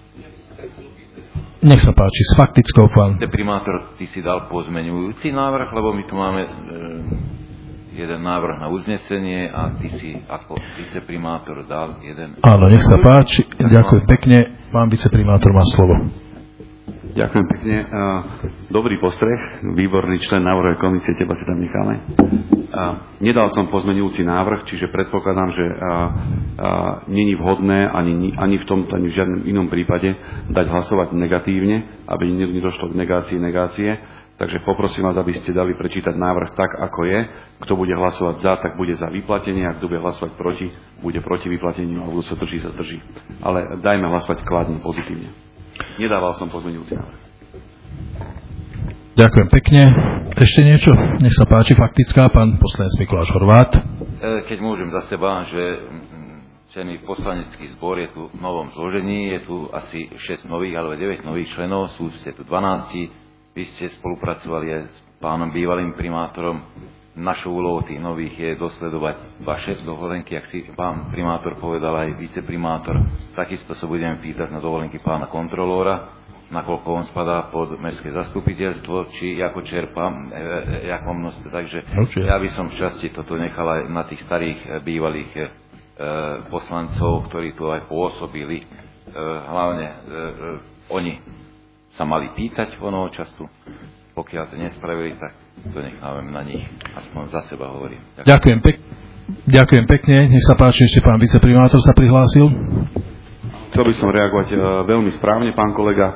nech sa páči, s faktickou, pán. Primátor, ty si dal pozmeňujúci návrh, lebo my tu máme e, jeden návrh na uznesenie a ty si ako viceprimátor dal jeden... Áno, nech sa páči, ďakujem pekne, pán viceprimátor má slovo. Ďakujem pekne. Dobrý postreh, výborný člen návrhovej komisie, teba si tam necháme. Nedal som pozmeňujúci návrh, čiže predpokladám, že není vhodné ani, ani v tomto, ani v žiadnom inom prípade dať hlasovať negatívne, aby nedošlo k negácii negácie. Takže poprosím vás, aby ste dali prečítať návrh tak, ako je. Kto bude hlasovať za, tak bude za vyplatenie, a kto bude hlasovať proti, bude proti vyplateniu, alebo sa drží, sa drží. Ale dajme hlasovať kladne, pozitívne. Nedával som pozmeňujúci návrh. Ďakujem pekne. Ešte niečo? Nech sa páči, faktická, pán poslanec Mikuláš Horvát. Keď môžem za seba, že členný poslanecký zbor je tu v novom zložení, je tu asi šesť nových alebo deväť nových členov, sú ste tu dvanásť. Vy ste spolupracovali aj s pánom bývalým primátorom. Našou úlohou tých nových je dosledovať vaše dovolenky, ak si pán primátor povedal, aj viceprimátor. Takisto sa budeme pýtať na dovolenky pána kontrolóra, nakoľko on spadá pod mestské zastupiteľstvo, či ako čerpá, e, ako množstvo. Takže okay. Ja by som v časti toto nechal aj na tých starých bývalých e, poslancov, ktorí tu aj pôsobili. E, hlavne e, e, oni sa mali pýtať onoho času. Pokiaľ to nespravili, tak to nechávame na nich. Aspoň za seba hovorím. Ďakujem. Ďakujem, pek- Ďakujem pekne. Nech sa páči, ešte pán viceprimátor sa prihlásil. Chcel by som reagovať uh, veľmi správne, pán kolega. Uh,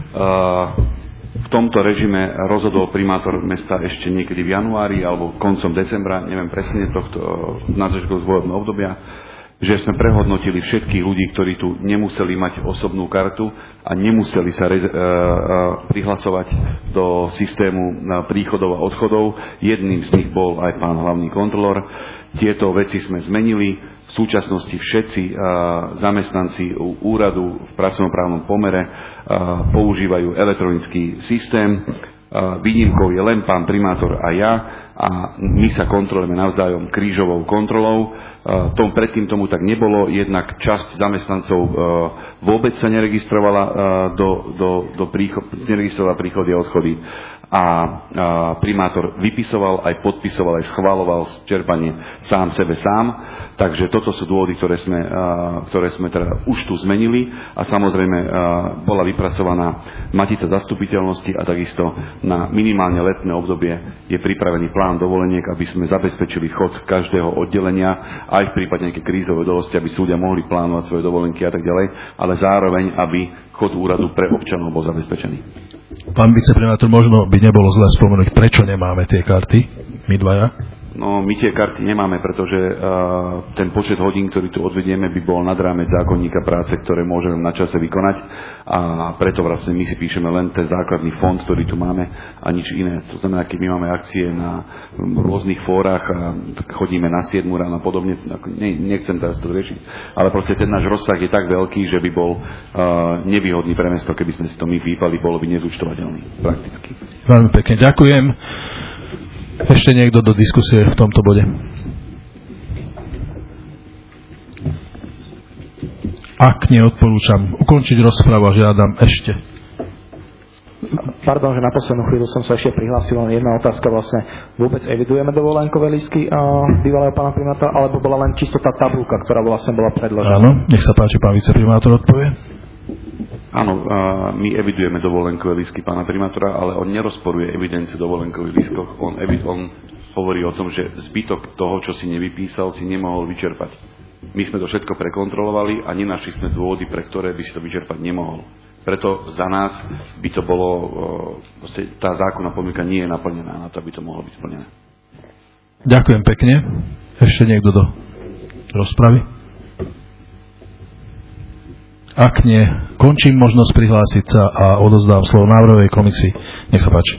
v tomto režime rozhodol primátor mesta ešte niekedy v januári alebo koncom decembra, neviem presne, tohto uh, na začiatku volebného obdobia, že sme prehodnotili všetkých ľudí, ktorí tu nemuseli mať osobnú kartu a nemuseli sa rez, uh, uh, prihlasovať do systému uh, príchodov a odchodov. Jedným z nich bol aj pán hlavný kontrolór. Tieto veci sme zmenili. V súčasnosti všetci uh, zamestnanci úradu v pracovnoprávnom pomere uh, používajú elektronický systém. Uh, výnimkou je len pán primátor a ja a my sa kontrolujeme navzájom krížovou kontrolou. Uh, tom predtým tomu tak nebolo, jednak časť zamestnancov uh, vôbec sa neregistrovala uh, do, do, do príchod, neregistrovala príchody a odchody. A, a primátor vypisoval, aj podpisoval, aj schváľoval čerpanie sám sebe sám. Takže toto sú dôvody, ktoré sme, a, ktoré sme teda už tu zmenili a samozrejme a, bola vypracovaná matica zastupiteľnosti a takisto na minimálne letné obdobie je pripravený plán dovoleniek, aby sme zabezpečili chod každého oddelenia, aj v prípade nejaké krízové udalosti, aby súdia mohli plánovať svoje dovolenky a tak ďalej, ale zároveň, aby chod úradu pre občanov bol zabezpečený. Pán viceprimátor, možno by nebolo zle spomenúť, prečo nemáme tie karty, my dvaja? No, my tie karty nemáme, pretože uh, ten počet hodín, ktorý tu odvedieme, by bol nad rámec zákonníka práce, ktoré môžeme na čase vykonať a preto vlastne my si píšeme len ten základný fond, ktorý tu máme a nič iné. To znamená, keď my máme akcie na rôznych fórach a chodíme na siedmu ráno a podobne, ne, nechcem teraz to riešiť, ale proste ten náš rozsah je tak veľký, že by bol uh, nevýhodný pre mesto, keby sme si to my vypali, bolo by nezúčtovateľný prakticky. Veľmi pekne ďakujem. Ešte niekto do diskusie v tomto bode? Ak nie, odporúčam ukončiť rozprávu a žiadam ešte. Pardon, že na poslednú chvíľu som sa ešte prihlásil, len jedna otázka vlastne. Vôbec evidujeme dovolenkové lístky bývalého pána primátora, alebo bola len čisto tá tabulka, ktorá vlastne bola predložená? Áno, nech sa páči, pán viceprimátor odpovie. Áno, my evidujeme dovolenkové lístky pána primátora, ale on nerozporuje evidenciu dovolenkových lístkov. On, on hovorí o tom, že zbytok toho, čo si nevypísal, si nemohol vyčerpať. My sme to všetko prekontrolovali a nenašli sme dôvody, pre ktoré by si to vyčerpať nemohol. Preto za nás by to bolo, proste tá zákonná podmienka nie je naplnená na to, aby to mohlo byť splnené. Ďakujem pekne. Ešte niekto do rozpravy? Ak nie, končím možnosť prihlásiť sa a odozdám slovo návrhovej komisii. Nech sa páči.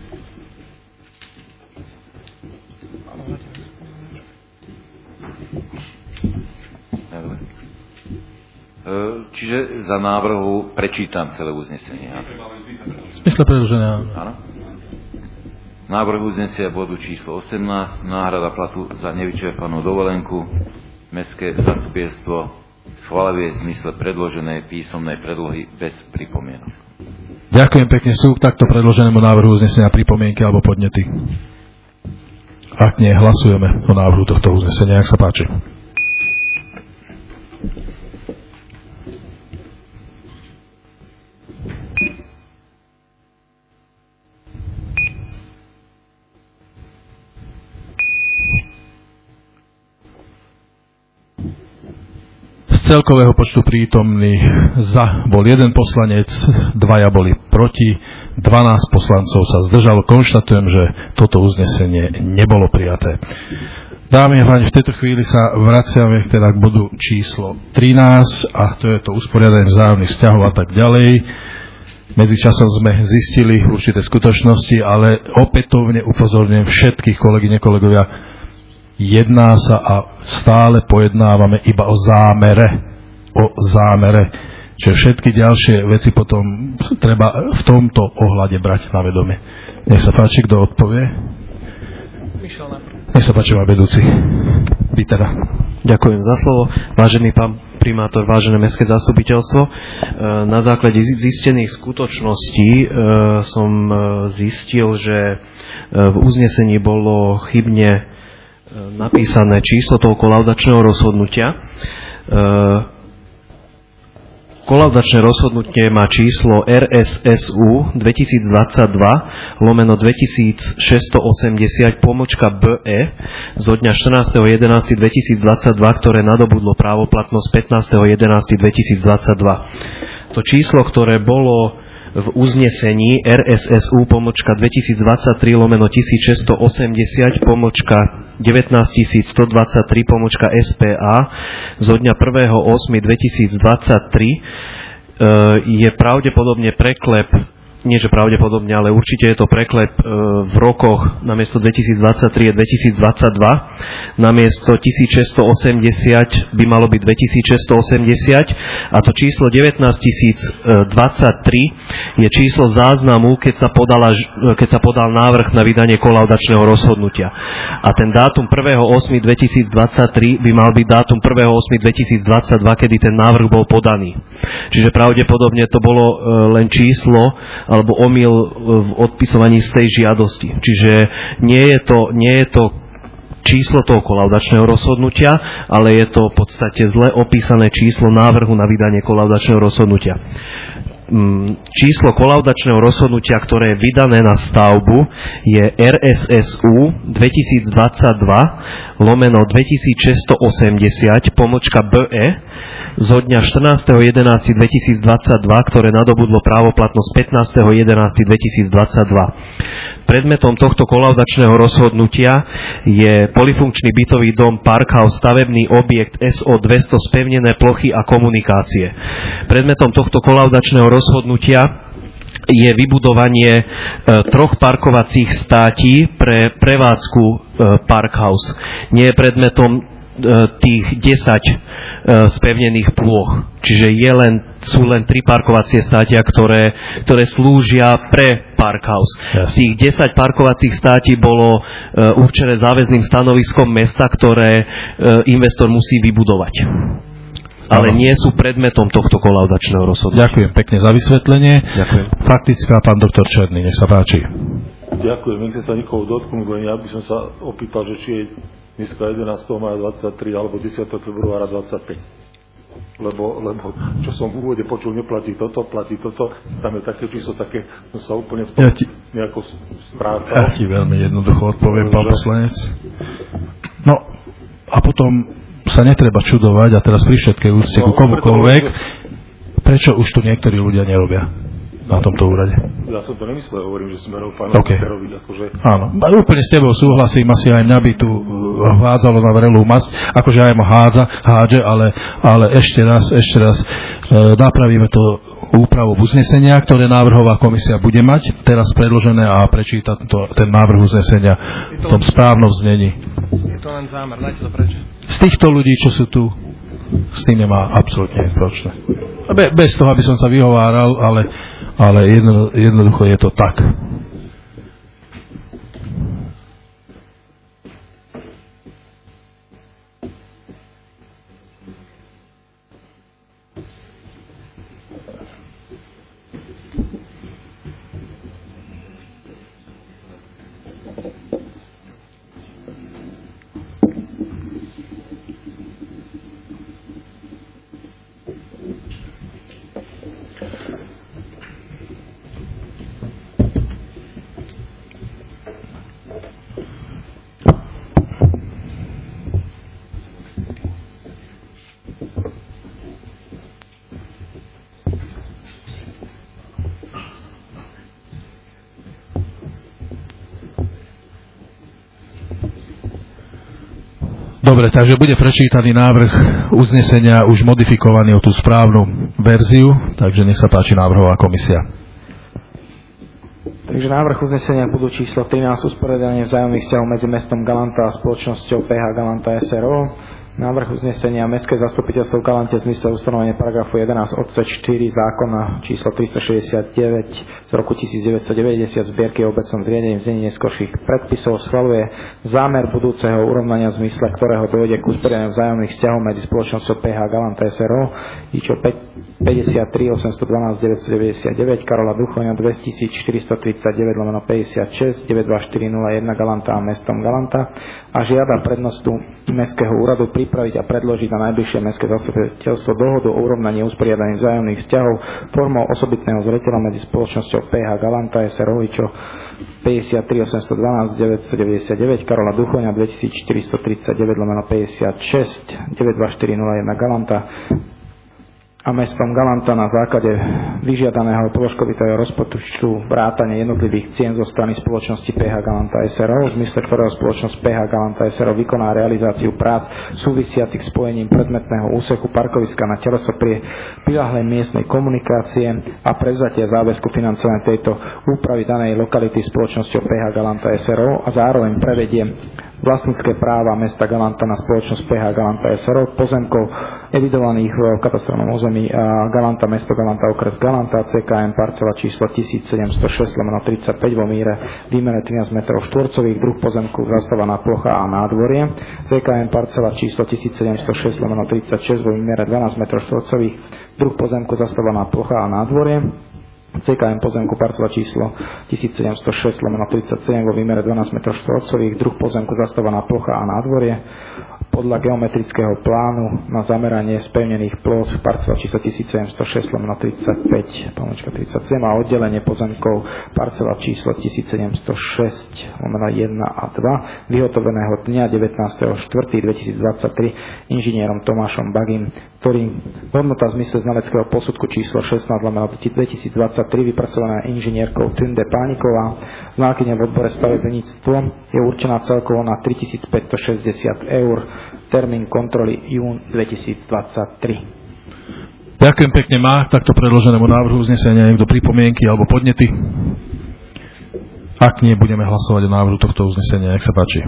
Čiže za návrhu prečítam celé uznesenie. V zmysle predĺženého. Áno. Návrh uznesenia bodu číslo osemnásť, náhrada platu za nevyčerpanú dovolenku, mestské zastupiteľstvo schvaľuje v zmysle predloženej písomnej predlohy bez pripomienok. Ďakujem pekne. Sú k takto predloženému návrhu uznesenia pripomienky alebo podnety? Ak nie, hlasujeme o návrhu tohto uznesenia. Ak sa páči. Celkového počtu prítomných za bol jeden poslanec, dvaja boli proti, dvanásť poslancov sa zdržalo. Konštatujem, že toto uznesenie nebolo prijaté. Dámy a páni, v tejto chvíli sa vraciame teda k bodu číslo trinásť a to je to usporiadanie vzájomných vzťahov a tak ďalej. Medzičasom sme zistili určité skutočnosti, ale opätovne upozorňujem všetkých kolegyne, kolegovia, jedná sa a stále pojednávame iba o zámere. O zámere. Čiže všetky ďalšie veci potom treba v tomto ohľade brať na vedomie. Nech sa páči, kto odpovie. Nech sa páči, pán vedúci. Vy teda. Ďakujem za slovo. Vážený pán primátor, vážené mestské zastupiteľstvo, na základe zistených skutočností som zistil, že v uznesení bolo chybne napísané číslo toho kolaudačného rozhodnutia. Kolaudačné rozhodnutie má číslo er es es ú dvetisícdvadsaťdva lomeno dvetisícšesťstoosemdesiat pomočka bé é zo dňa štrnásteho jedenásteho dvetisícdvadsaťdva, ktoré nadobudlo právoplatnosť pätnásteho jedenásteho dvetisícdvadsaťdva. To číslo, ktoré bolo v uznesení er es es ú pomočka dvetisícdvadsaťtri lomeno tisícšesťstoosemdesiat pomočka devätnásťtisícstodvadsaťtri pomočka es pé á zo dňa prvého ôsmeho dvetisícdvadsaťtri je pravdepodobne preklep, nie že pravdepodobne, ale určite je to preklep v rokoch namiesto dvetisícdvadsaťtri je dvetisícdvadsaťdva, namiesto tisícšesťstoosemdesiat by malo byť dvetisícšesťstoosemdesiat a to číslo devätnásťtisícdvadsaťtri je číslo záznamu, keď sa, podala, keď sa podal návrh na vydanie kolaudačného rozhodnutia. A ten dátum prvého ôsmeho dvetisícdvadsaťtri by mal byť dátum prvého ôsmeho dvetisícdvadsaťdva, kedy ten návrh bol podaný. Čiže pravdepodobne to bolo len číslo alebo omyl v odpisovaní z tej žiadosti. Čiže nie je to, nie je to číslo toho kolaudačného rozhodnutia, ale je to v podstate zle opísané číslo návrhu na vydanie kolaudačného rozhodnutia. Číslo kolaudačného rozhodnutia, ktoré je vydané na stavbu, je er es es ú dvetisícdvadsaťdva lomeno dvetisícšesťstoosemdesiat pomočka bé é zo dňa štrnásteho jedenásteho dvetisícdvadsaťdva, ktoré nadobudlo právoplatnosť pätnásteho jedenásteho dvetisícdvadsaťdva. Predmetom tohto kolaudačného rozhodnutia je polifunkčný bytový dom Parkhouse, stavebný objekt es ó dvesto, spevnené plochy a komunikácie. Predmetom tohto kolaudačného rozhodnutia je vybudovanie e, troch parkovacích státí pre prevádzku e, Parkhouse. Nie je predmetom tých desať spevnených plôch. Čiže je len, sú len tri parkovacie státia, ktoré, ktoré slúžia pre Parkhouse. Yes. Tých desať parkovacích státí bolo určené záväzným stanoviskom mesta, ktoré investor musí vybudovať. Ale nie sú predmetom tohto kolaudačného rozhodnutia. Ďakujem pekne za vysvetlenie. Ďakujem. Faktická, pán doktor Černý, nech sa páči. Ďakujem, nechcem sa nikoho dotknúť, len ja by som sa opýtal, že či je dneska jedenásteho mája dvadsaťtri alebo desiateho februára dvadsaťpäť. Lebo, lebo čo som v úvode počul, neplatí toto, platí toto, tam je také číslo, také, som sa úplne v tom ja ti, nejako sprátal. Ja ti veľmi jednoducho odpoviem, pán poslanec. No, a potom sa netreba čudovať, a teraz pri všetkej úcte ku komukoľvek, prečo už tu niektorí ľudia nerobia na tomto úrade. Ja som to nemyslel, hovorím, že smerov pánovi okay. Perovi, akože... Áno, úplne s tebou súhlasím, asi aj mňa by tu hádzalo na vrelú masť, akože aj ma hádza, hádže, ale, ale ešte raz, ešte raz e, napravíme to úpravu uznesenia, ktoré návrhová komisia bude mať, teraz predložené a prečítať to, ten návrh uznesenia v tom správnom znení. Je to len zámer, dajte to preč. Z týchto ľudí, čo sú tu, s tým nemá absolútne pročné. Be, bez toho, aby som sa vyhováral, ale, ale jedno, jednoducho je to tak. Dobre, takže bude prečítaný návrh uznesenia už modifikovaný o tú správnu verziu, takže nech sa páči návrhová komisia. Takže návrh uznesenia budú číslo trinásť, usporiadanie vzájomných vzťahov medzi mestom Galanta a spoločnosťou pé há Galanta es er ó. Návrh uznesenia Mestské zastupiteľstvo v Galante v zmysle ustanovenia paragrafu jedenásť odsek štyri zákona číslo tristošesťdesiatdeväť z roku devätnásťstodeväťdesiat zbierky o obecnom zriadení v znení neskorších predpisov schvaľuje zámer budúceho urovnania v zmysle ktorého dôjde k usporiadaniu vzájomných vzťahov medzi spoločnosťou pé há Galanta es er ó IČO päťdesiattri osemstodvanásť deväťstodeväťdesiatdeväť Karola Duchoňa dvetisícštyristotridsaťdeväť lomeno päťdesiatšesť deväťdvaštyri nula jeden Galanta a mestom Galanta a žiada prednostu Mestského úradu pripraviť a predložiť na najbližšie mestské zastupiteľstvo dohodu o urovnaní usporiadaní vzájomných vzťahov formou osobitného zreteľa medzi spoločnosťou pé há Galanta es er ó IČO päťdesiattri osemstodvanásť deväťstodeväťdesiatdeväť Karola Duchoňa dvetisícštyristotridsaťdeväť lomeno päťdesiatšesť deväťdvaštyri nula jeden Galanta a mestom Galanta na základe vyžiadaného položkovitého rozpočtu vrátane jednotlivých cien zo strany spoločnosti pé há Galanta es er ó, v zmysle ktorého spoločnosť pé há Galanta es er ó vykoná realizáciu prác súvisiacich spojením predmetného úseku parkoviska na teleso pri priľahlej miestnej komunikácie a prevzatie záväzku financovania tejto úpravy danej lokality spoločnosťou pé há Galanta es er ó a zároveň prevedie vlastnícke práva mesta Galanta na spoločnosť pé há Galanta es er ó pozemkov evidovaných v katastrálnom území Galanta, mesto Galanta, okres Galanta, cé ká em parcela číslo tisícsedemstošesť lomeno tridsaťpäť vo míre výmere trinásť metrov štvorcových, druh pozemku zastávaná plocha a nádvorie, cé ká em parcela číslo tisícsedemstošesť lomeno tridsaťšesť vo výmere dvanásť metrov štvorcových, druh pozemku zastávaná plocha a nádvorie, cé ká em pozemku parcela číslo tisícsedemstošesť lomeno tridsaťsedem vo výmere dvanásť metrov štvorcových, druh pozemku zastávaná plocha a nádvorie, podľa geometrického plánu na zameranie spevnených plôch parcela číslo tisícsedemstošesť lomeno tridsaťpäť pomočka tridsaťsedem a oddelenie pozemkov parcela číslo tisícsedemstošesť lomeno jeden a dva vyhotoveného dňa devätnásteho štvrtého dvetisícdvadsaťtri inžinierom Tomášom Bagim, ktorým hodnota v zmysle znaleckého posudku číslo šestnásť lomeno dvetisícdvadsaťtri vypracovaná inžinierkou Tunde Pániková znákyňa v odbore stavebníctvo je určená celkovo na tritisícpäťstošesťdesiat eur. Termín kontroly jún dvetisícdvadsaťtri. Ďakujem pekne. Má k takto predloženému návrhu uznesenia niekto pripomienky alebo podnety? Ak nie, budeme hlasovať o návrhu tohto uznesenia. Nech sa páči.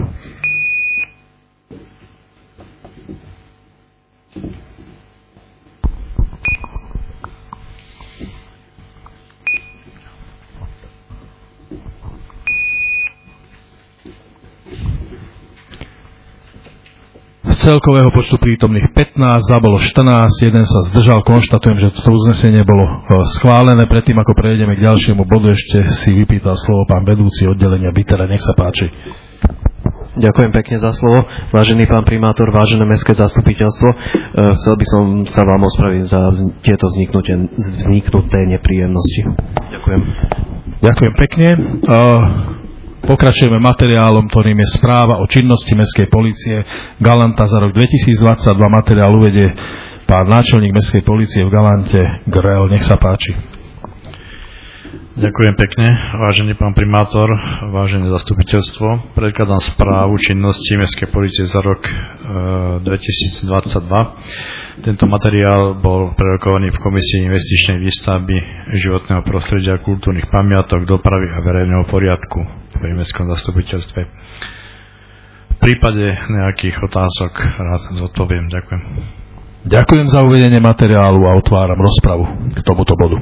Z celkového počtu prítomných pätnásť, za bolo štrnásť, jeden sa zdržal. Konštatujem, že toto uznesenie bolo schválené. Predtým, ako prejdeme k ďalšiemu bodu, ešte si vypýtal slovo pán vedúci oddelenia Bitele. Nech sa páči. Ďakujem pekne za slovo. Vážený pán primátor, vážené mestské zastupiteľstvo, chcel by som sa vám ospravedlniť za tieto vzniknuté, vzniknuté nepríjemnosti. Ďakujem. Ďakujem pekne. Pokračujeme materiálom, ktorým je správa o činnosti mestskej polície Galanta za rok dvetisícdvadsaťdva. Materiál uvedie pán náčelník mestskej polície v Galante Grel. Nech sa páči. Ďakujem pekne, vážený pán primátor, vážené zastupiteľstvo. Predkladám správu činnosti mestskej polície za rok e, dvetisícdvadsaťdva. Tento materiál bol prerokovaný v Komisii investičnej výstavby životného prostredia, kultúrnych pamiatok, dopravy a verejného poriadku pri mestskom zastupiteľstve. V prípade nejakých otázok rád zodpoviem. Ďakujem. Ďakujem za uvedenie materiálu a otváram rozpravu k tomuto bodu.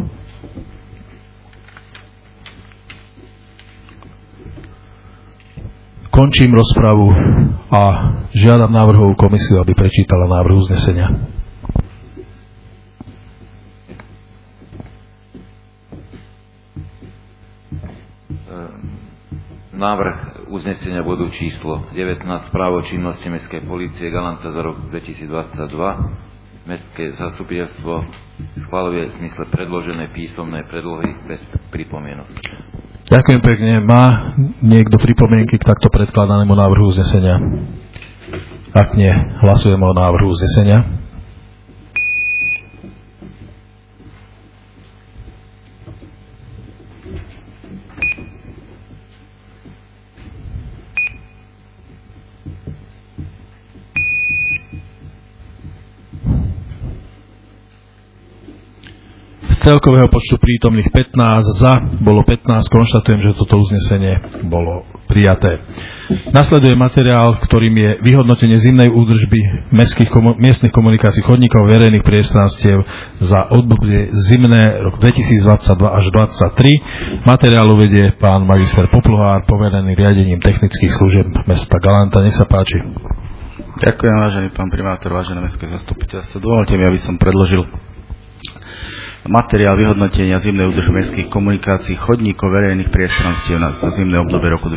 Končím rozpravu a žiadam návrhovú komisiu, aby prečítala návrh uznesenia. Návrh uznesenia bodu číslo devätnásť, správa o činnosti mestskej polície Galanta za rok dvetisícdvadsaťdva. Mestské zastupiteľstvo schvaľuje v zmysle predloženej písomnej predlohy bez pripomienok. Ďakujem pekne. Má niekto pripomienky k takto predkladanému návrhu uznesenia? Ak nie, hlasujeme o návrhu uznesenia. Z celkového počtu prítomných pätnásť za, bolo pätnásť, konštatujem, že toto uznesenie bolo prijaté. Nasleduje materiál, ktorým je vyhodnotenie zimnej údržby mestských komu- miestnych komunikácií, chodníkov, verejných priestranstiev za obdobie zimné rok dvetisícdvadsaťdva až dvadsaťtri. Materiál uvedie pán magister Popluhár, poverený riadením technických služieb mesta Galanta. Nech sa páči. Ďakujem, vážený pán primátor, vážené mestské zastupiteľstvo. Dovoľte mi, aby som predložil materiál vyhodnotenia zimnej údržby mestských komunikácií, chodníkov, verejných priestranstiev na zimné obdobie roku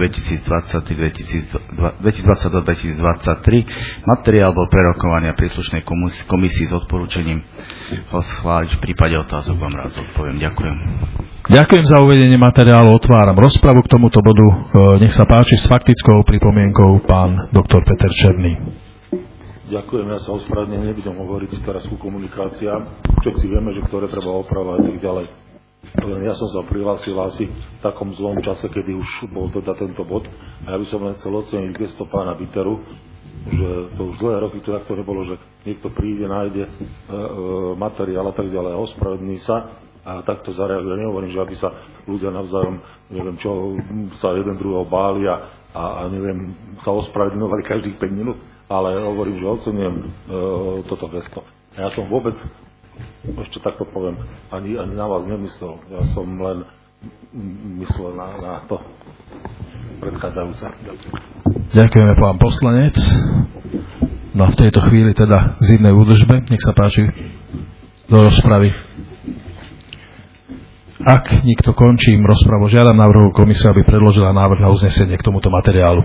dvetisícdvadsaťdva dvetisícdvadsaťtri. Materiál bol prerokovaný a príslušnej komisii s odporúčením ho schváliť. V prípade otázok vám rád zodpoviem. Ďakujem. Ďakujem za uvedenie materiálu. Otváram rozpravu k tomuto bodu. Nech sa páči, s faktickou pripomienkou pán doktor Peter Černý. Ďakujem, ja sa ospravedlňujem, nebudem hovoriť teraz ku komunikáciám. Všetci vieme, že ktoré treba opravovať a tak ďalej. Len ja som sa prihlásil asi v takom zlom čase, kedy už bol teda tento bod. A ja by som len chcel oceniť gesto pána Biteru, že to už dlhé roky to takto nebolo, že niekto príde, nájde e, e, materiál a tak ďalej a ospravedlní sa a takto zareaguje. Nehovorím, že aby sa ľudia navzájom, neviem čo, sa jeden druhého báli a, a, a neviem, sa ospravedlňovali každých päť minút. Ale hovorím, že ocenujem e, toto gesto. Ja som vôbec, ešte takto poviem, ani, ani na vás nemyslel. Ja som len myslel na, na to predchádzajúce. Ďakujeme, pán poslanec. No a v tejto chvíli teda k zimnej údržbe. Nech sa páči do rozpravy. Ak nikto, končím rozpravu. Žiadam návrhovú komisiu, aby predložila návrh na uznesenie k tomuto materiálu.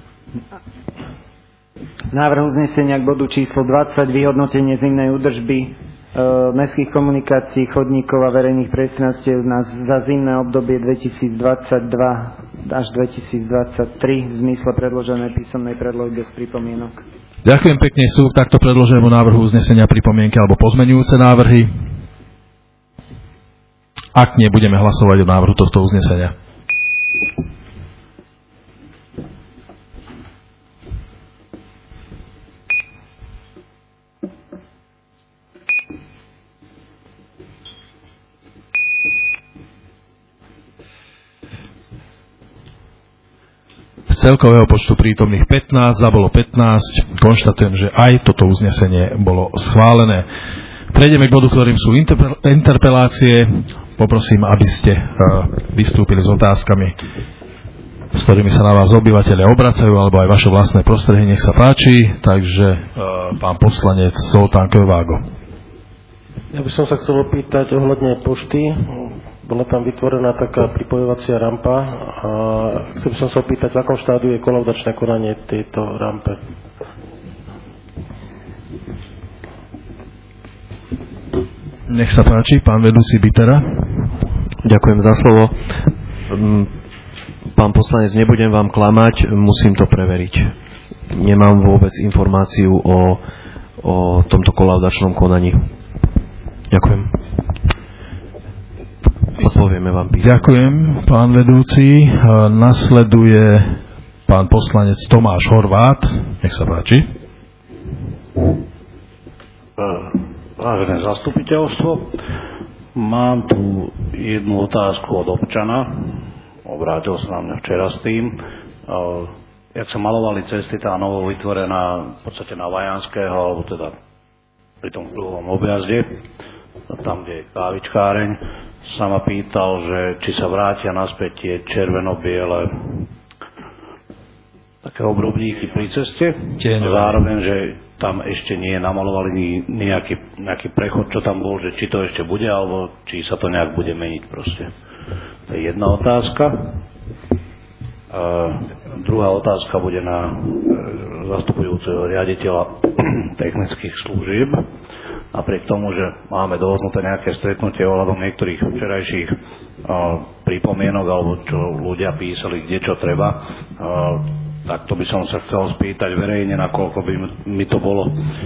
Návrh uznesenia k bodu číslo dvadsať, vyhodnotenie zimnej údržby e, mestských komunikácií, chodníkov a verejných priestranstiev na, za zimné obdobie dvetisícdvadsaťdva až dvetisícdvadsaťtri v zmysle predloženej písomnej predlohy bez pripomienok. Ďakujem pekne. Sú k takto predloženému návrhu uznesenia pripomienky alebo pozmeňujúce návrhy? Ak nie, budeme hlasovať o návrhu tohto uznesenia. Z celkového počtu prítomných pätnásť, za bolo pätnásť. Konštatujem, že aj toto uznesenie bolo schválené. Prejdeme k bodu, ktorým sú interpelácie. Poprosím, aby ste vystúpili s otázkami, s ktorými sa na vás obyvateľe obracajú, alebo aj vaše vlastné prostredie. Nech sa páči. Takže pán poslanec Zoltán Kovágo. Ja by som sa chcel opýtať ohľadne pošty. bola tam vytvorená taká pripojovacia rampa a chcem sa opýtať, v akom štádiu je kolaudačné konanie tejto rampe. Nech sa páči, pán vedúci Bitera. Ďakujem za slovo. Pán poslanec, nebudem vám klamať, musím to preveriť. Nemám vôbec informáciu o, o tomto kolaudačnom konaní. Ďakujem. Odpovieme vám písomne. Ďakujem, pán vedúci. Nasleduje pán poslanec Tomáš Horvát. Nech sa páči. Vážené zastupiteľstvo, mám tu jednu otázku od občana. Obrátil sa na mňa včera s tým. Jak sa malovali cesty, tá novo vytvorená v podstate na Vajanského, alebo teda pri tom kruhovom objazde, tam, kde je kávičkáreň, sa ma pýtal, že či sa vrátia naspäť tie červeno-biele také obrubníky pri ceste. Zároveň, že tam ešte nie je namalovaný nejaký, nejaký prechod, čo tam bol, že či to ešte bude, alebo či sa to nejak bude meniť proste. To je jedna otázka. Uh, druhá otázka bude na uh, zastupujúceho riaditeľa technických služieb. Napriek tomu, že máme dohodnuté nejaké stretnutie ohľadom niektorých včerajších uh, pripomienok, alebo čo ľudia písali, kde čo treba, uh, tak to by som sa chcel spýtať verejne, nakoľko by mi to bolo.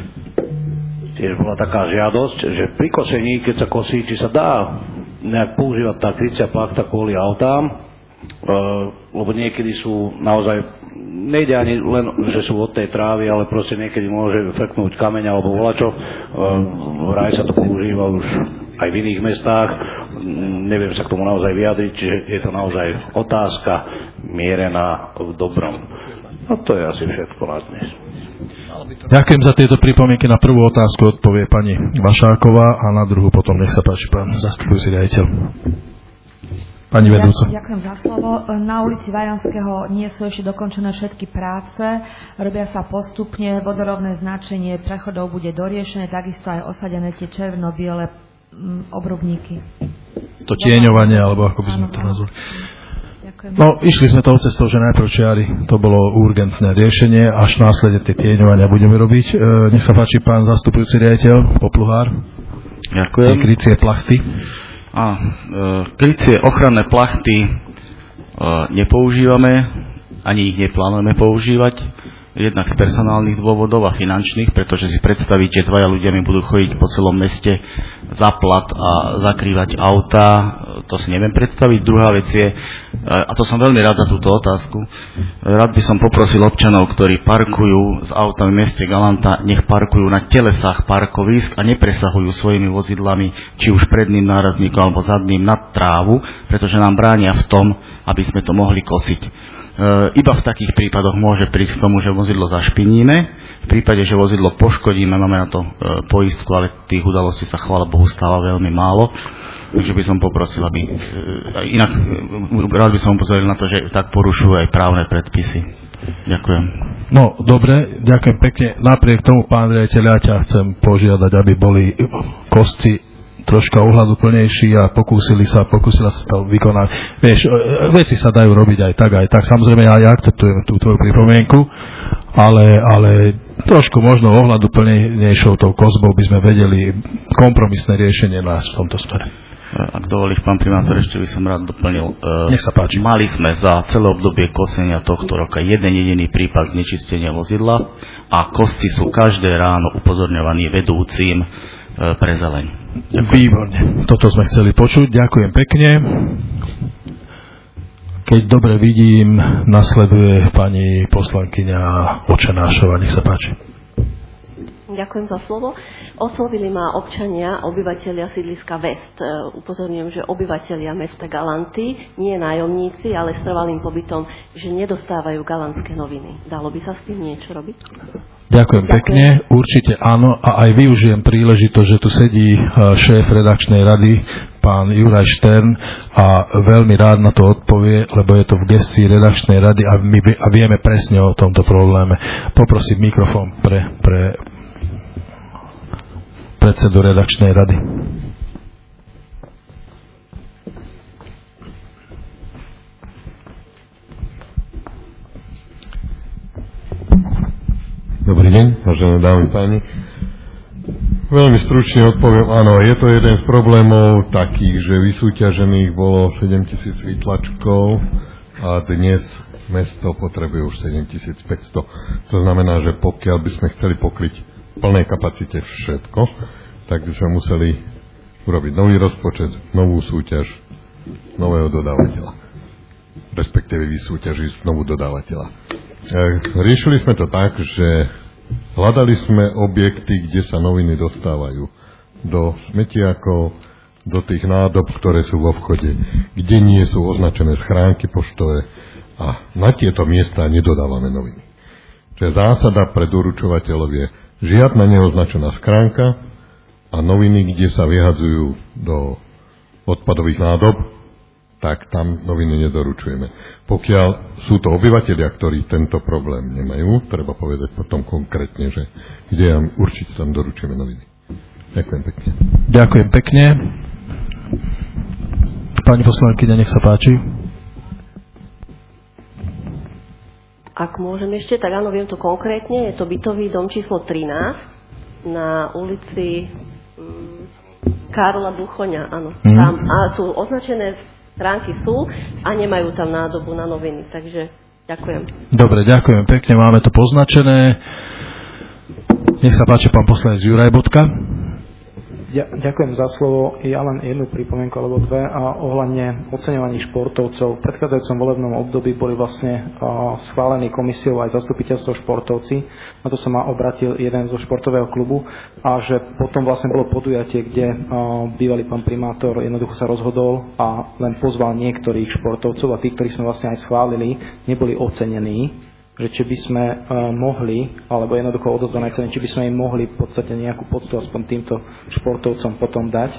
Tiež bola taká žiadosť, že pri kosení, keď sa kosí, či sa dá nejak používať tá krycia plachta kvôli autám, uh, lebo niekedy sú naozaj, nejde ani len, že sú od tej trávy, ale proste niekedy môže feknúť kameň alebo volačo. Uh, vraj sa to používa už aj v iných mestách. Neviem sa k tomu naozaj vyjadriť, čiže je to naozaj otázka mierená v dobrom. No to je asi všetko na dnes. Ďakujem za tieto pripomienky. Na prvú otázku odpovie pani Vašáková a na druhú potom nech sa páči pán zastupujúci riaditeľ. Pani vedúca. Ďakujem za slovo. Na ulici Vajanského nie sú ešte dokončené všetky práce. Robia sa postupne. Vodorovné značenie prechodov bude doriešené, takisto aj osadené tie červeno-biele obrubníky. To tieňovanie, alebo ako by sme to nazvali. No, išli sme tou cestou, že najprv čiary, to bolo urgentné riešenie, až následne tie tieňovania budeme robiť. E, nech sa páči pán zastupujúci riaditeľ, Popluhár. Ďakujem. Krycie plachty. A, e, krycie ochranné plachty e, nepoužívame, ani ich neplánujeme používať. Jednak z personálnych dôvodov a finančných, pretože si predstaviť, že dvaja ľudia mi budú chodiť po celom meste za plat a zakrývať autá, to si neviem predstaviť. Druhá vec je, a to som veľmi rád za túto otázku, rád by som poprosil občanov, ktorí parkujú s autami v meste Galanta, nech parkujú na telesách parkovísk a nepresahujú svojimi vozidlami, či už predným nárazníkom alebo zadným na trávu, pretože nám bránia v tom, aby sme to mohli kosiť. Iba v takých prípadoch môže prísť k tomu, že vozidlo zašpiníme. V prípade, že vozidlo poškodíme, máme na to poistku, ale tých udalostí sa chvála Bohu stáva veľmi málo. Takže by som poprosil, aby... Inak rád by som upozoril na to, že tak porušujú aj právne predpisy. Ďakujem. No, dobre, ďakujem pekne. Napriek tomu, pán riaditeľ, ja ťa chcem požiadať, aby boli kostci troška ohľaduplnejší a pokúsili sa, pokúsila sa to vykonať. Vieš, veci sa dajú robiť aj tak, aj tak. Samozrejme, ja, ja akceptujem tú tvoju pripomienku, ale, ale trošku možno ohľaduplnejšou tou kosbou by sme vedeli kompromisné riešenie nás v tomto smere. Ak dovolíš, pán primátor, ešte by som rád doplnil. Nech sa páči. Mali sme za celé obdobie kosenia tohto roka jeden jediný prípad znečistenia vozidla a kosti sú každé ráno upozorňovaní vedúcim pre zeleň. Ďakujem. Výborne. Toto sme chceli počuť. Ďakujem pekne. Keď dobre vidím, nasleduje pani poslankyňa Očenášová. Nech sa páči. Ďakujem za slovo. Oslovili ma občania, obyvateľia sídliska West. Upozorňujem, že obyvateľia mesta Galanty, nie nájomníci, ale s trvalým pobytom, že nedostávajú galantské noviny. Dalo by sa s tým niečo robiť? Ďakujem pekne, určite áno a aj využijem príležitosť, že tu sedí šéf redakčnej rady, pán Juraj Štern a veľmi rád na to odpovie, lebo je to v gestii redakčnej rady a my a vieme presne o tomto probléme. Poprosím mikrofón pre, pre predsedu redakčnej rady. Dobrý deň, vážené dámy páni. Veľmi stručne odpoviem, áno, je to jeden z problémov takých, že vysúťažených bolo sedemtisíc výtlačkov a dnes mesto potrebuje už sedemtisícpäťsto. To znamená, že pokiaľ by sme chceli pokryť v plnej kapacite všetko, tak by sme museli urobiť nový rozpočet, novú súťaž, nového dodávateľa. Respektíve vysúťažiť znovu dodávateľa. Riešili sme to tak, že hľadali sme objekty, kde sa noviny dostávajú do smetiakov, do tých nádob, ktoré sú vo vchode, kde nie sú označené schránky poštové a na tieto miesta nedodávame noviny. Čiže zásada pre doručovateľov je žiadna neoznačená schránka a noviny, kde sa vyhadzujú do odpadových nádob, tak tam noviny nedoručujeme. Pokiaľ sú to obyvatelia, ktorí tento problém nemajú, treba povedať potom konkrétne, že kde ja určite tam doručujeme noviny. Ďakujem pekne. Ďakujem pekne. Pani poslankyňa, nech sa páči. Ak môžem ešte, tak áno, viem to konkrétne. Je to bytový dom číslo trinásť na ulici Karla Duchoňa, áno. Hmm. Tam a sú označené stránky sú a nemajú tam nádobu na noviny, takže ďakujem. Dobre, ďakujem pekne, máme to poznačené. Nech sa páči pán poslanec Juraj Bodka. Ďakujem za slovo. Ja len jednu pripomienku alebo dve a ohľadne oceňovaní športovcov. V predchádzajúcom volebnom období boli vlastne schválení komisiou aj zastupiteľstvo športovci. Na to sa ma obratil jeden zo športového klubu a že potom vlastne bolo podujatie, kde bývalý pán primátor jednoducho sa rozhodol a len pozval niektorých športovcov a tí, ktorí sme vlastne aj schválili, neboli ocenení. Že či by sme uh, mohli, alebo jednoducho odozvané ceny, či by sme im mohli v podstate nejakú poctu aspoň týmto športovcom potom dať.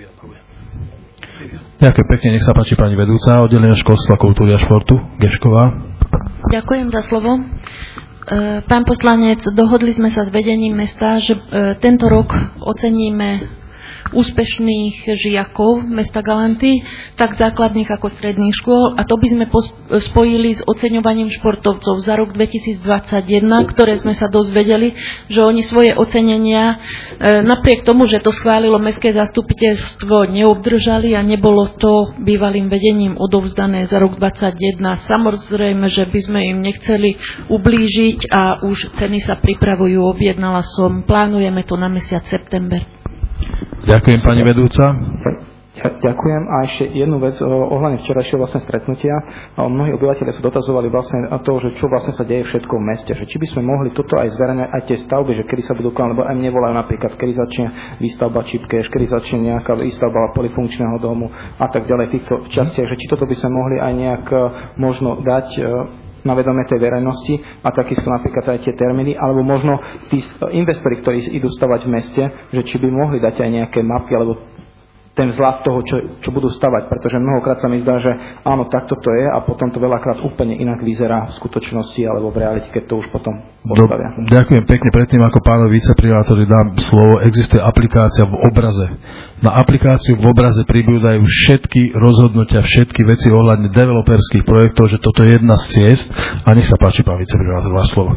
Ďakujem pekne, nech sa páči pani vedúca oddelenia školstva, kultúry a športu, Gešková. Ďakujem za slovo. Pán poslanec, dohodli sme sa s vedením mesta, že tento rok oceníme úspešných žiakov mesta Galanty, tak základných ako stredných škôl, a to by sme spojili s oceňovaním športovcov za rok dvetisícdvadsaťjeden, ktoré sme sa dozvedeli, že oni svoje ocenenia napriek tomu, že to schválilo mestské zastupiteľstvo, neobdržali a nebolo to bývalým vedením odovzdané za rok dvadsaťjeden. Samozrejme, že by sme im nechceli ublížiť a už ceny sa pripravujú, objednala som, plánujeme to na mesiac september. Ďakujem, pani vedúca. Ďakujem. A ešte jednu vec ohľadne včerajšieho vlastne stretnutia. Mnohí obyvateľia sa dotazovali vlastne to, že čo vlastne sa deje všetko v meste. Že či by sme mohli toto aj zverejňovať, aj tie stavby, že kedy sa budú konať, lebo aj mne volajú napríklad, kedy začne výstavba Čipkeš, kedy začne nejaká výstavba polifunkčného domu a tak ďalej v týchto častiach, že či toto by sme mohli aj nejak možno dať na vedomie tej verejnosti a takisto napríklad aj tie termíny, alebo možno tí investori, ktorí idú stavať v meste, že či by mohli dať aj nejaké mapy alebo ten vzhľad toho, čo, čo budú stavať, pretože mnohokrát sa mi zdá, že áno, takto to je a potom to veľakrát úplne inak vyzerá v skutočnosti alebo v realite, keď to už potom postavia. Do, ďakujem pekne. Predtým, ako pánovi viceprimátori dám slovo, existuje aplikácia v obraze. Na aplikáciu v obraze pribúdajú všetky rozhodnutia, všetky veci ohľadne developerských projektov, že toto je jedna z ciest. A nech sa páči, pán viceprimátor, váš slovo.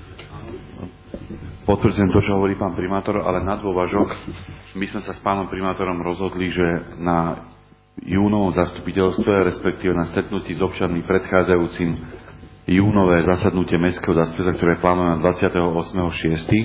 Potvrdzujem to, čo hovorí pán primátor, ale na dôvažok my sme sa s pánom primátorom rozhodli, že na júnovom zastupiteľstve, respektíve na stretnutí s občanmi predchádzajúcim júnové zasadnutie mestského zastupiteľstva, ktoré je plánované na dvadsiateho ôsmeho šiesteho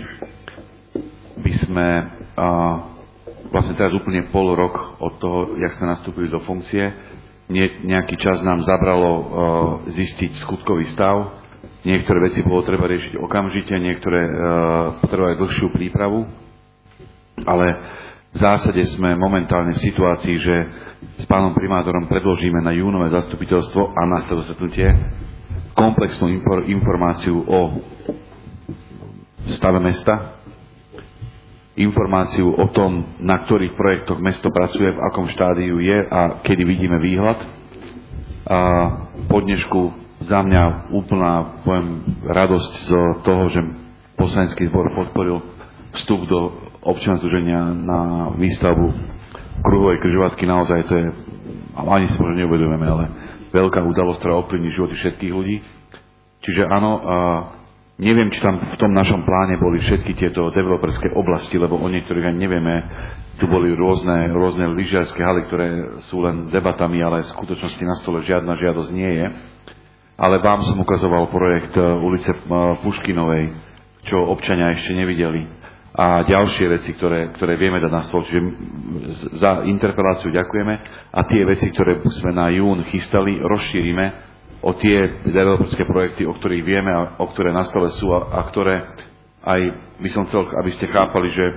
by sme a, vlastne teraz úplne pol rok od toho, jak sme nastúpili do funkcie, nie, nejaký čas nám zabralo a, zistiť skutkový stav. Niektoré veci bolo treba riešiť okamžite, niektoré uh, potrebovali dlhšiu prípravu, ale v zásade sme momentálne v situácii, že s pánom primátorom predložíme na júnové zastupiteľstvo a na stretnutie komplexnú impor- informáciu o stave mesta, informáciu o tom, na ktorých projektoch mesto pracuje, v akom štádiu je a kedy vidíme výhľad. A po dnešku za mňa úplná, poviem, radosť z toho, že poslanecký zbor podporil vstup do občianskeho združenia na výstavbu kruhovej križovatky. Naozaj to je, ani si možno neuvedomujeme, ale veľká udalosť, ktorá ovplyvní životy všetkých ľudí. Čiže áno, Neviem, či tam v tom našom pláne boli všetky tieto developerské oblasti, lebo o niektorých ani nevieme. Tu boli rôzne, rôzne lyžiarske haly, ktoré sú len debatami, ale v skutočnosti na stole žiadna žiadosť nie je. Ale vám som ukazoval projekt ulice Puškinovej, čo občania ešte nevideli. A ďalšie veci, ktoré, ktoré vieme dať na stôl. Čiže za interpeláciu ďakujeme. A tie veci, ktoré sme na jún chystali, rozšírime o tie developerské projekty, o ktorých vieme a o ktoré na stole sú a, a ktoré aj by som chcel, aby ste chápali, že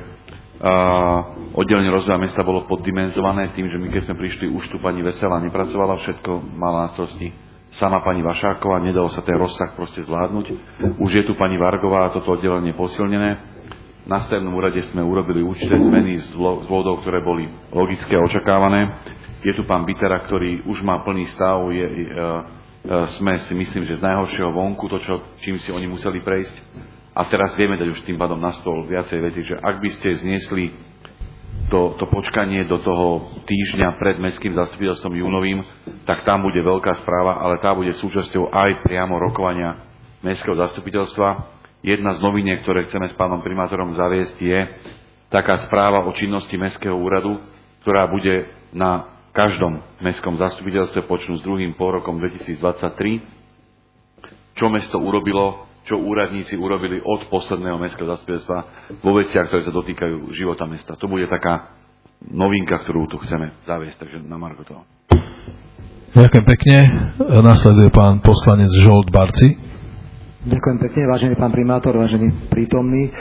uh, oddelenie rozvoja mesta bolo poddimenzované tým, že my keď sme prišli, už tu pani Veselá nepracovala, všetko mala na starosti sama pani Vašáková, nedalo sa ten rozsah proste zvládnuť. Už je tu pani Vargová a toto oddelenie posilnené. Na stavebnom úrade sme urobili určité zmeny z dôvodov, ktoré boli logické a očakávané. Je tu pán Bitera, ktorý už má plný stav, je, uh, sme si myslím, že z najhoršieho vonku, to, čo, čím si oni museli prejsť. A teraz vieme dať už tým pádom na stôl viacej vety, že ak by ste zniesli to, to počkanie do toho týždňa pred mestským zastupiteľstvom júnovým, tak tam bude veľká správa, ale tá bude súčasťou aj priamo rokovania mestského zastupiteľstva. Jedna z noviniek, ktoré chceme s pánom primátorom zaviesť, je taká správa o činnosti mestského úradu, ktorá bude na každom mestskom zastupiteľstve počnú s druhým polrokom dvetisícdvadsaťtri, čo mesto urobilo, čo úradníci urobili od posledného mestského zastupiteľstva vo veciach, ktoré sa dotýkajú života mesta. To bude taká novinka, ktorú tu chceme zaviesť, takže na margo toho. Ďakujem pekne. Nasleduje pán poslanec Žolt Barci. Ďakujem pekne, vážený pán primátor, vážený prítomný.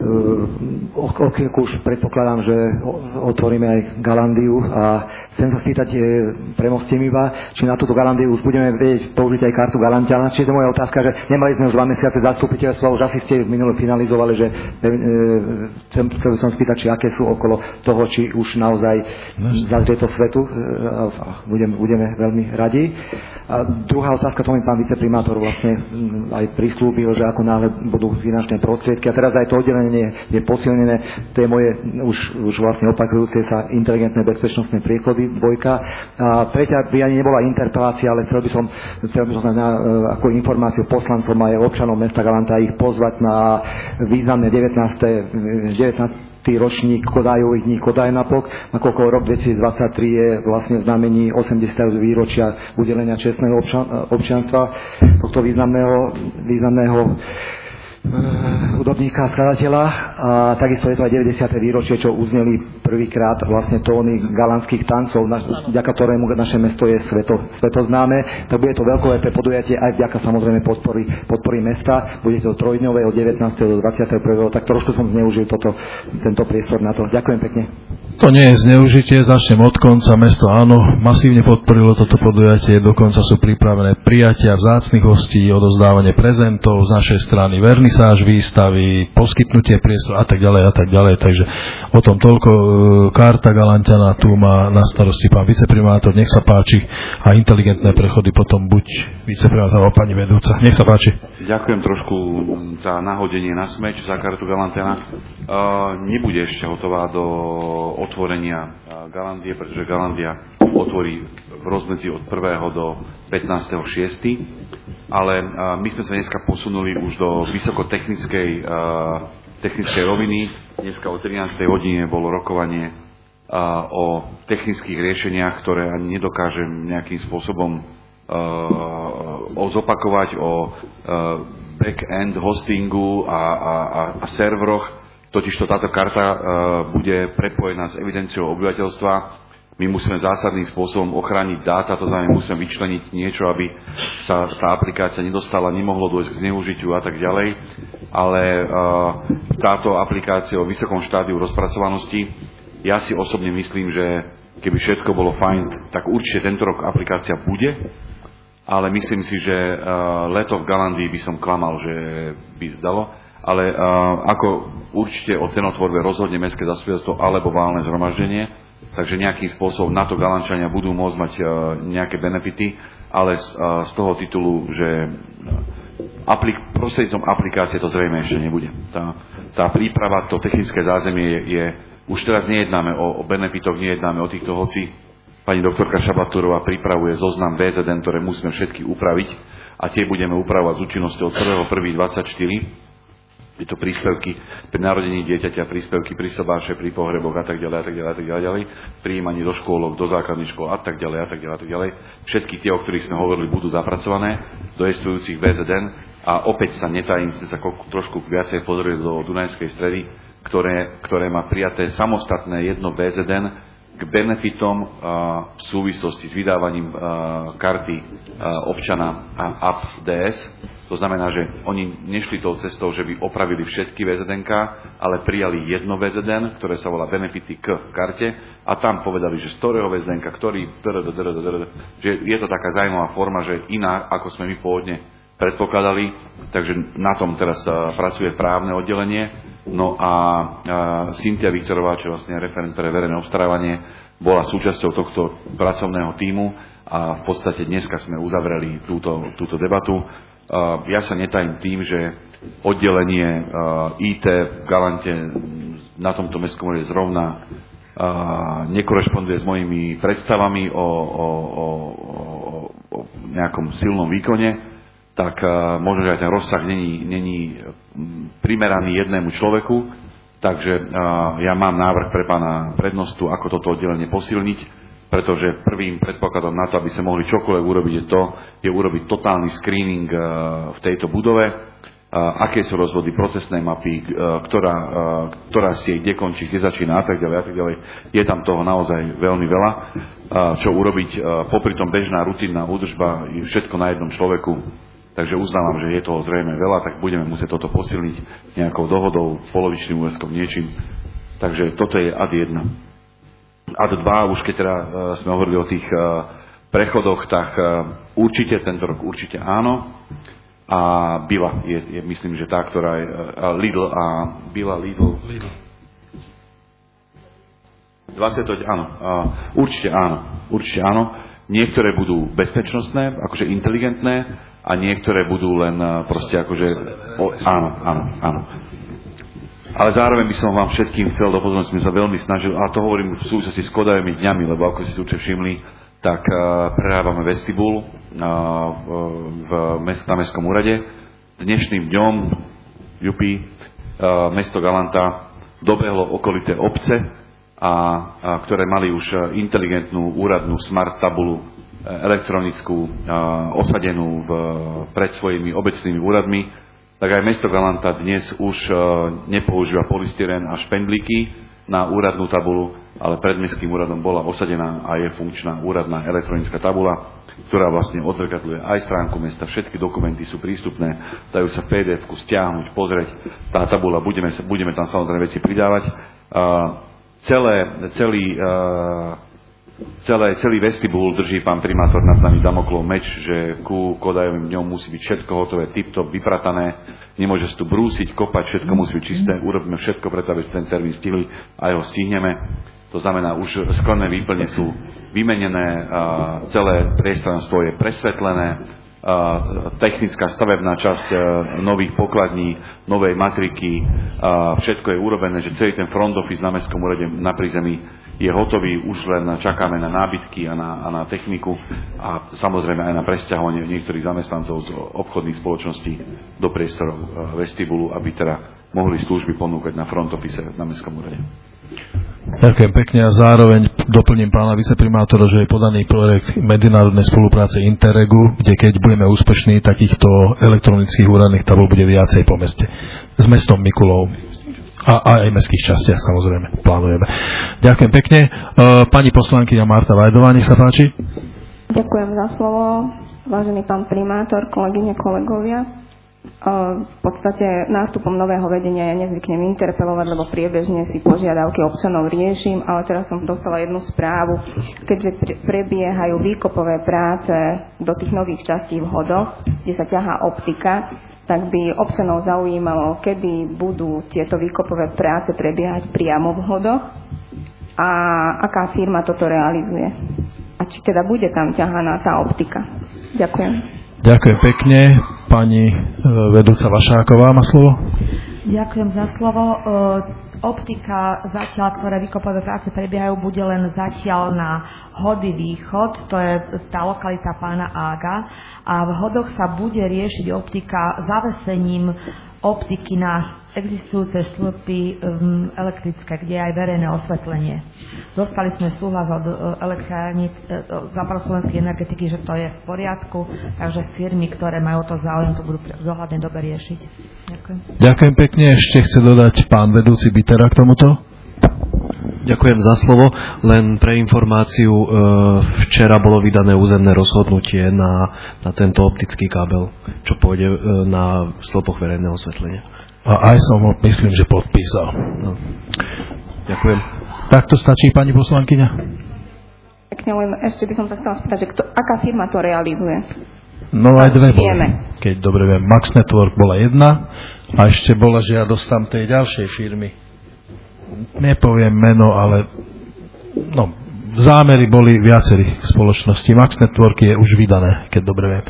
O chvíľku už predpokladám, že otvoríme aj Galandiu a chcem sa spýtať, premostím iba, či na túto Galandiu už budeme vedieť použiť aj kartu Galantiana. Čiže to je moja otázka, že nemali sme už dva mesiace zastupiteľstva, už asi ste minule finalizovali, že chcem, chcel by som spýtať, či aké sú okolo toho, či už naozaj zazrie to svetu. Budeme, budeme veľmi radi. A druhá otázka, to mi pán viceprimátor vlastne aj prislúbil, že ako náhle budú finančné prostriedky. A teraz aj to oddelenie je posilnené. To je moje už, už vlastne opakujúce sa inteligentné bezpečnostné priechody, dvojka. A tretia by ani nebola interpelácia, ale chcel by som, chcel by som na, ako informáciu poslancom aj občanom mesta Galanta ich pozvať na významné devätnáste ročník Kodajových dní Kodaj Napok, nakoľko rok dvetisícdvadsaťtri je vlastne v znamení osemdesiateho výročia udelenia čestného občan, občianstva tohto významného, významného hudobníka a skladateľa a takisto je to aj deväťdesiate výročie, čo uzneli prvýkrát vlastne tóny galantských tancov, vďaka ktorému naše mesto je sveto, svetoznáme, tak bude to veľkolepé podujatie aj vďaka samozrejme podpory, podpory mesta, bude to trojdňové od devätnásteho do dvadsiateho prvého tak trošku som zneužil toto, tento priestor na to. Ďakujem pekne. To nie je zneužitie, začnem od konca. Mesto áno, masívne podporilo toto podujatie, dokonca sú pripravené prijatia vzácnych hostí, odozdávanie prezentov z našej strany, vernisáž výstavy, poskytnutie priestor a tak ďalej a tak ďalej. Takže o tom toľko. Karta Galantiana tu má na starosti pán viceprimátor, nech sa páči, a inteligentné prechody potom buď viceprimátor alebo pani vedúca. Nech sa páči. Ďakujem trošku za nahodenie na smeč za kartu Galantiana. Uh, nebude ešte hotová do otvorenia Galandie, pretože Galandia otvorí v rozmedzi od prvého do pätnásteho šiesteho ale my sme sa dneska posunuli už do vysokotechnickej technickej roviny. Dneska o trinástej hodine bolo rokovanie o technických riešeniach, ktoré ani nedokážem nejakým spôsobom zopakovať, o back-end hostingu a, a, a, a serveroch. Totižto táto karta uh, bude prepojená s evidenciou obyvateľstva. My musíme zásadným spôsobom ochrániť dáta, to znamená, musíme vyčleniť niečo, aby sa tá aplikácia nedostala, nemohlo dôjsť k zneužitiu a tak ďalej. Ale uh, táto aplikácia o vysokom štádiu rozpracovanosti, ja si osobne myslím, že keby všetko bolo fajn, tak určite tento rok aplikácia bude, ale myslím si, že uh, leto v Galandii by som klamal, že by zdalo. Ale uh, ako určite o cenotvorbe rozhodne mestské zastupiteľstvo alebo valné zhromaždenie, takže nejakým spôsobom na to Galančania budú môcť mať uh, nejaké benefity, ale z, uh, z toho titulu, že aplik- prostredníctvom aplikácie to zrejme ešte nebude. Tá, tá príprava, to technické zázemie je, je už teraz nejednáme o, o benefitoch, nejednáme o týchto, hoci pani doktorka Šabaturová pripravuje zoznam vé zet en, ktoré musíme všetky upraviť, a tie budeme upravovať s účinnosťou od prvého prvého dvadsaťštyri. Je to príspevky pri narodení dieťaťa, príspevky pri sobáše, pri pohreboch a tak ďalej, a tak ďalej, a tak ďalej, prijímaní do škôlok, do základných škôl a tak ďalej, a tak ďalej, a tak ďalej. Všetky tie, o ktorých sme hovorili, budú zapracované do existujúcich vé zet en a opäť sa netajím, sme sa trošku viacej pozrieť do Dunajskej stredy, ktoré, ktoré má prijaté samostatné jedno vé zet en k benefitom uh, v súvislosti s vydávaním uh, karty uh, občana a ap dé es. To znamená, že oni nešli tou cestou, že by opravili všetky vé zet enká, ale prijali jedno vé zet en, ktoré sa volá benefity k karte a tam povedali, že z ktorého vé zet enka, ktorý, že je to taká zaujímavá forma, že iná, ako sme my pôvodne predpokladali, takže na tom teraz uh, pracuje právne oddelenie. No a uh, Cynthia Viktorová, čo je vlastne referent pre verejné obstarávanie, bola súčasťou tohto pracovného tímu a v podstate dneska sme uzavreli túto, túto debatu. Uh, ja sa netajím tým, že oddelenie uh, í té v Galante na tomto mestskom úrade zrovna uh, nekorešponduje s mojimi predstavami o, o, o, o nejakom silnom výkone, tak uh, možno, že aj ten rozsah není, není primeraný jednému človeku, takže uh, ja mám návrh pre pána prednostu, ako toto oddelenie posilniť, pretože prvým predpokladom na to, aby sa mohli čokoľvek urobiť, je to, je urobiť totálny screening uh, v tejto budove, uh, aké sú rozvody, procesné mapy, uh, ktorá, uh, ktorá si kde končí, kde začína a tak ďalej a tak ďalej. Je tam toho naozaj veľmi veľa, uh, čo urobiť, uh, popri tom bežná rutinná údržba je všetko na jednom človeku. Takže uznávam, že je toho zrejme veľa, tak budeme musieť toto posilniť nejakou dohodou, polovičným úväzkom, niečím. Takže toto je ad jedna. Ad dva, už keď teda uh, sme hovorili o tých uh, prechodoch, tak uh, určite tento rok určite áno. A Bila je, je myslím, že tá, ktorá je uh, Lidl a Bila Lidl. Lidl. dvadsať, áno. Uh, určite áno. Určite áno. Niektoré budú bezpečnostné, akože inteligentné, a niektoré budú len proste akože... O, áno, áno, áno. Ale zároveň by som vám všetkým chcel do pozornosti, sme sa veľmi snažili, a to hovorím v súvislosti s kodajovými dňami, lebo ako si si určite všimli, tak uh, prerábame vestibul uh, v mest, na mestskom úrade. Dnešným dňom, jupi, uh, mesto Galanta dobehlo okolité obce, a, a ktoré mali už inteligentnú úradnú smart tabulu elektronickú, osadenú v, pred svojimi obecnými úradmi, tak aj mesto Galanta dnes už nepoužíva polystyren a špendlíky na úradnú tabulu, ale pred mestským úradom bola osadená a je funkčná úradná elektronická tabula, ktorá vlastne odzrkadľuje aj stránku mesta, všetky dokumenty sú prístupné, dajú sa pé dé efku stiahnuť, pozrieť, tá tabula, budeme, budeme tam samozrejme veci pridávať. Celé, celý Celé, celý vestibul drží pán primátor nad nami Damoklov meč, že ku kodajovým dňom musí byť všetko hotové, tip-top, vypratané, nemôže sa tu brúsiť, kopať, všetko musí byť čisté, urobíme všetko preto, aby ten termín stihli a ho stihneme. To znamená, už sklené výplne sú vymenené, celé priestranstvo je presvetlené, technická stavebná časť nových pokladní, novej matriky, všetko je urobené, že celý ten front office na mestskom úrade na prízemí je hotový, už len čakáme na nábytky a na, a na techniku a samozrejme aj na presťahovanie niektorých zamestnancov z obchodných spoločností do priestorov vestibulu, aby teda mohli služby ponúkať na front office na mestskom úrade. Ďakujem pekne a zároveň doplním pána viceprimátora, že je podaný projekt medzinárodnej spolupráce Interregu, kde keď budeme úspešní, takýchto elektronických úradných tabul bude viacej po meste. S mestom Mikulov. A, a aj v mestských častiach samozrejme plánujeme. Ďakujem pekne. Pani poslankyňa Marta Vajdová, nech sa páči. Ďakujem za slovo. Vážený pán primátor, kolegyne, kolegovia. V podstate nástupom nového vedenia ja nezvyknem interpelovať, lebo priebežne si požiadavky občanov riešim, ale teraz som dostala jednu správu, keďže prebiehajú výkopové práce do tých nových častí v hodoch, kde sa ťahá optika, tak by občanov zaujímalo, kedy budú tieto výkopové práce prebiehať priamo v hodoch a aká firma toto realizuje. A či teda bude tam ťahaná tá optika. Ďakujem. Ďakujem pekne. Pani vedúca Vašáková má slovo. Ďakujem za slovo. optika zatiaľ, ktoré výkopové práce prebiehajú, bude len zatiaľ na Hody východ, to je tá lokalita pána Ága, a v Hodoch sa bude riešiť optika zavesením optiky na existujúce stĺpy um, elektrické, kde je aj verejné osvetlenie. Dostali sme súhlas od uh, elektrárnic uh, západoslovenskej energetiky, že to je v poriadku, takže firmy, ktoré majú to záujem, to budú v dohľadnej dobe riešiť. Ďakujem. Ďakujem pekne. Ešte chce dodať pán vedúci Bitera k tomuto? Ďakujem za slovo. Len pre informáciu, včera bolo vydané územné rozhodnutie na, na tento optický kábel, čo pôjde na stĺpoch verejného osvetlenia. A aj som ho, myslím, že podpísal. No. Ďakujem. Tak to stačí, pani poslankyňa? Pekne, len ešte by som sa chcela spýtať, že kto, aká firma to realizuje? No aj dve boli. Vieme. Keď dobre viem, Max Network bola jedna a ešte bola žiadosť tam tej ďalšej firmy. Nepoviem meno, ale no, zámery boli viacerých spoločností. Max Network je už vydané, keď dobre viem. E,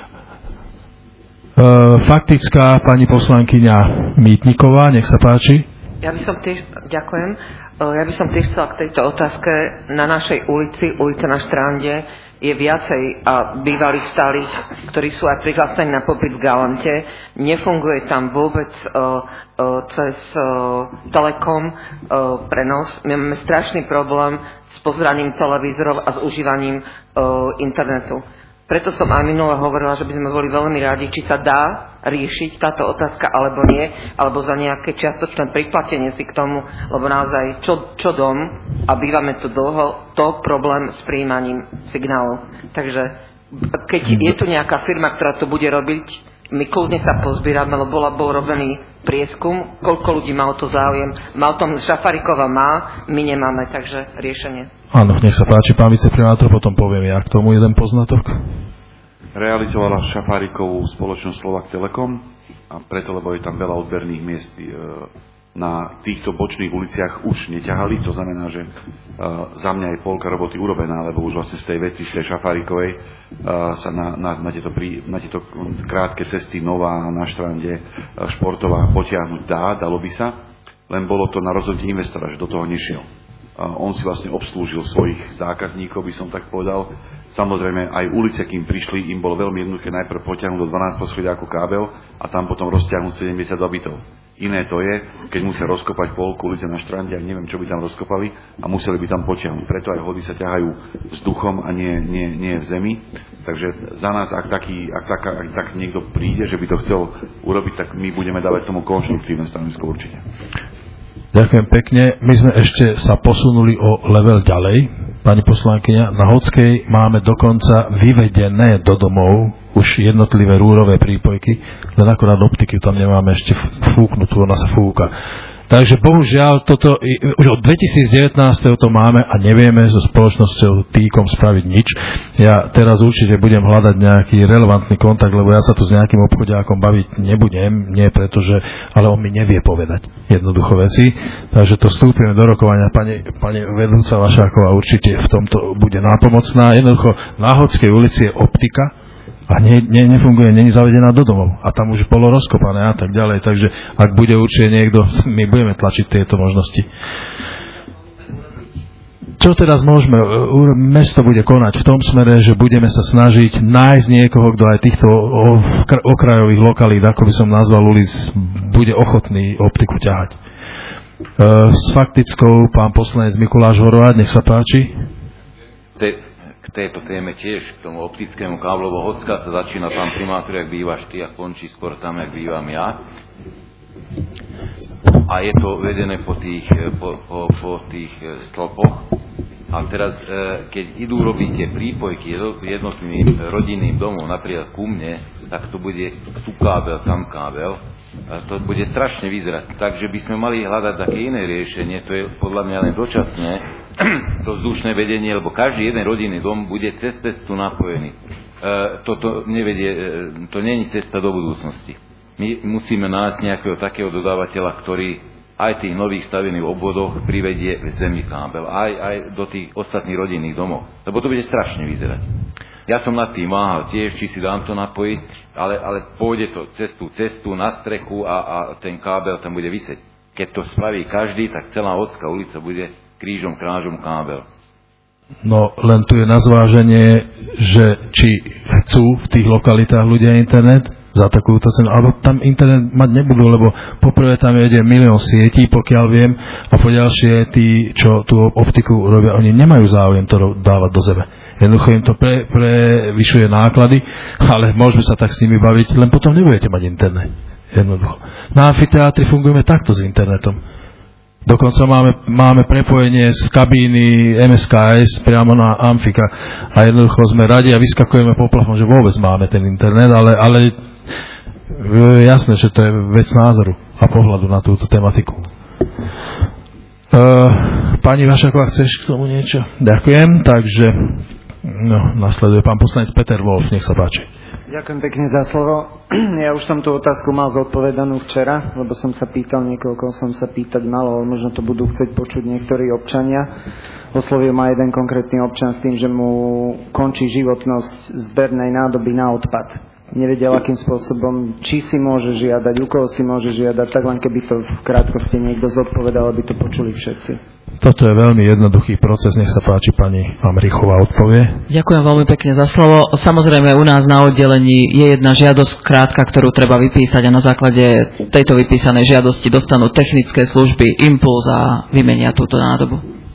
faktická pani poslankyňa Mýtniková, nech sa páči. Ja by som tiež, ďakujem, ja by som tiež chcela k tejto otázke. Na našej ulici, ulica na Štrande, je viacej a bývalých stálych, ktorí sú aj prihlásení na pobyt v Galante. Nefunguje tam vôbec uh, uh, cez uh, Telekom uh, prenos. My máme strašný problém s pozeraním televízorov a s užívaním uh, internetu. Preto som aj minule hovorila, že by sme boli veľmi rádi, či sa dá riešiť táto otázka, alebo nie, alebo za nejaké čiastočné priplatenie si k tomu, lebo naozaj čo, čo dom, a bývame tu dlho, to problém s prijímaním signálov. Takže keď je tu nejaká firma, ktorá to bude robiť, my kľudne sa pozbierame, lebo bola, bol robený prieskum, koľko ľudí má o to záujem. Má o tom Šafárikova má, my nemáme, takže riešenie. Áno, nech sa páči, pán viceprimátor, potom poviem ja k tomu jeden poznatok. Realizovala Šafárikovú spoločnosť Slovak Telekom a preto, lebo je tam veľa odberných miest, na týchto bočných uliciach už neťahali, to znamená, že za mňa je polka roboty urobená, lebo už vlastne z tej veci, z tej Šafárikovej sa na, na, na, tieto, prí, na tieto krátke cesty Nová na Štrande, Športová potiahnuť dá, dalo by sa, len bolo to na rozhodnutie investora, že do toho nešiel. On si vlastne obslúžil svojich zákazníkov, by som tak povedal. Samozrejme, aj ulice, kým prišli, im bolo veľmi jednoduché najprv potiahnuť do dvanásť poschodia ako kábel a tam potom roztiahnuť sedemdesiatdva bytov. Iné to je, keď musia rozkopať polku ulice na Štrande, ak neviem, čo by tam rozkopali, a museli by tam potiahnuť. Preto aj Hody sa ťahajú vzduchom a nie, nie, nie v zemi. Takže za nás, ak, taký, ak, tak, ak tak niekto príde, že by to chcel urobiť, tak my budeme dávať tomu konštruktívne stanovisko určite. Ďakujem pekne. My sme ešte sa posunuli o level ďalej. Pani poslankyňa, na Hodskej máme dokonca vyvedené do domov už jednotlivé rúrové prípojky, len akorát optiky tam nemáme ešte fúknutú, ona sa fúka. Takže bohužiaľ, toto, už od dvetisícdevätnásť to máme a nevieme so spoločnosťou T-kom spraviť nič. Ja teraz určite budem hľadať nejaký relevantný kontakt, lebo ja sa tu s nejakým obchodiákom baviť nebudem, nie pretože, ale on mi nevie povedať jednoducho veci. Takže to vstúpime do rokovania. Pani, pani vedúca Vašáková určite v tomto bude nápomocná. Jednoducho na Hodskej ulici je optika, a ne, ne, nefunguje, není zavedená do domov. A tam už bolo rozkopané a tak ďalej. Takže ak bude určite niekto, my budeme tlačiť tieto možnosti. Čo teraz môžeme? Mesto bude konať v tom smere, že budeme sa snažiť nájsť niekoho, kto aj týchto okrajových lokalít, ako by som nazval ulic, bude ochotný optiku ťahať. S faktickou pán poslanec Mikuláš Horváth, nech sa páči. K tejto téme tiež, k tomu optickému káblu, lebo Hodská sa začína, pán primátor, jak bývaš ty, a končí skôr tam, jak bývam ja. A je to vedené po tých, po, po, po tých stĺpoch. A teraz, keď idú robiť tie prípojky jednotlivým rodinným domom, napríklad ku mne, tak to bude tu kábel, tam kábel. A to bude strašne vyzerať. Takže by sme mali hľadať také iné riešenie, to je podľa mňa len dočasne, to vzdušné vedenie, lebo každý jeden rodinný dom bude cez cestu napojený. E, toto nevedie, to nie je cesta do budúcnosti. My musíme nájsť nejakého takého dodávateľa, ktorý aj tých nových stavených obvodoch privedie v zemi kábel, aj, aj do tých ostatných rodinných domov. Lebo to bude strašne vyzerať. Ja som nad tým váhal tiež, či si dám to napojiť, ale, ale pôjde to cez tú cestu na strechu a, a ten kábel tam bude visieť. keď to spraví každý, tak celá Hodská ulica bude krížom, krážom, kábel. No, len tu je na zváženie, že či chcú v tých lokalitách ľudia internet za takúto cenu, alebo tam internet mať nebudú, lebo poprvé tam je milión sietí, pokiaľ viem, a po ďalšie tí, čo tú optiku robia, oni nemajú záujem to dávať do zeme. Jednoducho im to pre, prevyšuje náklady, ale môžeme sa tak s nimi baviť, len potom nebudete mať internet. Jednoducho. Na amfiteátri fungujeme takto s internetom. Dokonca máme, máme prepojenie z kabíny em es ká es priamo na Amfika a jednoducho sme radi a vyskakujeme po plafón, že vôbec máme ten internet, ale, ale jasné, že to je vec názoru a pohľadu na túto tematiku. Uh, pani Vašaková, chceš k tomu niečo? Ďakujem, takže no, nasleduje pán poslanec Peter Wolf, nech sa páči. Ďakujem pekne za slovo. Ja už som tú otázku mal zodpovedanú včera, lebo som sa pýtal niekoho, koho som sa pýtať mal, ale možno to budú chcieť počuť niektorí občania. Oslovil ma jeden konkrétny občan s tým, že mu končí životnosť zbernej nádoby na odpad. Nevedel, akým spôsobom, či si môže žiadať, u koho si môže žiadať, tak len keby to v krátkosti niekto zodpovedal, aby to počuli všetci. Toto je veľmi jednoduchý proces, nech sa páči, pani Amrichová odpovie. Ďakujem veľmi pekne za slovo. Samozrejme, u nás na oddelení je jedna žiadosť krátka, ktorú treba vypísať a na základe tejto vypísanej žiadosti dostanú technické služby Impuls a vymenia túto nádobu.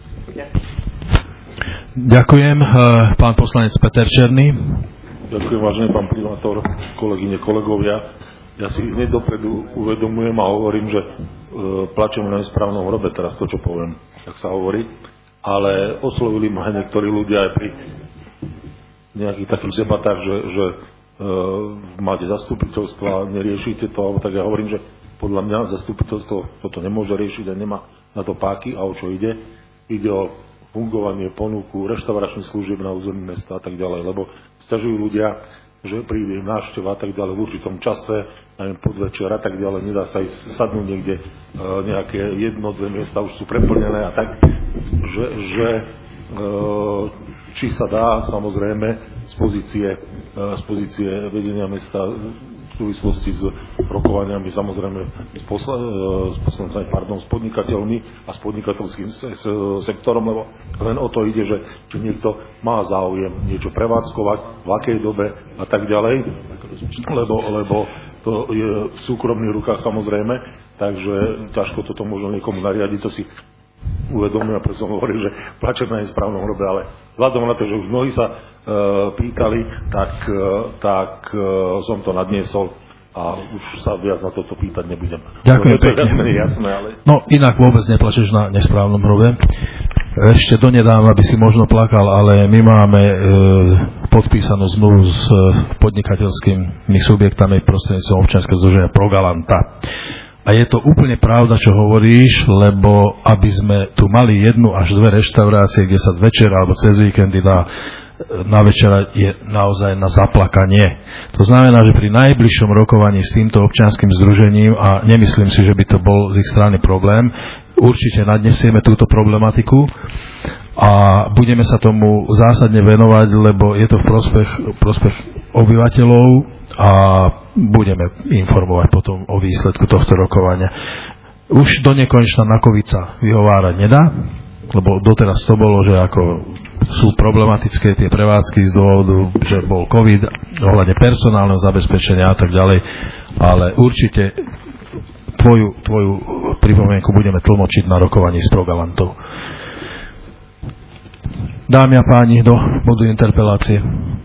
Ďakujem. Pán poslanec Peter Černý. Ďakujem, vážený pán primátor, kolegyne, kolegovia. Ja si hneď dopredu uvedomujem a hovorím, že e, plačem na nesprávnom hrobe, teraz to, čo poviem, tak sa hovorí, ale oslovili ma niektorí ľudia aj pri nejakých takých debatách, že, že e, máte zastupiteľstvo a neriešite to, alebo tak ja hovorím, že podľa mňa zastupiteľstvo toto nemôže riešiť a nemá na to páky, a o čo ide. Ide o fungovanie, ponuku, reštauračných služieb na území mesta a tak ďalej, lebo sťažujú ľudia, že príde im návšteva a tak ďalej v určitom čase, neviem, podvečer a tak ďalej, nedá sa ísť sadnúť niekde, e, nejaké jedno, dve miesta už sú preplnené a tak, že, že e, či sa dá, samozrejme, z pozície, e, z pozície vedenia mesta v súvislosti s rokovaniami, samozrejme s, posla, s poslancami, pardon, s podnikateľmi a s podnikateľským sektorom, lebo len o to ide, že či niekto má záujem niečo prevádzkovať, v akej dobe a tak ďalej, lebo, lebo to je v súkromných rukách samozrejme, takže ťažko toto možno niekomu nariadiť, to si uvedomujem, a preto som hovoril, že plačem na nesprávnom hrobe, ale vzhľadom na to, že už mnohí sa e, pýtali, tak, e, tak e, som to nadniesol a už sa viac na toto pýtať nebudem. Ďakujem pekne. Jasné, ale... No inak vôbec neplačeš na nesprávnom hrobe. Ešte donedávna by si možno plakal, ale my máme e, podpísanú zmluvu s e, podnikateľskými subjektami prostredníctvom občianskeho združenia Progalanta. A je to úplne pravda, čo hovoríš, lebo aby sme tu mali jednu až dve reštaurácie, kde sa večer alebo cez víkendy na, na večera je naozaj na zaplakanie. To znamená, že pri najbližšom rokovaní s týmto občianskym združením, a nemyslím si, že by to bol z ich strany problém, určite nadnesieme túto problematiku a budeme sa tomu zásadne venovať, lebo je to v prospech, prospech obyvateľov a budeme informovať potom o výsledku tohto rokovania. Už do nekonečna na COVID sa vyhovárať nedá, lebo doteraz to bolo, že ako sú problematické tie prevádzky z dôvodu, že bol COVID, ohľadne personálneho zabezpečenia a tak ďalej, ale určite tvoju, tvoju pripomienku budeme tlmočiť na rokovaní s Progalantou. Dámy a páni, do bodu interpelácie.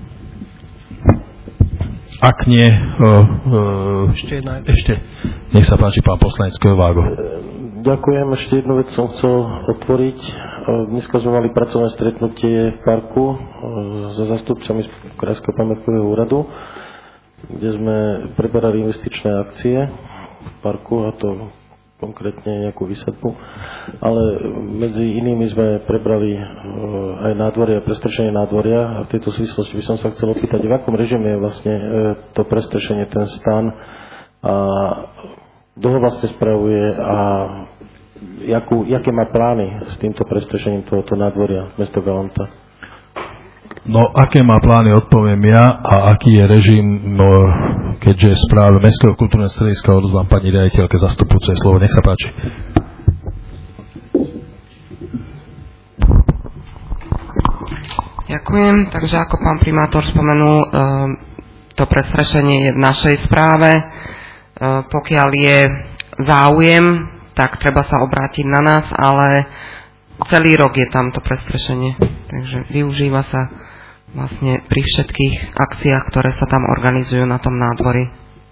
Ak nie, uh, uh, ešte jedna. Ešte. Nech sa páči, pán poslanec Kovágo. Ďakujem. Ešte jednu vec som chcel otvoriť. Dneska sme mali pracovné stretnutie v parku so zástupcami Krajského pamätkového úradu, kde sme preberali investičné akcie v parku, a to konkrétne nejakú výsadbu, ale medzi inými sme prebrali aj nádvorie a prestrešenie nádvoria, a v tejto súvislosti by som sa chcel opýtať, v akom režime je vlastne to prestrešenie, ten stan, a kto ho vlastne spravuje a jakú, jaké má plány s týmto prestrešením tohoto nádvoria mesto Galanta? No, aké má plány, odpoviem ja, a aký je režim, no, keďže v správe Mestského kultúrneho strediska odovzdám pani riaditeľke zastupujúcej slovo. Nech sa páči. Ďakujem. Takže ako pán primátor spomenul, to prestrešenie je v našej správe. Pokiaľ je záujem, tak treba sa obrátiť na nás, ale celý rok je tam to prestrešenie. Takže využíva sa vlastne pri všetkých akciách, ktoré sa tam organizujú na tom nádvorí.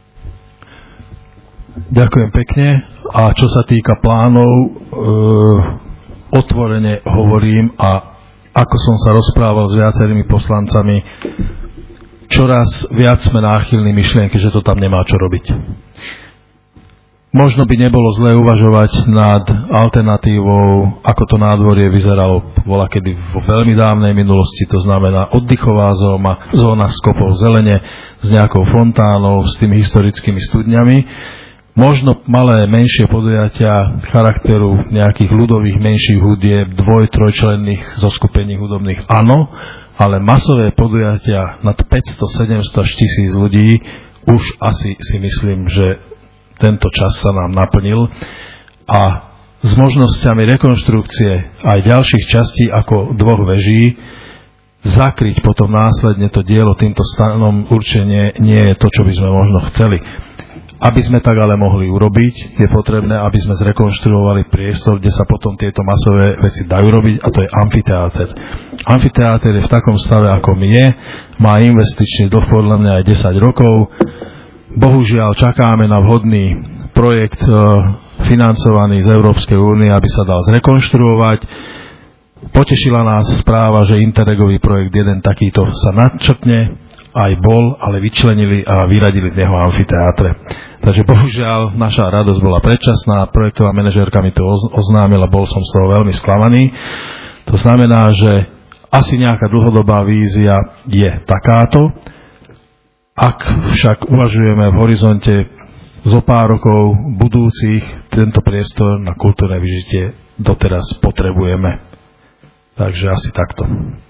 Ďakujem pekne. A čo sa týka plánov, e, otvorene hovorím, a ako som sa rozprával s viacerými poslancami, čoraz viac sme náchylní myšlienky, že to tam nemá čo robiť. Možno by nebolo zlé uvažovať nad alternatívou, ako to nádvorie vyzeralo voľakedy vo veľmi dávnej minulosti, to znamená oddychová zóna, zóna s kopou zelene, s nejakou fontánou, s tými historickými studňami. Možno malé, menšie podujatia charakteru nejakých ľudových menších hudieb, dvoj, trojčlenných zoskupení hudobných, áno, ale masové podujatia nad päťsto, sedemsto až tisíc ľudí, už asi si myslím, že tento čas sa nám naplnil a s možnosťami rekonštrukcie aj ďalších častí ako dvoch veží zakryť potom následne to dielo týmto stanom určenie nie je to, čo by sme možno chceli. Aby sme tak ale mohli urobiť, je potrebné, aby sme zrekonštruovali priestor, kde sa potom tieto masové veci dajú robiť, a to je amfiteáter. Amfiteáter je v takom stave, ako my je, má investičný dlh podľa mňa aj desať rokov. Bohužiaľ čakáme na vhodný projekt e, financovaný z Európskej únie, aby sa dal zrekonštruovať. Potešila nás správa, že Interregový projekt jeden takýto sa nadčrtne, aj bol, ale vyčlenili a vyradili z neho amfiteátre. Takže bohužiaľ naša radosť bola predčasná, projektová manažérka mi to oznámila, bol som z toho veľmi sklamaný. To znamená, že asi nejaká dlhodobá vízia je takáto. Ak však uvažujeme v horizonte zo pár rokov budúcich, tento priestor na kultúrne vyžitie doteraz potrebujeme. Takže asi takto.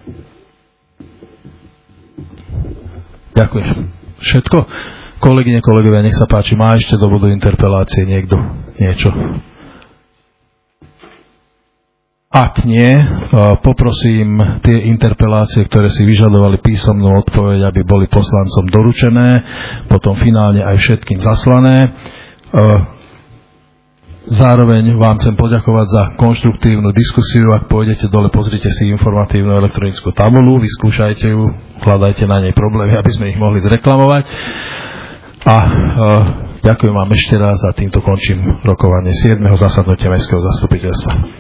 Ďakujem. Všetko? Kolegyne, kolegovia, nech sa páči, má ešte do bodu interpelácie niekto niečo? Ak nie, poprosím tie interpelácie, ktoré si vyžadovali písomnú odpoveď, aby boli poslancom doručené, potom finálne aj všetkým zaslané. Zároveň vám chcem poďakovať za konštruktívnu diskusiu. Ak pôjdete dole, pozrite si informatívnu elektronickú tabuľu, vyskúšajte ju, hľadajte na nej problémy, aby sme ich mohli zreklamovať. A e, ďakujem vám ešte raz a týmto končím rokovanie siedmeho zasadnutia Mestského zastupiteľstva.